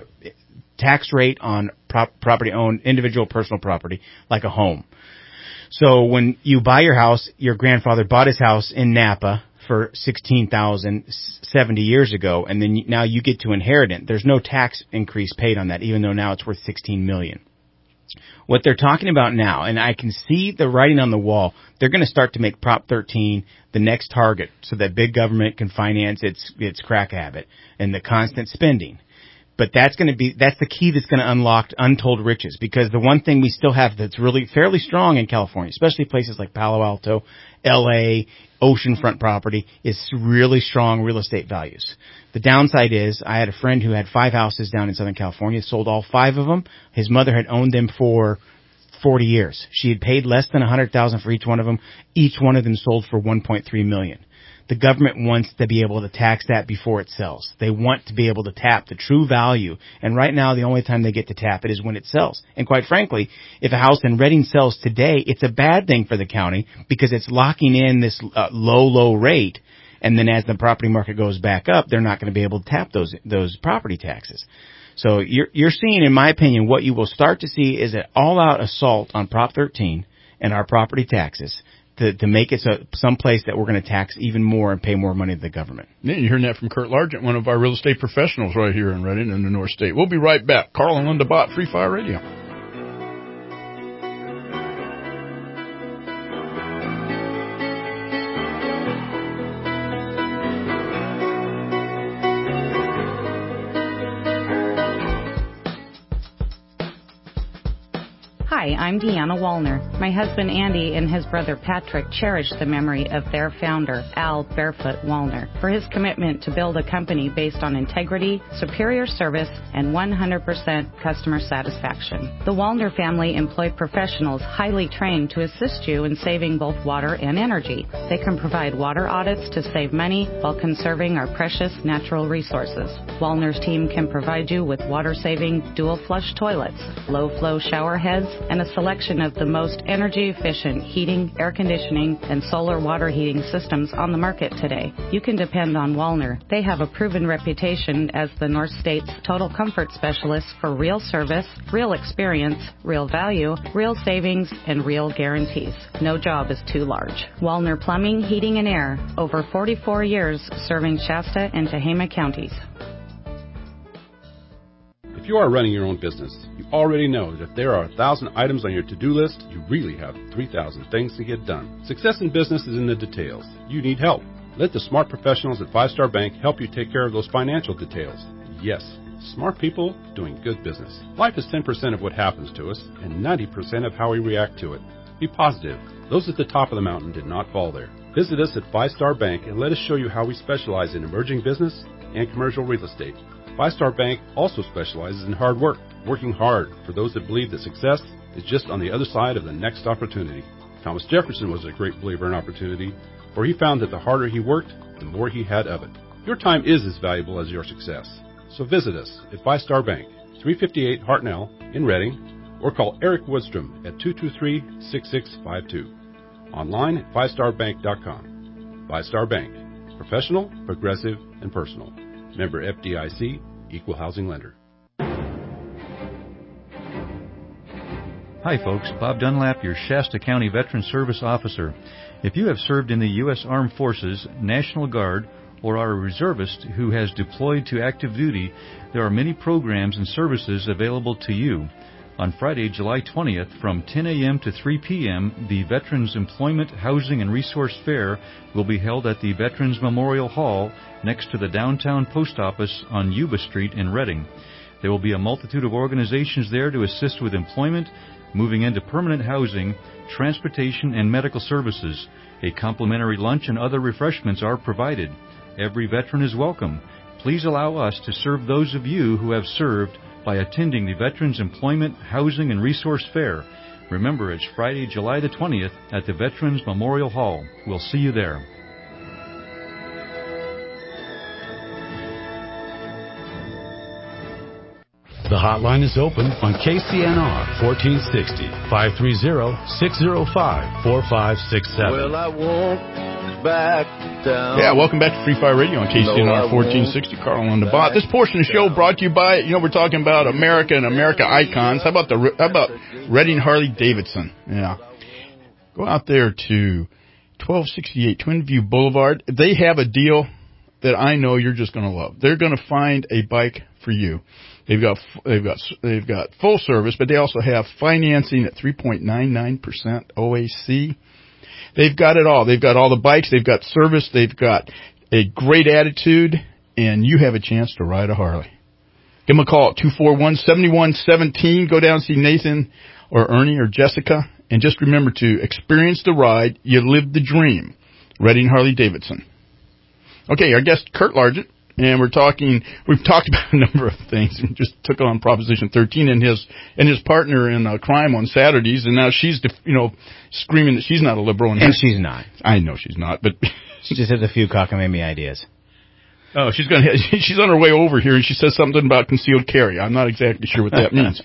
Speaker 15: tax rate on property owned, individual personal property, like a home. So when you buy your house, your grandfather bought his house in Napa for $16,000 70 years ago, and then now you get to inherit it. There's no tax increase paid on that, even though now it's worth $16 million. What they're talking about now, and I can see the writing on the wall, they're going to start to make Prop 13 the next target so that big government can finance its crack habit and the constant spending. But that's the key that's going to unlock untold riches, because the one thing we still have that's really fairly strong in California, especially places like Palo Alto, LA, oceanfront property, is really strong real estate values. The downside is, I had a friend who had 5 houses down in Southern California, sold all 5 of them. His mother had owned them for 40 years. She had paid less than $100,000 for each one of them. Each one of them sold for $1.3 million. The government wants to be able to tax that before it sells. They want to be able to tap the true value. And right now, the only time they get to tap it is when it sells. And quite frankly, if a house in Redding sells today, it's a bad thing for the county, because it's locking in this low rate. And then as the property market goes back up, they're not going to be able to tap those property taxes. So you're seeing, in my opinion, what you will start to see is an all-out assault on Prop 13 and our property taxes to make it some place that we're going to tax even more and pay more money to the government.
Speaker 3: Yeah, you're hearing that from Kurt Largent, one of our real estate professionals right here in Redding in the North State. We'll be right back. Carl and Linda Bott, Free Fire Radio.
Speaker 13: Hi, I'm Deanna Wallner. My husband Andy and his brother Patrick cherish the memory of their founder, Al Barefoot Wallner, for his commitment to build a company based on integrity, superior service, and 100% customer satisfaction. The Wallner family employ professionals highly trained to assist you in saving both water and energy. They can provide water audits to save money while conserving our precious natural resources. Wallner's team can provide you with water-saving dual-flush toilets, low-flow shower heads, and a selection of the most energy-efficient heating, air conditioning, and solar water heating systems on the market today. You can depend on Wallner. They have a proven reputation as the North State's total comfort specialist for real service, real experience, real value, real savings, and real guarantees. No job is too large. Wallner Plumbing, Heating, and Air. Over 44 years serving Shasta and Tehama counties.
Speaker 14: If If you are running your own business, you already know that if there are 1,000 items on your to-do list, you really have 3,000 things to get done. Success in business is in the details. You need help. Let the smart professionals at Five Star Bank help you take care of those financial details. Yes, smart people doing good business. Life is 10% of what happens to us and 90% of how we react to it. Be positive. Those at the top of the mountain did not fall there. Visit us at Five Star Bank and let us show you how we specialize in emerging business and commercial real estate. Five Star Bank also specializes in hard work, working hard for those that believe that success is just on the other side of the next opportunity. Thomas Jefferson was a great believer in opportunity, for he found that the harder he worked, the more he had of it. Your time is as valuable as your success. So visit us at Five Star Bank, 358 Hartnell in Reading, or call Eric Woodstrom at 223-6652. Online at fivestarbank.com. Five Star Bank. Professional, progressive, and personal. Member FDIC, Equal Housing Lender.
Speaker 16: Hi folks, Bob Dunlap, your Shasta County Veteran Service Officer. If you have served in the U.S. Armed Forces, National Guard, or are a reservist who has deployed to active duty, there are many programs and services available to you. On Friday, July 20th, from 10 a.m. to 3 p.m., the Veterans Employment, Housing, and Resource Fair will be held at the Veterans Memorial Hall next to the downtown post office on Yuba Street in Reading. There will be a multitude of organizations there to assist with employment, moving into permanent housing, transportation, and medical services. A complimentary lunch and other refreshments are provided. Every veteran is welcome. Please allow us to serve those of you who have served by attending the Veterans Employment, Housing, and Resource Fair. Remember, it's Friday, July the 20th at the Veterans Memorial Hall. We'll see you there.
Speaker 1: The hotline is open on KCNR 1460 530-605-4567.
Speaker 2: Well, I won't back down.
Speaker 3: Yeah, welcome back to Free Fire Radio on KCNR 1460. Carl on the bot. This portion of the show brought to you by, we're talking about America and America icons. How about Reading Harley Davidson? Yeah. Go out there to 1268 Twin View Boulevard. They have a deal that I know you're just going to love. They're going to find a bike for you. They've got full service, but they also have financing at 3.99% OAC. They've got it all. They've got all the bikes. They've got service. They've got a great attitude, and you have a chance to ride a Harley. Give them a call at 241-7117. Go down and see Nathan or Ernie or Jessica, and just remember to experience the ride. You live the dream. Reading Harley Davidson. Okay, our guest Kurt Largent. And we've talked about a number of things. We just took on Proposition 13 and his partner in crime on Saturdays, and now she's screaming that she's not a liberal.
Speaker 15: And she's not.
Speaker 3: I know she's not, but
Speaker 15: she just has a few cockamamie ideas.
Speaker 3: Oh, she's on her way over here, and she says something about concealed carry. I'm not exactly sure what that means.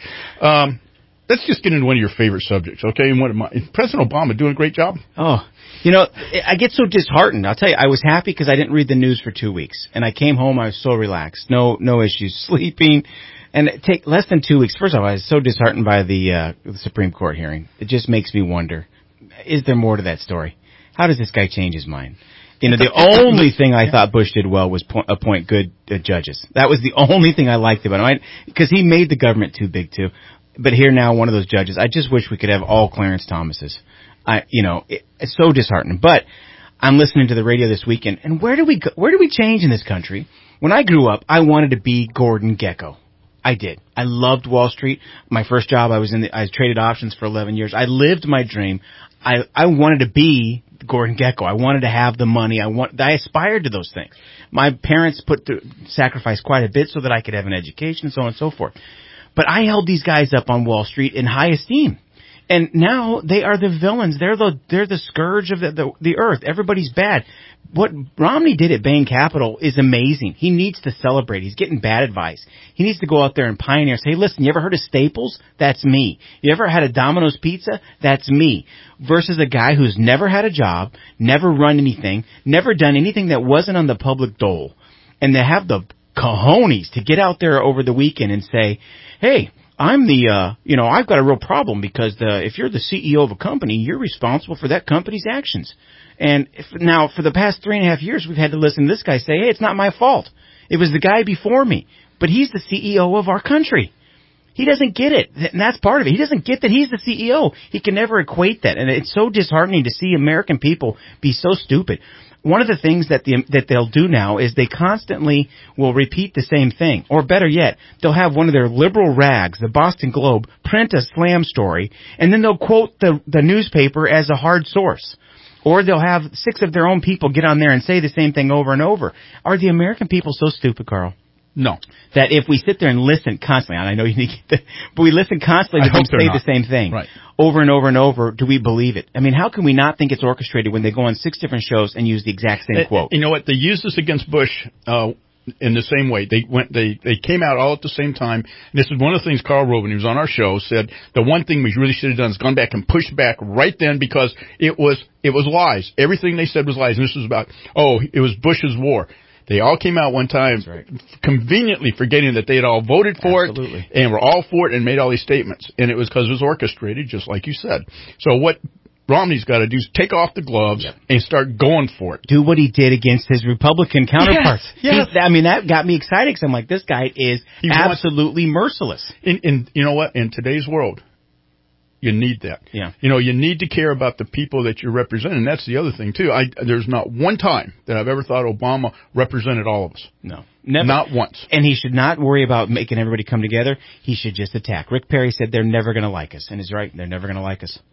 Speaker 3: Let's just get into one of your favorite subjects, okay? And President Obama doing a great job.
Speaker 15: Oh. I get so disheartened. I'll tell you, I was happy because I didn't read the news for 2 weeks. And I came home, I was so relaxed. No issues sleeping. And it take less than 2 weeks. First of all, I was so disheartened by the Supreme Court hearing. It just makes me wonder, is there more to that story? How does this guy change his mind? The only thing I thought Bush did well was appoint good judges. That was the only thing I liked about him. Because he made the government too big, too. But here now, one of those judges, I just wish we could have all Clarence Thomases. It's so disheartening. But I'm listening to the radio this weekend, and where do we change in this country? When I grew up, I wanted to be Gordon Gekko. I did. I loved Wall Street. My first job, I traded options for 11 years. I lived my dream. I wanted to be Gordon Gekko. I wanted to have the money. I aspired to those things. My parents sacrificed quite a bit so that I could have an education, so on and so forth. But I held these guys up on Wall Street in high esteem. And now they are the villains. They're the scourge of the earth. Everybody's bad. What Romney did at Bain Capital is amazing. He needs to celebrate. He's getting bad advice. He needs to go out there and pioneer. Say, listen, you ever heard of Staples? That's me. You ever had a Domino's Pizza? That's me. Versus a guy who's never had a job, never run anything, never done anything that wasn't on the public dole. And they have the cojones to get out there over the weekend and say, hey, I'm I've got a real problem because if you're the CEO of a company, you're responsible for that company's actions. And now for the past 3.5 years, we've had to listen to this guy say, hey, it's not my fault. It was the guy before me. but he's the CEO of our country. He doesn't get it, and that's part of it. He doesn't get that he's the CEO. He can never equate that, and it's so disheartening to see American people be so stupid. One of the things that they'll do now is they constantly will repeat the same thing. Or better yet, they'll have one of their liberal rags, the Boston Globe, print a slam story, and then they'll quote the newspaper as a hard source. Or they'll have 6 of their own people get on there and say the same thing over and over. Are the American people so stupid, Carl?
Speaker 3: No.
Speaker 15: That if we sit there and listen constantly, and I know you need to, but we listen constantly to them say the same thing.
Speaker 3: Right.
Speaker 15: Over and over and over, do we believe it? I mean, how can we not think it's orchestrated when they go on 6 different shows and use the exact same quote?
Speaker 3: You know what? They used this against Bush in the same way. They came out all at the same time. And this is one of the things Carl Rove, when he was on our show, said the one thing we really should have done is gone back and pushed back right then, because it was lies. Everything they said was lies. And this was about, it was Bush's war. They all came out one time, conveniently forgetting that they had all voted for it and were all for it and made all these statements. And it was because it was orchestrated, just like you said. So what Romney's got to do is take off the gloves and start going for it.
Speaker 15: Do what he did against his Republican counterparts.
Speaker 3: Yes.
Speaker 15: I mean, that got me excited because I'm like, this guy is absolutely merciless.
Speaker 3: And you know what? In today's world, you need that.
Speaker 15: Yeah.
Speaker 3: You know, you need to care about the people that you're representing. And that's the other thing, too. There's not one time that I've ever thought Obama represented all of us.
Speaker 15: No. Never.
Speaker 3: Not once.
Speaker 15: And he should not worry about making everybody come together. He should just attack. Rick Perry said they're never going to like us. And he's right. They're never going to like us.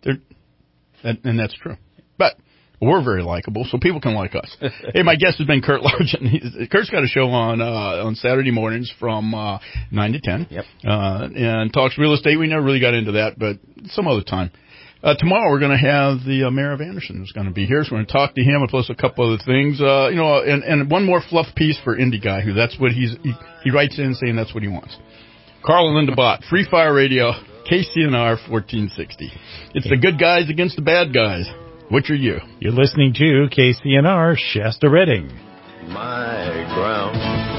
Speaker 3: And that's true. But we're very likable, so people can like us. Hey, my guest has been Kurt Largent. Kurt's got a show on Saturday mornings from 9 to 10.
Speaker 15: Yep.
Speaker 3: And talks real estate. We never really got into that, but some other time. Tomorrow we're going to have the mayor of Anderson who's going to be here, so we're going to talk to him and plus a couple other things. And one more fluff piece for Indy Guy, who that's what he writes in saying that's what he wants. Carl and Linda Bott, Free Fire Radio, KCNR 1460. It's the good guys against the bad guys. Which are you?
Speaker 8: You're listening to KCNR Shasta Redding.
Speaker 17: My ground.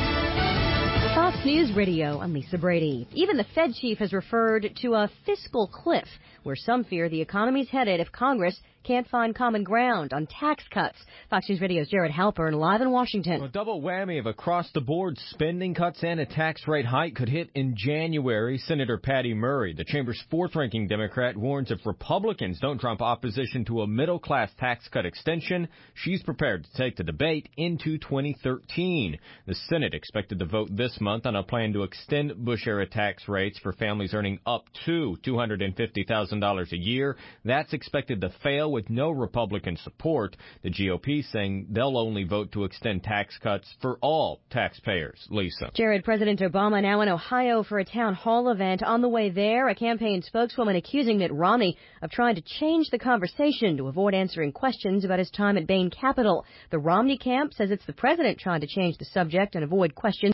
Speaker 18: Fox News Radio, I'm Lisa Brady. Even the Fed chief has referred to a fiscal cliff, where some fear the economy's headed if Congress can't find common ground on tax cuts. Fox News Radio's Jared Halpern live in Washington.
Speaker 19: A double whammy of across-the-board spending cuts and a tax rate hike could hit in January. Senator Patty Murray, the chamber's 4th-ranking Democrat, warns if Republicans don't trump opposition to a middle-class tax cut extension, she's prepared to take the debate into 2013. The Senate expected to vote this month on a plan to extend Bush-era tax rates for families earning up to $250,000 a year. That's expected to fail with no Republican support. The GOP saying they'll only vote to extend tax cuts for all taxpayers. Lisa.
Speaker 18: Jared, President Obama now in Ohio for a town hall event. On the way there, a campaign spokeswoman accusing Mitt Romney of trying to change the conversation to avoid answering questions about his time at Bain Capital. The Romney camp says it's the president trying to change the subject and avoid questions